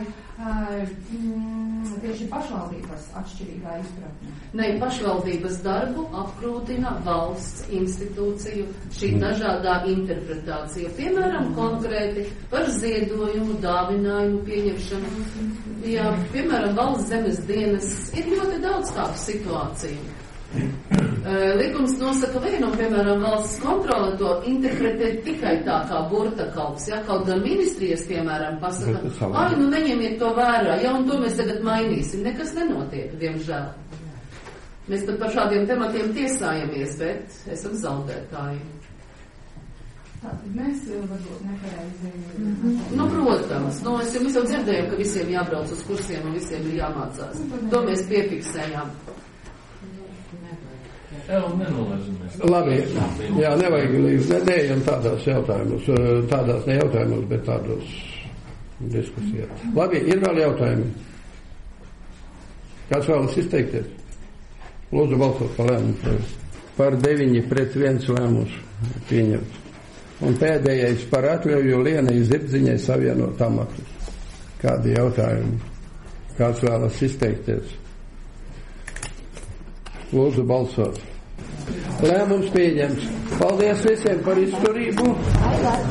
tieši pašvaldības atšķirīgā izpratne? Ne, pašvaldības darbu apgrūtina valsts institūciju šī dažādā interpretācija. Piemēram, konkrēti par ziedojumu, dāvinājumu pieņemšanu. Jā, piemēram, valsts zemes dienas ir ļoti daudz tādu situāciju. Likums nosaka vienu, piemēram, valsts kontrole to interpretē tikai tā kā burtakalps, ja, kaut gan ministrijas, piemēram, pasaka, neņemiet to vērā, ja, un to mēs tagad mainīsim. Nekas nenotiek, diemžēl. Mēs pat par šādiem tematiem tiesājamies, bet esam zaudētāji. Tātad mēs varbūt nepareizi. Protams, mēs jau dzirdējām, ka visiem jābrauc uz kursiem un visiem ir jāmācās. To mēs piefiksējām. Labi, jā, nevajag neejam tādās jautājumos, tādās ne jautājumos, bet tādos diskusijās. Labi, ir vēl jautājumi? Kāds vēlas izteikties? Lūdzu balsot par lēmumu. Par 9-1 lēmumus pieņemt. Un pēdējais par atļauju Lienai Zirdziņai savienot amatus. Kādi jautājumi? Kāds vēlas izteikties? Lūdzu balsot. Lēmums pieņemts. Paldies visiem par izturību.